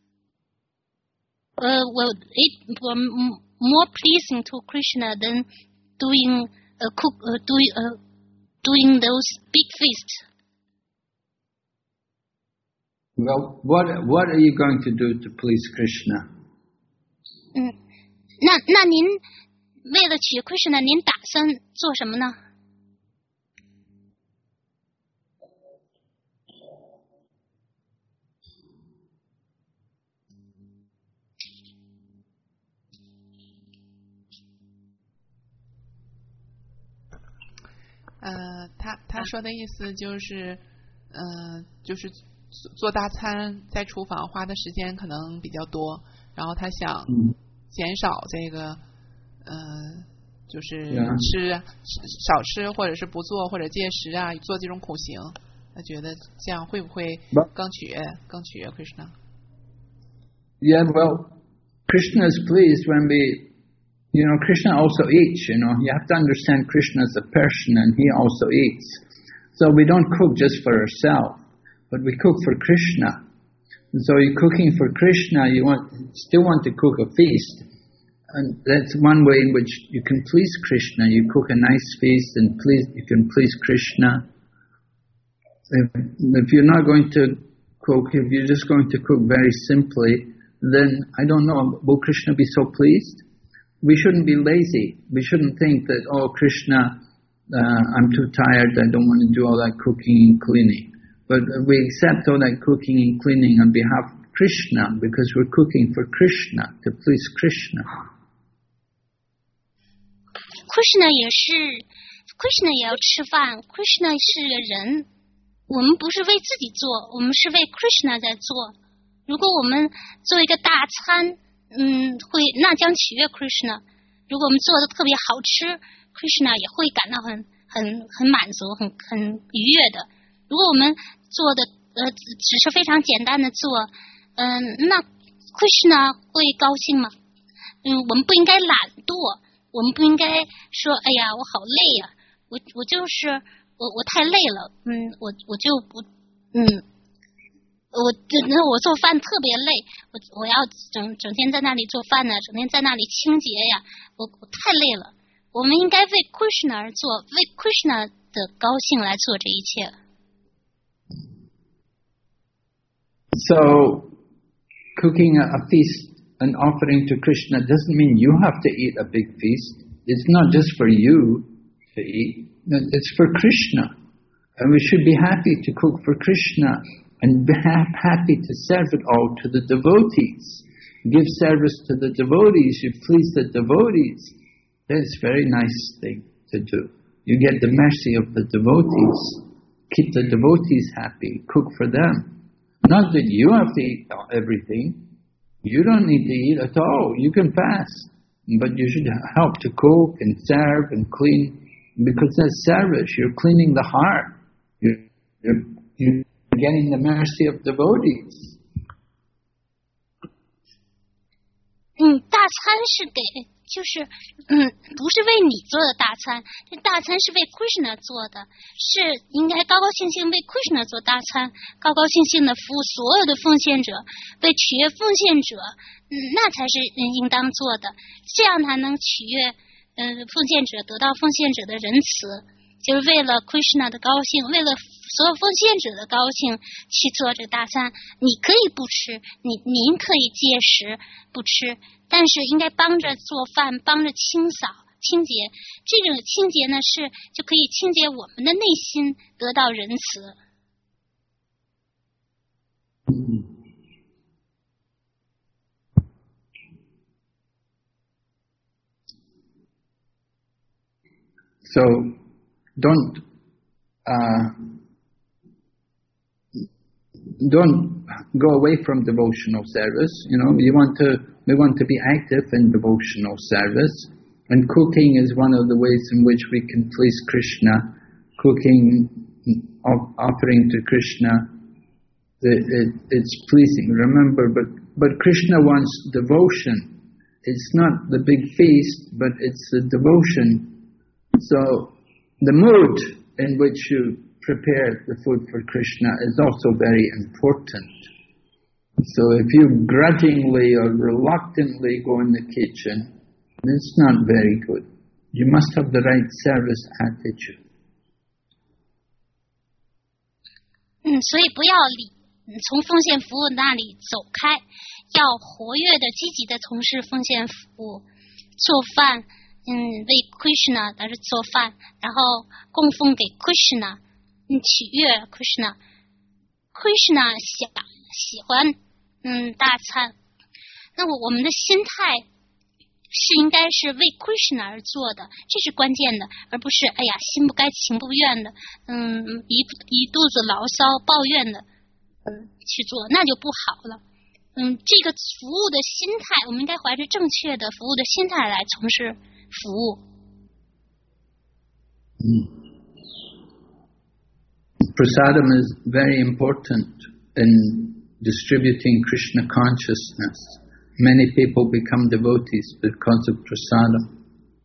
Uh, well, it will m- more pleasing to Krishna than doing uh, cook uh, doing uh, doing those big feasts. Well, what what are you going to do to please Krishna? 嗯，那那您为了取 Krishna， 您打算做什么呢？ 呃，他他说的意思就是，呃，就是做大餐在厨房花的时间可能比较多，然后他想减少这个，呃，就是吃少吃或者是不做或者戒食啊，做这种苦行，他觉得这样会不会更取悦更取悦 Krishna？ Yeah, well, Krishna is pleased when we. You know, Krishna also eats, you know. You have to understand Krishna is a person and he also eats. So we don't cook just for ourselves, but we cook for Krishna. And so you're cooking for Krishna, you want still want to cook a feast. And that's one way in which you can please Krishna. You cook a nice feast and please you can please Krishna. If, if you're not going to cook, if you're just going to cook very simply, then I don't know, will Krishna be so pleased? We shouldn't be lazy. We shouldn't think that, oh, Krishna, uh, I'm too tired, I don't want to do all that cooking and cleaning. But we accept all that cooking and cleaning on behalf of Krishna because we're cooking for Krishna, to please Krishna. Krishna 也是 Krishna 也要吃饭 Krishna 是个人，我们不是为自己做，我们是为 Krishna 在做。如果我们做一个大餐，嗯，会那将取悦 Krishna。如果我们做的特别好吃 ，Krishna 也会感到很很很满足，很很愉悦的。如果我们做的呃只是非常简单的做，嗯、呃，那 Krishna 会高兴吗？嗯，我们不应该懒惰，我们不应该说，哎呀，我好累呀、啊，我我就是我我太累了，嗯，我我就不嗯。我那我做饭特别累，我我要整整天在那里做饭呢，整天在那里清洁呀，我我太累了。我们应该为 Krishna 而做，为 Krishna 的高兴来做这一切。 So, cooking a, a feast and offering to Krishna doesn't mean you have to eat a big feast. It's not just for you to eat. It's for Krishna, and we should be happy to cook for Krishna. And be happy to serve it all to the devotees. Give service to the devotees, you please the devotees. That's a very nice thing to do. You get the mercy of the devotees. Keep the devotees happy, cook for them. Not that you have to eat everything. You don't need to eat at all. You can fast. But you should help to cook and serve and clean. Because that's service. You're cleaning the heart. You're, you're, you're getting the mercy of devotees. 嗯，大餐是给，就是嗯，不是为你做的大餐，这大餐是为 Krishna 做的，是应该高高兴兴为 Krishna 做大餐，高高兴兴的服务所有的奉献者，为取悦奉献者，嗯，那才是嗯应当做的，这样才能取悦嗯奉献者，得到奉献者的仁慈。就是为了 Krishna 的高兴，为了所有奉献者的高兴去做这大餐。你可以不吃，你您可以戒食不吃，但是应该帮着做饭，帮着清扫清洁。这种清洁呢，是就可以清洁我们的内心，得到仁慈。 So don't uh, don't go away from devotional service. You know, you want to we want to be active in devotional service, and cooking is one of the ways in which we can please Krishna. Cooking, offering to Krishna, It, it, it's pleasing. Remember, but, but Krishna wants devotion. It's not the big feast, but it's the devotion. So the mood in which you prepare the food for Krishna is also very important. So if you grudgingly or reluctantly go in the kitchen, it's not very good. You must have the right service attitude. 嗯，所以不要理从奉献服务那里走开，要活跃的、积极的从事奉献服务，做饭，嗯，为 Krishna 但是做饭，然后供奉给 Krishna， 嗯，取悦 Krishna，Krishna 想喜欢嗯大餐，那我我们的心态是应该是为 Krishna 而做的，这是关键的，而不是哎呀心不甘情不愿的，嗯，一一肚子牢骚抱怨的，嗯，去做，那就不好了。嗯，这个服务的心态，我们应该怀着正确的服务的心态来从事服务。 嗯 Prasadam is very important in distributing Krishna consciousness. Many people become devotees because of prasadam.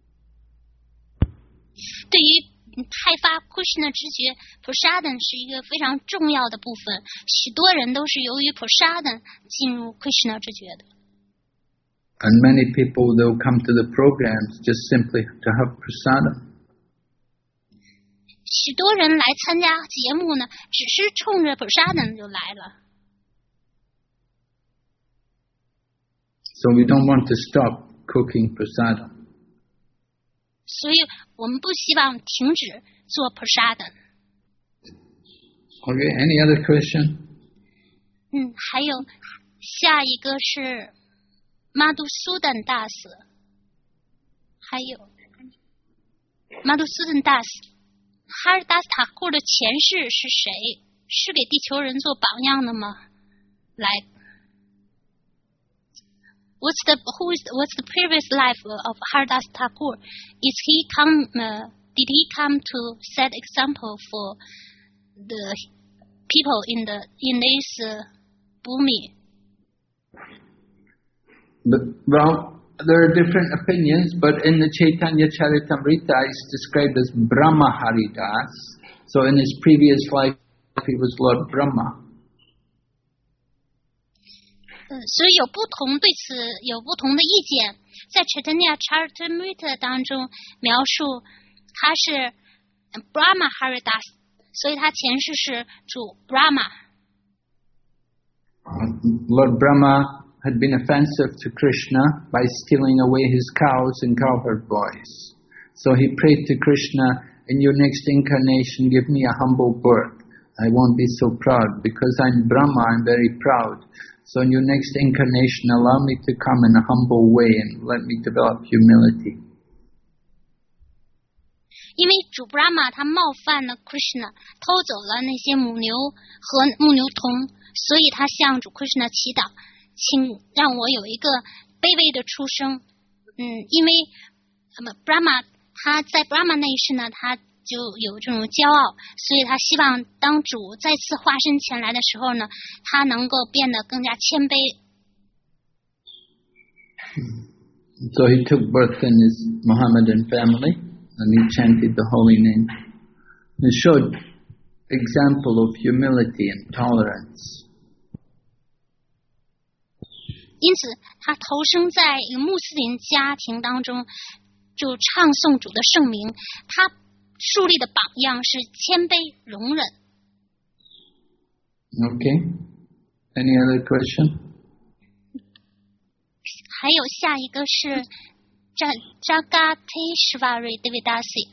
对于开发 Krishna 知觉 ，prasadam 是一个非常重要的部分。许多人都是由于 prasadam 进入 Krishna 知觉的。 And many people they'll come to the programs just simply to have prasadam. 许多人来参加节目呢，只是冲着 prasadam 就来了。 So we don't want to stop cooking prasadam. 所以我们不希望停止做 prasadam。 Okay, any other question? 嗯，还有下一个是 Madhusudan 大师，还有 Madhusudan 大师，哈尔达斯塔库的前世是谁？是给地球人做榜样的吗？来。What's the who is what's the previous life of Haridas Thakur? Is he come? Uh, did he come to set example for the people in the in this uh, Bhumi? But, well, there are different opinions, but in the Chaitanya Charitamrita, it's described as Brahma Haridas. So in his previous life, he was Lord Brahma. 嗯，所以有不同对此有不同的意见，在 Chaitanya Charitamrita 当中描述他是 Brahma Haridas， 所以他前世是主 Brahma。 Lord Brahma had been offensive to Krishna by stealing away his cows and cowherd boys. So he prayed to Krishna, in your next incarnation give me a humble birth. I won't be so proud because I'm Brahma, I'm very proud. So in your next incarnation, allow me to come in a humble way and let me develop humility. 因为主 Brahma 他冒犯了 Krishna， 偷走了那些母牛和母牛童，所以他向主 Krishna 祈祷，请让我有一个卑微的出生。嗯，因为那么 Brahma 他在 Brahma 那一世呢，他就有这种骄傲，所以他希望当主再次化身前来的时候呢，他能够变得更加谦卑。 So he took birth in his Mohammedan family and he chanted the holy name. He showed example of humility and tolerance. 因此，他投生在一个穆斯林家庭当中，就唱诵主的圣名。他树立的榜样是谦卑容忍。 Okay. Any other question? 还有下一个是 Jagateshwari Devidasi。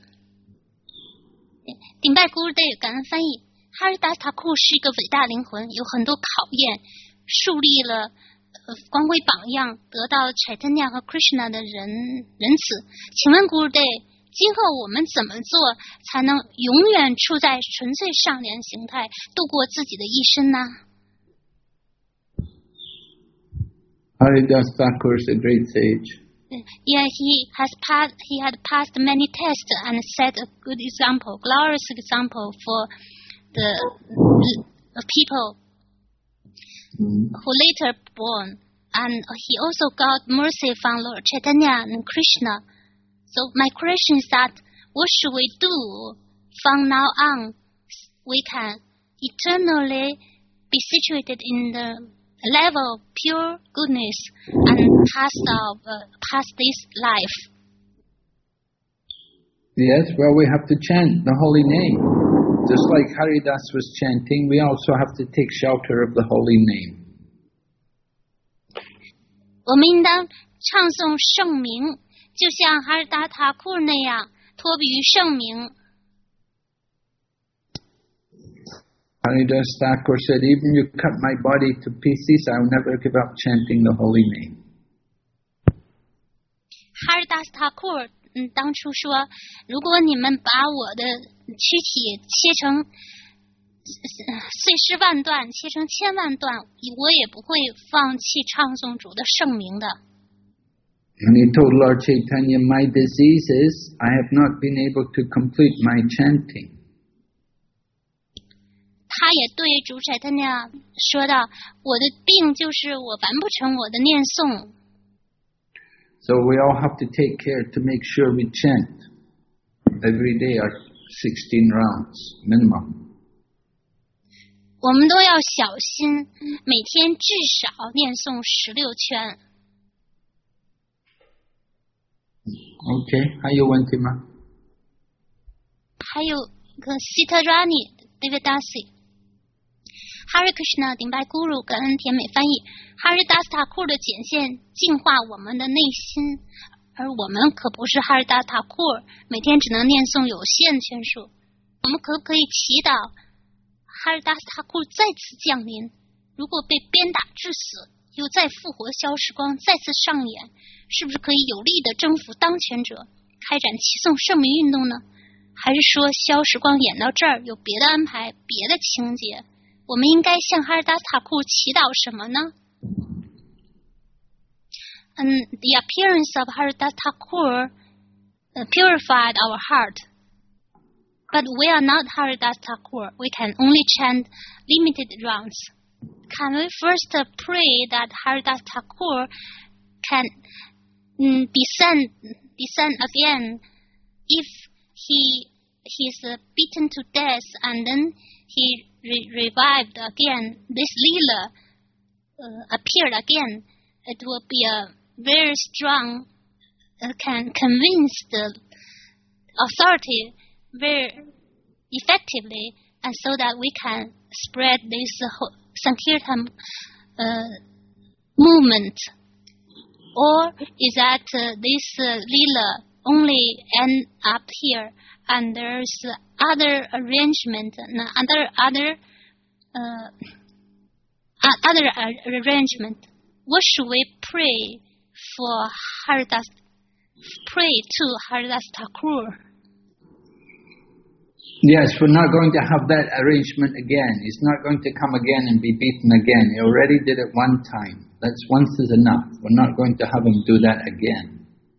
顶拜 Gurudev 感恩翻译。哈尔达塔库是一个伟大灵魂，有很多考验，树立了光辉榜样，得到 Chaitanya 和 Krishna 的人仁慈。请问 Gurudev， 今后我们怎么做才能永远处在纯粹上莲形态，度过自己的一生呢？ Haridas Thakur is a great sage. Yeah, he has passed. He had passed many tests and set a good example, glorious example for the people mm. who later born, and he also got mercy from Lord Chaitanya and Krishna. So my question is that what should we do from now on? We can eternally be situated in the level of pure goodness and pass our, uh, pass this life. Yes, well, we have to chant the holy name. Just like Haridas was chanting, we also have to take shelter of the holy name. 我们应当唱诵圣名，就像哈尔达塔库那样，托比于圣名。 Haridas Thakur said, even you cut my body to pieces, I will never give up chanting the holy name. 哈尔达斯塔库尔，嗯，当初说，如果你们把我的躯体切成碎尸万段，切成千万段，我也不会放弃唱诵主的圣名的。 And he told Lord Chaitanya, my disease is I have not been able to complete my chanting. 他也对主宰他那样说道：“我的病就是我完不成我的念诵。” So we all have to take care to make sure we chant every day our sixteen rounds minimum. 我们都要小心，每天至少念诵十六圈。 Okay, 还有问题吗？ 还有个 Sita Rani Devidasi。Hare Krishna 顶拜 Guru 感恩甜美翻译 Hare Das Thakur 的简现净化我们的内心，而我们可不是 Hare Das Thakur， 每天只能念诵有限圈数。我们可不可以祈祷 Hare Das Thakur 再次降临？如果被鞭打致死，又再复活的消时光再次上演，是不是可以有力的征服当权者，开展齐颂圣名运动呢？还是说消时光演到这儿有别的安排，别的情节？我们应该向哈尔达斯塔库祈祷什么呢？ And the appearance of Haridas Thakur uh, purified our heart. But we are not Haridas Thakur. We can only chant limited rounds. Can we first uh, pray that Haridas Thakur can um, descend, descend again if he he's uh, beaten to death and then he re- revived again, this Leela uh, appeared again, it will be a very strong, uh, can convince the authority very effectively, and so that we can spread this uh, Sankirtan uh, movement. Or is that uh, this uh, Leela only end up here, and there's other arrangement, other other uh, other arrangement? What should we pray for Haridas? Pray to Haridas Thakur. Yes, we're not going to have that arrangement again. He's not going to come again and be beaten again. He already did it one time. That's once is enough. We're not going to have him do that again.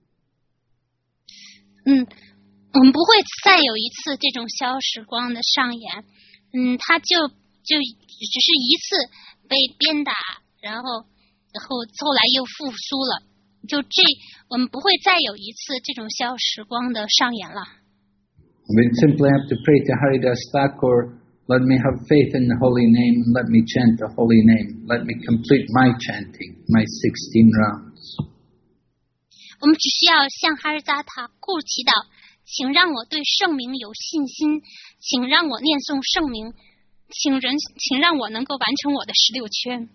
嗯，我们不会再有一次这种消时光的上演。嗯，他就就只是一次被鞭打，然后然后后来又复苏了。就这，我们不会再有一次这种消时光的上演了。 We simply have to pray to Haridas Thakur, let me have faith in the holy name and let me chant the holy name. Let me complete my chanting, my sixteen rounds. 我们只需要向哈尔扎塔库祈祷，请让我对圣名有信心，请让我念诵圣名，请人，请让我能够完成我的十六圈。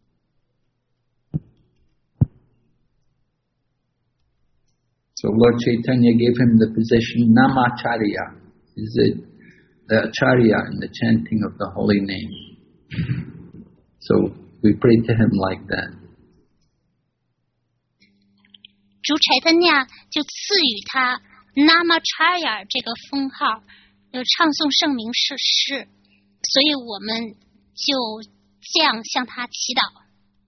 So Lord Chaitanya gave him the position Namacharya, is the, the acharya in the chanting of the holy name. So we pray to him like that. 主柴特尼亚就赐予他 Namacharya 这个封号，就唱诵圣名是诗，所以我们就这样向他祈祷。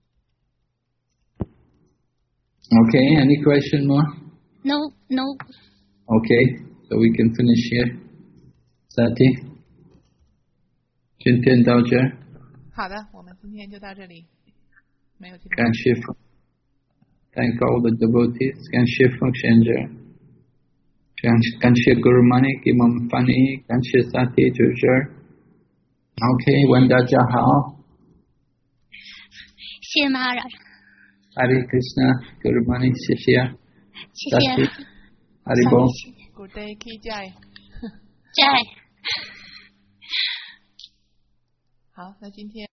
Okay, any question more? No, no. Okay, so we can finish here. Sati? 今天到这。 好的，我们今天就到这里，没有其他。 感谢佛 Thank all the devotees. 感谢奉贤者，感谢感谢 Guru Mani 给我们翻译，感谢萨提主持。OK， 问大家好。 谢谢马拉。 Hare Krishna Guru Mani 谢谢。 谢谢。 Hare Bol。 Good day, Ki Jai。 Jai。 好，那今天。